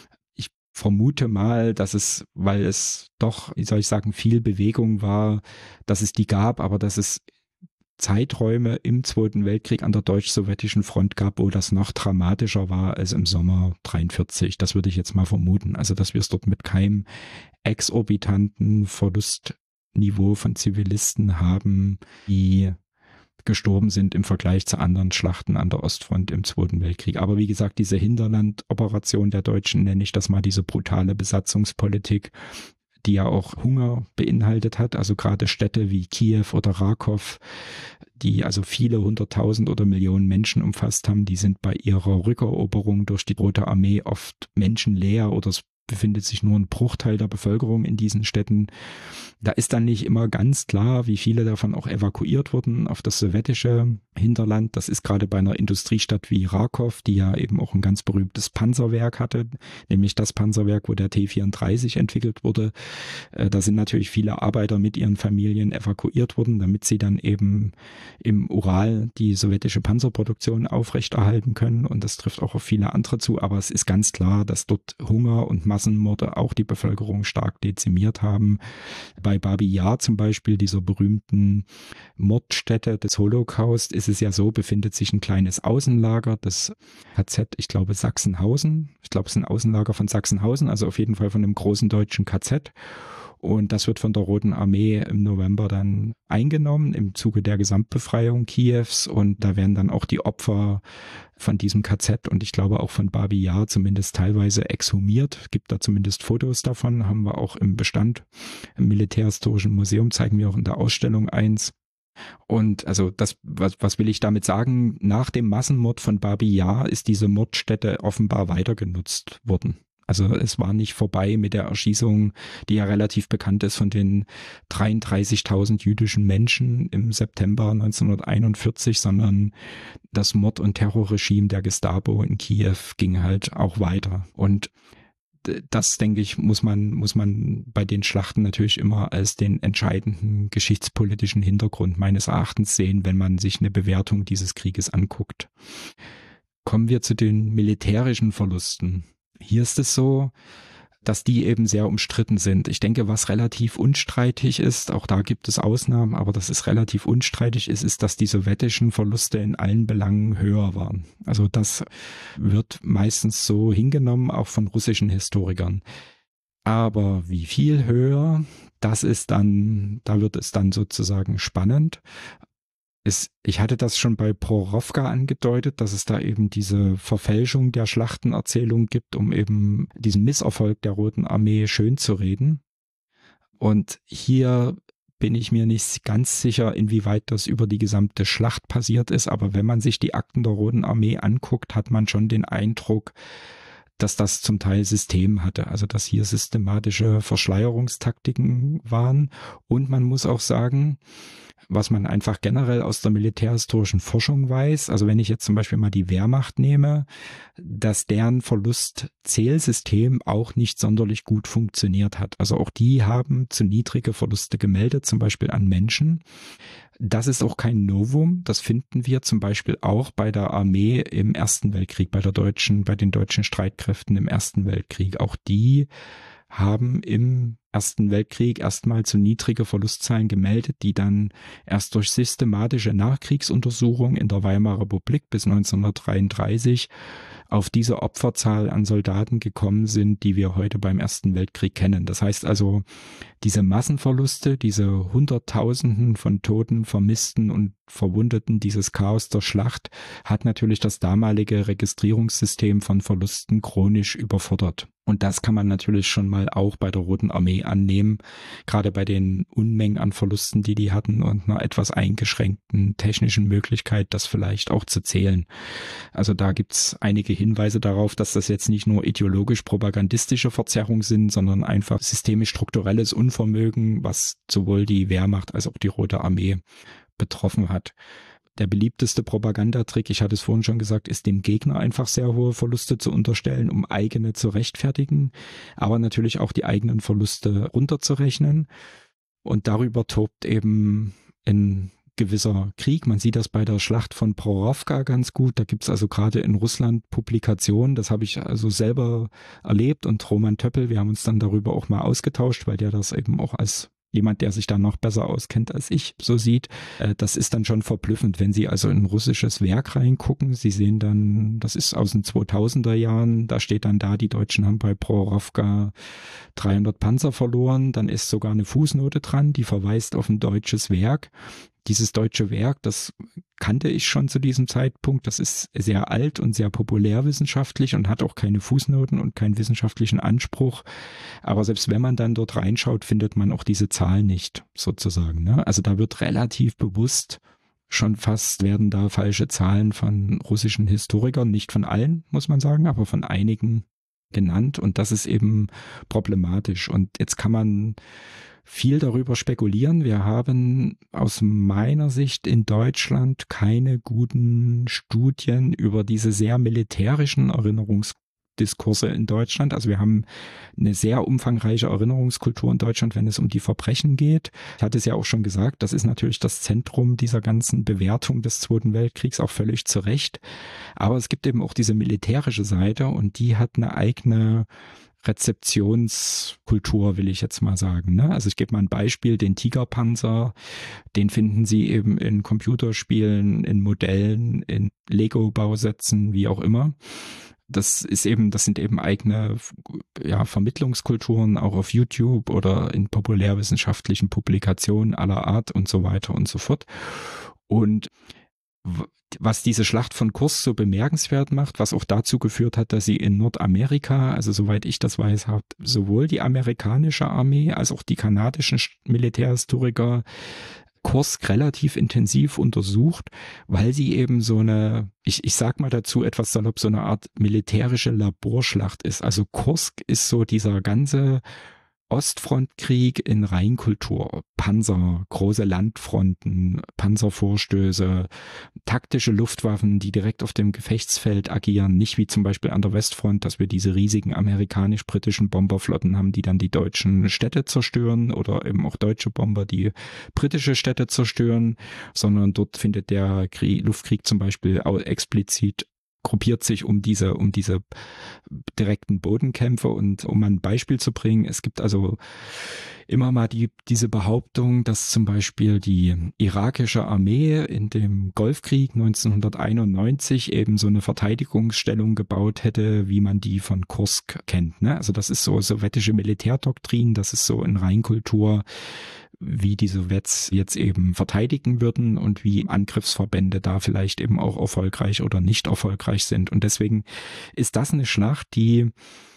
Vermute mal, dass es, weil es doch, wie soll ich sagen, viel Bewegung war, dass es die gab, aber dass es Zeiträume im Zweiten Weltkrieg an der deutsch-sowjetischen Front gab, wo das noch dramatischer war als im Sommer dreiundvierzig. Das würde ich jetzt mal vermuten. Also, dass wir es dort mit keinem exorbitanten Verlustniveau von Zivilisten haben, die gestorben sind im Vergleich zu anderen Schlachten an der Ostfront im Zweiten Weltkrieg. Aber wie gesagt, diese Hinterlandoperation der Deutschen, nenne ich das mal, diese brutale Besatzungspolitik, die ja auch Hunger beinhaltet hat, also gerade Städte wie Kiew oder Rakow, die also viele hunderttausend oder Millionen Menschen umfasst haben, die sind bei ihrer Rückeroberung durch die Rote Armee oft menschenleer oder es befindet sich nur ein Bruchteil der Bevölkerung in diesen Städten. Da ist dann nicht immer ganz klar, wie viele davon auch evakuiert wurden auf das sowjetische Hinterland. Das ist gerade bei einer Industriestadt wie Rakow, die ja eben auch ein ganz berühmtes Panzerwerk hatte, nämlich das Panzerwerk, wo der T vierunddreißig entwickelt wurde. Da sind natürlich viele Arbeiter mit ihren Familien evakuiert worden, damit sie dann eben im Ural die sowjetische Panzerproduktion aufrechterhalten können. Und das trifft auch auf viele andere zu. Aber es ist ganz klar, dass dort Hunger und Massenmorde auch die Bevölkerung stark dezimiert haben. Bei Babi Yar zum Beispiel, dieser berühmten Mordstätte des Holocaust, ist es ja so, befindet sich ein kleines Außenlager, das K Z, ich glaube Sachsenhausen. Ich glaube, es ist ein Außenlager von Sachsenhausen, also auf jeden Fall von einem großen deutschen K Z. Und das wird von der Roten Armee im November dann eingenommen im Zuge der Gesamtbefreiung Kiews. Und da werden dann auch die Opfer von diesem K Z und ich glaube auch von Babi Yar zumindest teilweise exhumiert. Es gibt da zumindest Fotos davon, haben wir auch im Bestand. Im Militärhistorischen Museum zeigen wir auch in der Ausstellung eins. Und also das, was, was will ich damit sagen? Nach dem Massenmord von Babi Yar ist diese Mordstätte offenbar weiter genutzt worden. Also es war nicht vorbei mit der Erschießung, die ja relativ bekannt ist, von den dreiunddreißigtausend jüdischen Menschen im September neunzehnhunderteinundvierzig, sondern das Mord- und Terrorregime der Gestapo in Kiew ging halt auch weiter. Und das, denke ich, muss man, muss man bei den Schlachten natürlich immer als den entscheidenden geschichtspolitischen Hintergrund meines Erachtens sehen, wenn man sich eine Bewertung dieses Krieges anguckt. Kommen wir zu den militärischen Verlusten. Hier ist es so, dass die eben sehr umstritten sind. Ich denke, was relativ unstreitig ist, auch da gibt es Ausnahmen, aber dass es relativ unstreitig ist, ist, dass die sowjetischen Verluste in allen Belangen höher waren. Also das wird meistens so hingenommen, auch von russischen Historikern. Aber wie viel höher, das ist dann, da wird es dann sozusagen spannend. Ist, ich hatte das schon bei Prorowka angedeutet, dass es da eben diese Verfälschung der Schlachtenerzählung gibt, um eben diesen Misserfolg der Roten Armee schön zu reden. Und hier bin ich mir nicht ganz sicher, inwieweit das über die gesamte Schlacht passiert ist. Aber wenn man sich die Akten der Roten Armee anguckt, hat man schon den Eindruck, dass das zum Teil System hatte. Also dass hier systematische Verschleierungstaktiken waren. Und man muss auch sagen, was man einfach generell aus der militärhistorischen Forschung weiß, also wenn ich jetzt zum Beispiel mal die Wehrmacht nehme, dass deren Verlustzählsystem auch nicht sonderlich gut funktioniert hat. Also auch die haben zu niedrige Verluste gemeldet, zum Beispiel an Menschen. Das ist auch kein Novum. Das finden wir zum Beispiel auch bei der Armee im Ersten Weltkrieg, bei der deutschen, bei den deutschen Streitkräften im Ersten Weltkrieg. Auch die haben im Ersten Weltkrieg erstmal zu niedrige Verlustzahlen gemeldet, die dann erst durch systematische Nachkriegsuntersuchungen in der Weimarer Republik bis neunzehnhundertdreiunddreißig auf diese Opferzahl an Soldaten gekommen sind, die wir heute beim Ersten Weltkrieg kennen. Das heißt also, diese Massenverluste, diese Hunderttausenden von Toten, Vermissten und Verwundeten, dieses Chaos der Schlacht, hat natürlich das damalige Registrierungssystem von Verlusten chronisch überfordert. Und das kann man natürlich schon mal auch bei der Roten Armee annehmen, gerade bei den Unmengen an Verlusten, die die hatten und einer etwas eingeschränkten technischen Möglichkeit, das vielleicht auch zu zählen. Also da gibt's einige Hinweise darauf, dass das jetzt nicht nur ideologisch-propagandistische Verzerrungen sind, sondern einfach systemisch-strukturelles Unvermögen, was sowohl die Wehrmacht als auch die Rote Armee betroffen hat. Der beliebteste Propagandatrick, ich hatte es vorhin schon gesagt, ist dem Gegner einfach sehr hohe Verluste zu unterstellen, um eigene zu rechtfertigen, aber natürlich auch die eigenen Verluste runterzurechnen. Und darüber tobt eben ein gewisser Krieg. Man sieht das bei der Schlacht von Prorowka ganz gut. Da gibt's also gerade in Russland Publikationen. Das habe ich also selber erlebt und Roman Töppel, wir haben uns dann darüber auch mal ausgetauscht, weil der das eben auch als jemand, der sich da noch besser auskennt als ich, so sieht. Das ist dann schon verblüffend, wenn Sie also in ein russisches Werk reingucken. Sie sehen dann, das ist aus den zweitausender Jahren, da steht dann da, die Deutschen haben bei Prorowka dreihundert Panzer verloren. Dann ist sogar eine Fußnote dran, die verweist auf ein deutsches Werk. dieses deutsche Werk, das kannte ich schon zu diesem Zeitpunkt. Das ist sehr alt und sehr populärwissenschaftlich und hat auch keine Fußnoten und keinen wissenschaftlichen Anspruch. Aber selbst wenn man dann dort reinschaut, findet man auch diese Zahl nicht, sozusagen. Ne? Also da wird relativ bewusst schon fast werden da falsche Zahlen von russischen Historikern, nicht von allen, muss man sagen, aber von einigen genannt. Und das ist eben problematisch. Und jetzt kann man viel darüber spekulieren. Wir haben aus meiner Sicht in Deutschland keine guten Studien über diese sehr militärischen Erinnerungsdiskurse in Deutschland. Also wir haben eine sehr umfangreiche Erinnerungskultur in Deutschland, wenn es um die Verbrechen geht. Ich hatte es ja auch schon gesagt, das ist natürlich das Zentrum dieser ganzen Bewertung des Zweiten Weltkriegs, auch völlig zu Recht. Aber es gibt eben auch diese militärische Seite und die hat eine eigene Rezeptionskultur, will ich jetzt mal sagen. Ne? Also ich gebe mal ein Beispiel, den Tigerpanzer, den finden Sie eben in Computerspielen, in Modellen, in Lego-Bausätzen, wie auch immer. Das ist eben, das sind eben eigene ja, Vermittlungskulturen, auch auf YouTube oder in populärwissenschaftlichen Publikationen aller Art und so weiter und so fort. Und was diese Schlacht von Kursk so bemerkenswert macht, was auch dazu geführt hat, dass sie in Nordamerika, also soweit ich das weiß, hat sowohl die amerikanische Armee als auch die kanadischen Militärhistoriker Kursk relativ intensiv untersucht, weil sie eben so eine, ich, ich sag mal dazu etwas salopp, so eine Art militärische Laborschlacht ist. Also Kursk ist so dieser ganze Ostfrontkrieg in Reinkultur, Panzer, große Landfronten, Panzervorstöße, taktische Luftwaffen, die direkt auf dem Gefechtsfeld agieren, nicht wie zum Beispiel an der Westfront, dass wir diese riesigen amerikanisch-britischen Bomberflotten haben, die dann die deutschen Städte zerstören oder eben auch deutsche Bomber, die britische Städte zerstören, sondern dort findet der Krieg, Luftkrieg zum Beispiel auch explizit gruppiert sich um diese, um diese direkten Bodenkämpfe. Und um ein Beispiel zu bringen, es gibt also immer mal die, diese Behauptung, dass zum Beispiel die irakische Armee in dem Golfkrieg neunzehnhunderteinundneunzig eben so eine Verteidigungsstellung gebaut hätte, wie man die von Kursk kennt. Ne? Also das ist so sowjetische Militärdoktrin, das ist so in Reinkultur, wie die Sowjets jetzt eben verteidigen würden und wie Angriffsverbände da vielleicht eben auch erfolgreich oder nicht erfolgreich sind. Und deswegen ist das eine Schlacht, die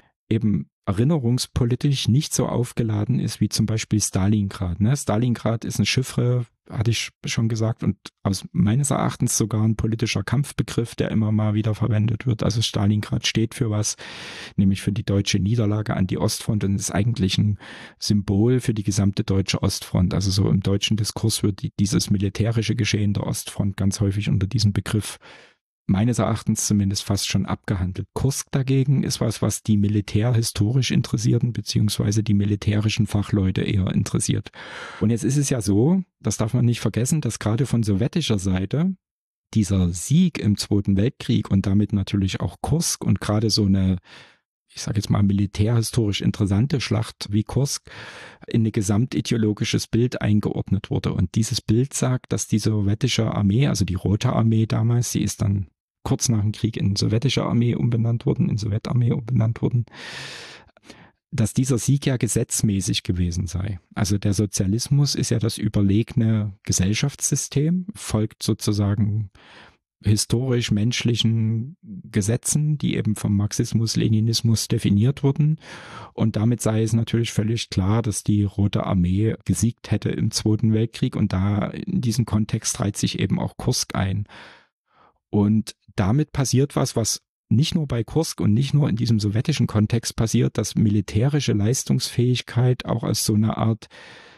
eben erinnerungspolitisch nicht so aufgeladen ist wie zum Beispiel Stalingrad. Ne? Stalingrad ist ein Chiffre, hatte ich schon gesagt, und aus meines Erachtens sogar ein politischer Kampfbegriff, der immer mal wieder verwendet wird. Also Stalingrad steht für was, nämlich für die deutsche Niederlage an die Ostfront und ist eigentlich ein Symbol für die gesamte deutsche Ostfront. Also so im deutschen Diskurs wird die, dieses militärische Geschehen der Ostfront ganz häufig unter diesem Begriff meines Erachtens zumindest fast schon abgehandelt. Kursk dagegen ist was, was die militärhistorisch Interessierten beziehungsweise die militärischen Fachleute eher interessiert. Und jetzt ist es ja so, das darf man nicht vergessen, dass gerade von sowjetischer Seite dieser Sieg im Zweiten Weltkrieg und damit natürlich auch Kursk und gerade so eine, ich sage jetzt mal militärhistorisch interessante Schlacht wie Kursk in ein gesamtideologisches Bild eingeordnet wurde. Und dieses Bild sagt, dass die sowjetische Armee, also die Rote Armee damals, sie ist dann kurz nach dem Krieg in sowjetische Armee umbenannt worden, in Sowjetarmee umbenannt worden, dass dieser Sieg ja gesetzmäßig gewesen sei. Also der Sozialismus ist ja das überlegene Gesellschaftssystem, folgt sozusagen historisch menschlichen Gesetzen, die eben vom Marxismus, Leninismus definiert wurden. Und damit sei es natürlich völlig klar, dass die Rote Armee gesiegt hätte im Zweiten Weltkrieg. Und da in diesem Kontext reiht sich eben auch Kursk ein. Und damit passiert was, was nicht nur bei Kursk und nicht nur in diesem sowjetischen Kontext passiert, dass militärische Leistungsfähigkeit auch als so eine Art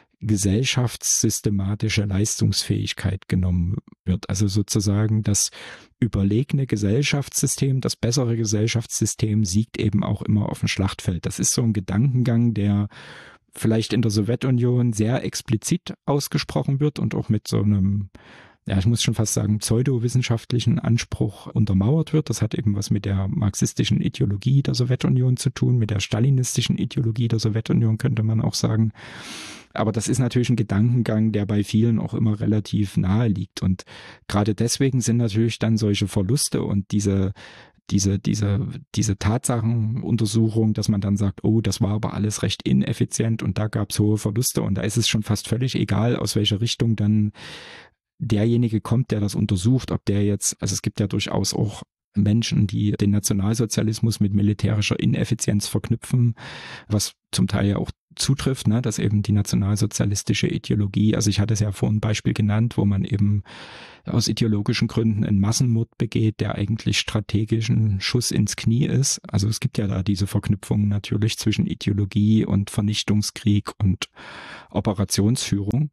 gesellschaftssystematische Leistungsfähigkeit genommen wird. Also sozusagen das überlegene Gesellschaftssystem, das bessere Gesellschaftssystem siegt eben auch immer auf dem Schlachtfeld. Das ist so ein Gedankengang, der vielleicht in der Sowjetunion sehr explizit ausgesprochen wird und auch mit so einem, ja, ich muss schon fast sagen, pseudowissenschaftlichen Anspruch untermauert wird. Das hat eben was mit der marxistischen Ideologie der Sowjetunion zu tun, mit der stalinistischen Ideologie der Sowjetunion, könnte man auch sagen. Aber das ist natürlich ein Gedankengang, der bei vielen auch immer relativ nahe liegt. Und gerade deswegen sind natürlich dann solche Verluste und diese diese diese diese Tatsachenuntersuchung, dass man dann sagt, oh, das war aber alles recht ineffizient und da gab es hohe Verluste und da ist es schon fast völlig egal, aus welcher Richtung dann derjenige kommt, der das untersucht, ob der jetzt, also es gibt ja durchaus auch Menschen, die den Nationalsozialismus mit militärischer Ineffizienz verknüpfen, was zum Teil ja auch zutrifft, ne, dass eben die nationalsozialistische Ideologie, also ich hatte es ja vorhin ein Beispiel genannt, wo man eben aus ideologischen Gründen einen Massenmord begeht, der eigentlich strategischen Schuss ins Knie ist. Also es gibt ja da diese Verknüpfung natürlich zwischen Ideologie und Vernichtungskrieg und Operationsführung,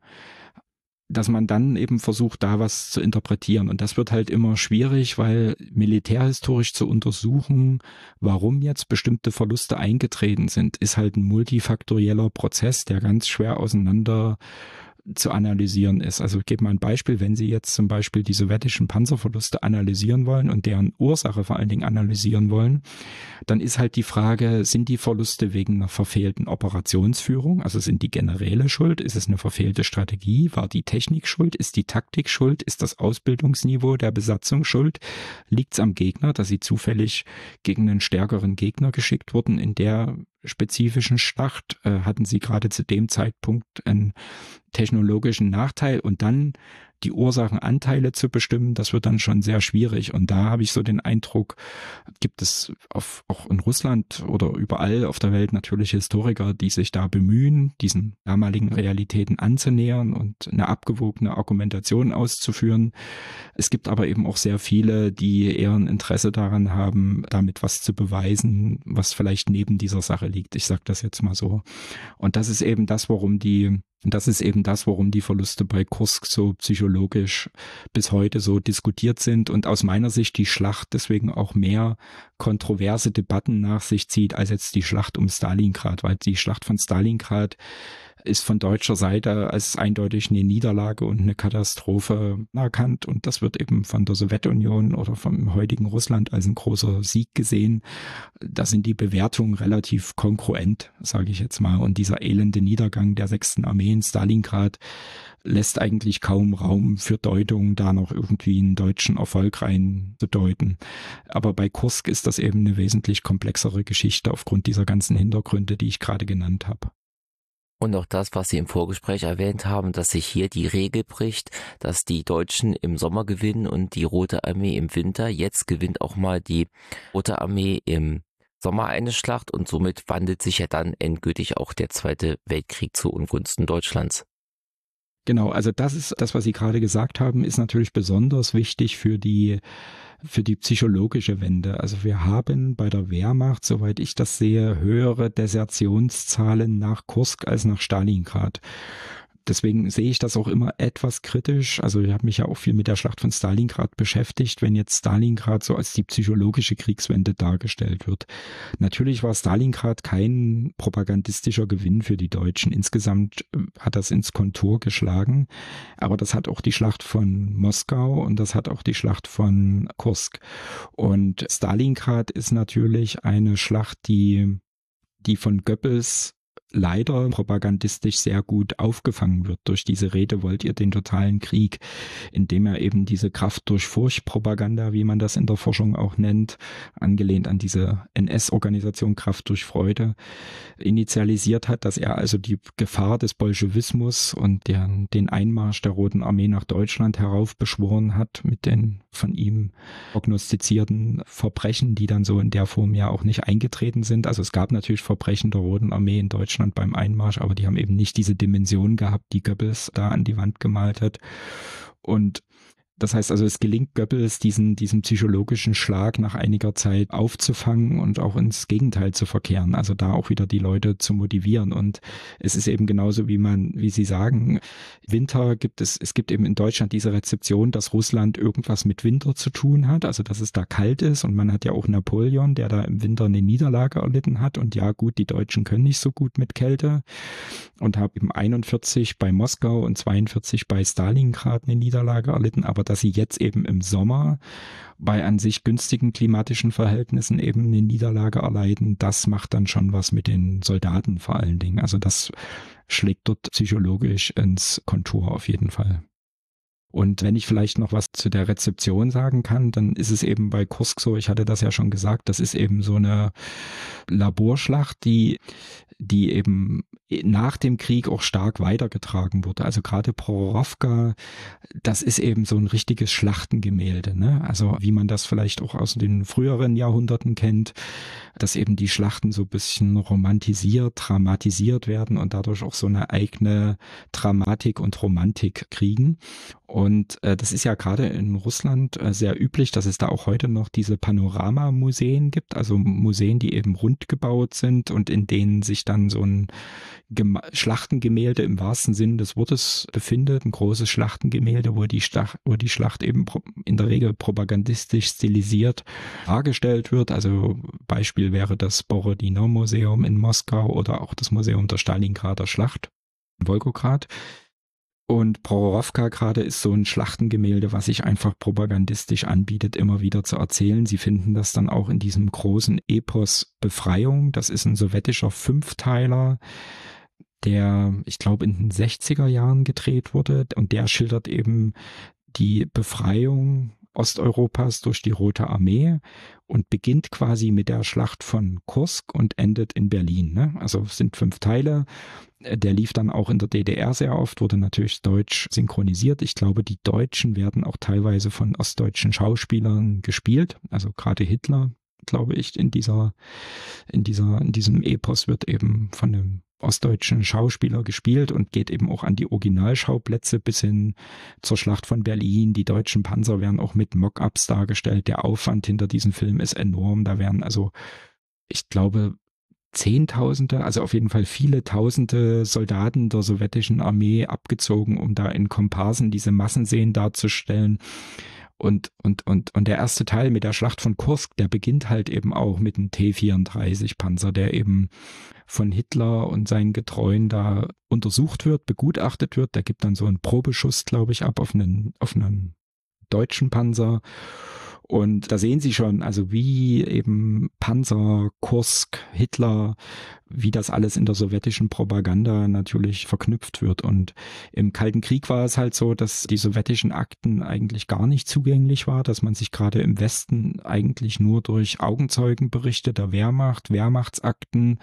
dass man dann eben versucht, da was zu interpretieren. Und das wird halt immer schwierig, weil militärhistorisch zu untersuchen, warum jetzt bestimmte Verluste eingetreten sind, ist halt ein multifaktorieller Prozess, der ganz schwer auseinander zu analysieren ist. Also ich gebe mal ein Beispiel, wenn Sie jetzt zum Beispiel die sowjetischen Panzerverluste analysieren wollen und deren Ursache vor allen Dingen analysieren wollen, dann ist halt die Frage, sind die Verluste wegen einer verfehlten Operationsführung, also sind die Generäle schuld, ist es eine verfehlte Strategie, war die Technik schuld, ist die Taktik schuld, ist das Ausbildungsniveau der Besatzung schuld, liegt es am Gegner, dass sie zufällig gegen einen stärkeren Gegner geschickt wurden in der spezifischen Schlacht, äh, hatten sie gerade zu dem Zeitpunkt einen technologischen Nachteil und dann die Ursachenanteile zu bestimmen, das wird dann schon sehr schwierig. Und da habe ich so den Eindruck, gibt es auf, auch in Russland oder überall auf der Welt natürlich Historiker, die sich da bemühen, diesen damaligen Realitäten anzunähern und eine abgewogene Argumentation auszuführen. Es gibt aber eben auch sehr viele, die eher ein Interesse daran haben, damit was zu beweisen, was vielleicht neben dieser Sache liegt. Ich sage das jetzt mal so. Und das ist eben das, warum die Das ist eben das, warum die Verluste bei Kursk so psychologisch bis heute so diskutiert sind und aus meiner Sicht die Schlacht deswegen auch mehr kontroverse Debatten nach sich zieht als jetzt die Schlacht um Stalingrad, weil die Schlacht von Stalingrad ist von deutscher Seite als eindeutig eine Niederlage und eine Katastrophe erkannt und das wird eben von der Sowjetunion oder vom heutigen Russland als ein großer Sieg gesehen. Da sind die Bewertungen relativ kongruent, sage ich jetzt mal, und dieser elende Niedergang der sechsten Armee in Stalingrad lässt eigentlich kaum Raum für Deutung, da noch irgendwie einen deutschen Erfolg reinzudeuten. Aber bei Kursk ist das eben eine wesentlich komplexere Geschichte aufgrund dieser ganzen Hintergründe, die ich gerade genannt habe. Und auch das, was Sie im Vorgespräch erwähnt haben, dass sich hier die Regel bricht, dass die Deutschen im Sommer gewinnen und die Rote Armee im Winter. Jetzt gewinnt auch mal die Rote Armee im Sommer eine Schlacht und somit wandelt sich ja dann endgültig auch der Zweite Weltkrieg zu Ungunsten Deutschlands. Genau, also das ist das, was Sie gerade gesagt haben, ist natürlich besonders wichtig für die für die psychologische Wende. Also wir haben bei der Wehrmacht, soweit ich das sehe, höhere Desertionszahlen nach Kursk als nach Stalingrad. Deswegen sehe ich das auch immer etwas kritisch. Also ich habe mich ja auch viel mit der Schlacht von Stalingrad beschäftigt, wenn jetzt Stalingrad so als die psychologische Kriegswende dargestellt wird. Natürlich war Stalingrad kein propagandistischer Gewinn für die Deutschen. Insgesamt hat das ins Kontor geschlagen. Aber das hat auch die Schlacht von Moskau und das hat auch die Schlacht von Kursk. Und Stalingrad ist natürlich eine Schlacht, die, die von Goebbels leider propagandistisch sehr gut aufgefangen wird durch diese Rede, wollt ihr den totalen Krieg, indem er eben diese Kraft durch Furcht Propaganda, wie man das in der Forschung auch nennt, angelehnt an diese N S-Organisation Kraft durch Freude, initialisiert hat, dass er also die Gefahr des Bolschewismus und der, den Einmarsch der Roten Armee nach Deutschland heraufbeschworen hat mit den von ihm prognostizierten Verbrechen, die dann so in der Form ja auch nicht eingetreten sind. Also es gab natürlich Verbrechen der Roten Armee in Deutschland beim Einmarsch, aber die haben eben nicht diese Dimension gehabt, die Goebbels da an die Wand gemalt hat. Und das heißt also, es gelingt Goebbels, diesen, diesen psychologischen Schlag nach einiger Zeit aufzufangen und auch ins Gegenteil zu verkehren. Also da auch wieder die Leute zu motivieren. Und es ist eben genauso, wie man, wie Sie sagen, Winter gibt es, es gibt eben in Deutschland diese Rezeption, dass Russland irgendwas mit Winter zu tun hat. Also, dass es da kalt ist. Und man hat ja auch Napoleon, der da im Winter eine Niederlage erlitten hat. Und ja, gut, die Deutschen können nicht so gut mit Kälte. Und haben eben einundvierzig bei Moskau und zweiundvierzig bei Stalingrad eine Niederlage erlitten. Aber dass sie jetzt eben im Sommer bei an sich günstigen klimatischen Verhältnissen eben eine Niederlage erleiden, das macht dann schon was mit den Soldaten vor allen Dingen. Also das schlägt dort psychologisch ins Kontur auf jeden Fall. Und wenn ich vielleicht noch was zu der Rezeption sagen kann, dann ist es eben bei Kursk so, ich hatte das ja schon gesagt, das ist eben so eine Laborschlacht, die, die eben nach dem Krieg auch stark weitergetragen wurde. Also gerade Prorowka, das ist eben so ein richtiges Schlachtengemälde, ne? Also wie man das vielleicht auch aus den früheren Jahrhunderten kennt, dass eben die Schlachten so ein bisschen romantisiert, dramatisiert werden und dadurch auch so eine eigene Dramatik und Romantik kriegen. Und äh, das ist ja gerade in Russland äh, sehr üblich, dass es da auch heute noch diese Panoramamuseen gibt, also Museen, die eben rund gebaut sind und in denen sich dann so ein Gema- Schlachtengemälde im wahrsten Sinn des Wortes befindet, ein großes Schlachtengemälde, wo die, Stach, wo die Schlacht eben pro, in der Regel propagandistisch stilisiert dargestellt wird. Also Beispiel wäre das Borodino-Museum in Moskau oder auch das Museum der Stalingrader Schlacht in Wolgograd. Und Prorowka gerade ist so ein Schlachtengemälde, was sich einfach propagandistisch anbietet, immer wieder zu erzählen. Sie finden das dann auch in diesem großen Epos Befreiung. Das ist ein sowjetischer Fünfteiler, der, ich glaube, in den sechziger Jahren gedreht wurde. Und der schildert eben die Befreiung Osteuropas durch die Rote Armee und beginnt quasi mit der Schlacht von Kursk und endet in Berlin. Ne? Also es sind fünf Teile. Der lief dann auch in der D D R sehr oft, wurde natürlich deutsch synchronisiert. Ich glaube, die Deutschen werden auch teilweise von ostdeutschen Schauspielern gespielt. Also gerade Hitler, glaube ich, in dieser, in dieser, in diesem Epos wird eben von einem ostdeutschen Schauspieler gespielt und geht eben auch an die Originalschauplätze bis hin zur Schlacht von Berlin. Die deutschen Panzer werden auch mit Mock-ups dargestellt. Der Aufwand hinter diesem Film ist enorm. Da werden also, ich glaube, Zehntausende, also auf jeden Fall viele Tausende Soldaten der sowjetischen Armee abgezogen, um da in Komparsen diese Massenszenen darzustellen. Und, und, und, und der erste Teil mit der Schlacht von Kursk, der beginnt halt eben auch mit einem T vierunddreißig Panzer, der eben von Hitler und seinen Getreuen da untersucht wird, begutachtet wird. Der gibt dann so einen Probeschuss, glaube ich, ab auf einen, auf einen deutschen Panzer. Und da sehen Sie schon, also wie eben Panzer, Kursk, Hitler, wie das alles in der sowjetischen Propaganda natürlich verknüpft wird. Und im Kalten Krieg war es halt so, dass die sowjetischen Akten eigentlich gar nicht zugänglich war, dass man sich gerade im Westen eigentlich nur durch Augenzeugenberichte der Wehrmacht, Wehrmachtsakten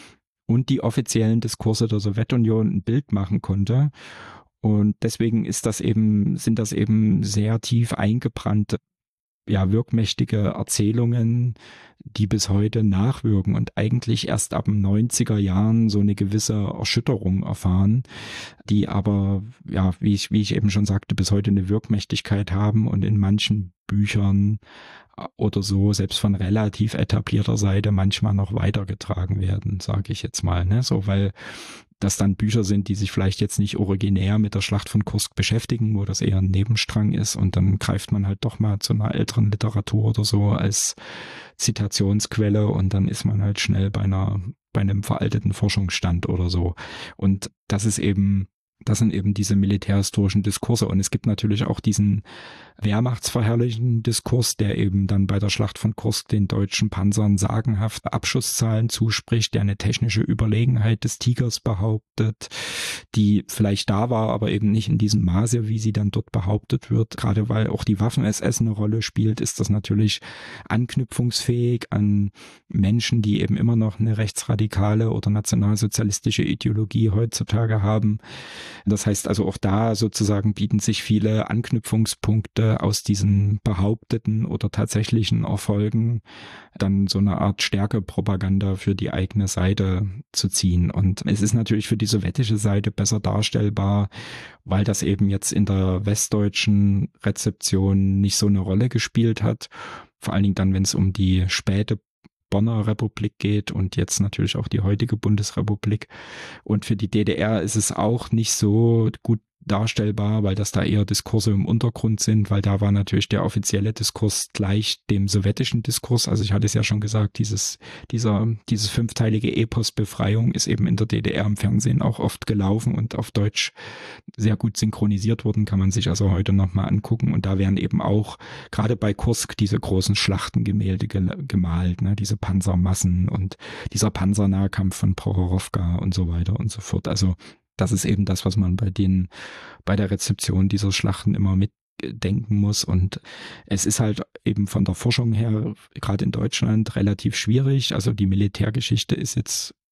und die offiziellen Diskurse der Sowjetunion ein Bild machen konnte. Und deswegen ist das eben, sind das eben sehr tief eingebrannte, ja, wirkmächtige Erzählungen, die bis heute nachwirken und eigentlich erst ab den neunziger Jahren so eine gewisse Erschütterung erfahren, die aber, ja, wie ich, wie ich eben schon sagte, bis heute eine Wirkmächtigkeit haben und in manchen Büchern oder so, selbst von relativ etablierter Seite, manchmal noch weitergetragen werden, sage ich jetzt mal, ne, so, weil das dann Bücher sind, die sich vielleicht jetzt nicht originär mit der Schlacht von Kursk beschäftigen, wo das eher ein Nebenstrang ist und dann greift man halt doch mal zu einer älteren Literatur oder so als Zitationsquelle und dann ist man halt schnell bei einer, bei einem veralteten Forschungsstand oder so. Und das ist eben, das sind eben diese militärhistorischen Diskurse und es gibt natürlich auch diesen wehrmachtsverherrlichenden Diskurs, der eben dann bei der Schlacht von Kursk den deutschen Panzern sagenhafte Abschusszahlen zuspricht, der eine technische Überlegenheit des Tigers behauptet, die vielleicht da war, aber eben nicht in diesem Maße, wie sie dann dort behauptet wird. Gerade weil auch die Waffen-S S eine Rolle spielt, ist das natürlich anknüpfungsfähig an Menschen, die eben immer noch eine rechtsradikale oder nationalsozialistische Ideologie heutzutage haben. Das heißt also auch da sozusagen bieten sich viele Anknüpfungspunkte aus diesen behaupteten oder tatsächlichen Erfolgen dann so eine Art Stärkepropaganda für die eigene Seite zu ziehen. Und es ist natürlich für die sowjetische Seite besser darstellbar, weil das eben jetzt in der westdeutschen Rezeption nicht so eine Rolle gespielt hat. Vor allen Dingen dann, wenn es um die späte Bonner Republik geht und jetzt natürlich auch die heutige Bundesrepublik. Und für die D D R ist es auch nicht so gut darstellbar, weil das da eher Diskurse im Untergrund sind, weil da war natürlich der offizielle Diskurs gleich dem sowjetischen Diskurs. Also ich hatte es ja schon gesagt, dieses, dieser, dieses fünfteilige Epos Befreiung ist eben in der D D R im Fernsehen auch oft gelaufen und auf Deutsch sehr gut synchronisiert worden, kann man sich also heute nochmal angucken. Und da werden eben auch gerade bei Kursk diese großen Schlachtengemälde gemalt, ne, diese Panzermassen und dieser Panzernahkampf von Prorowka und so weiter und so fort. Also das ist eben das, was man bei den, bei der Rezeption dieser Schlachten immer mitdenken muss. Und es ist halt eben von der Forschung her, gerade in Deutschland, relativ schwierig. Also die Militärgeschichte ist jetzt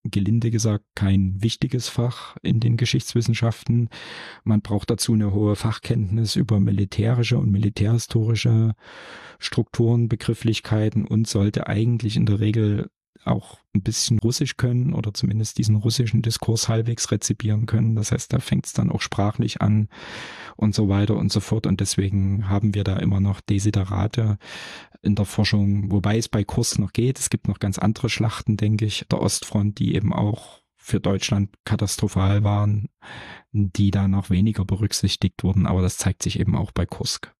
gelinde gesagt kein wichtiges Fach in den Geschichtswissenschaften. Man braucht dazu eine hohe Fachkenntnis über militärische und militärhistorische Strukturen, Begrifflichkeiten und sollte eigentlich in der Regel auch ein bisschen Russisch können oder zumindest diesen russischen Diskurs halbwegs rezipieren können. Das heißt, da fängt es dann auch sprachlich an und so weiter und so fort. Und deswegen haben wir da immer noch Desiderate in der Forschung, wobei es bei Kursk noch geht. Es gibt noch ganz andere Schlachten, denke ich, der Ostfront, die eben auch für Deutschland katastrophal waren, die da noch weniger berücksichtigt wurden. Aber das zeigt sich eben auch bei Kursk.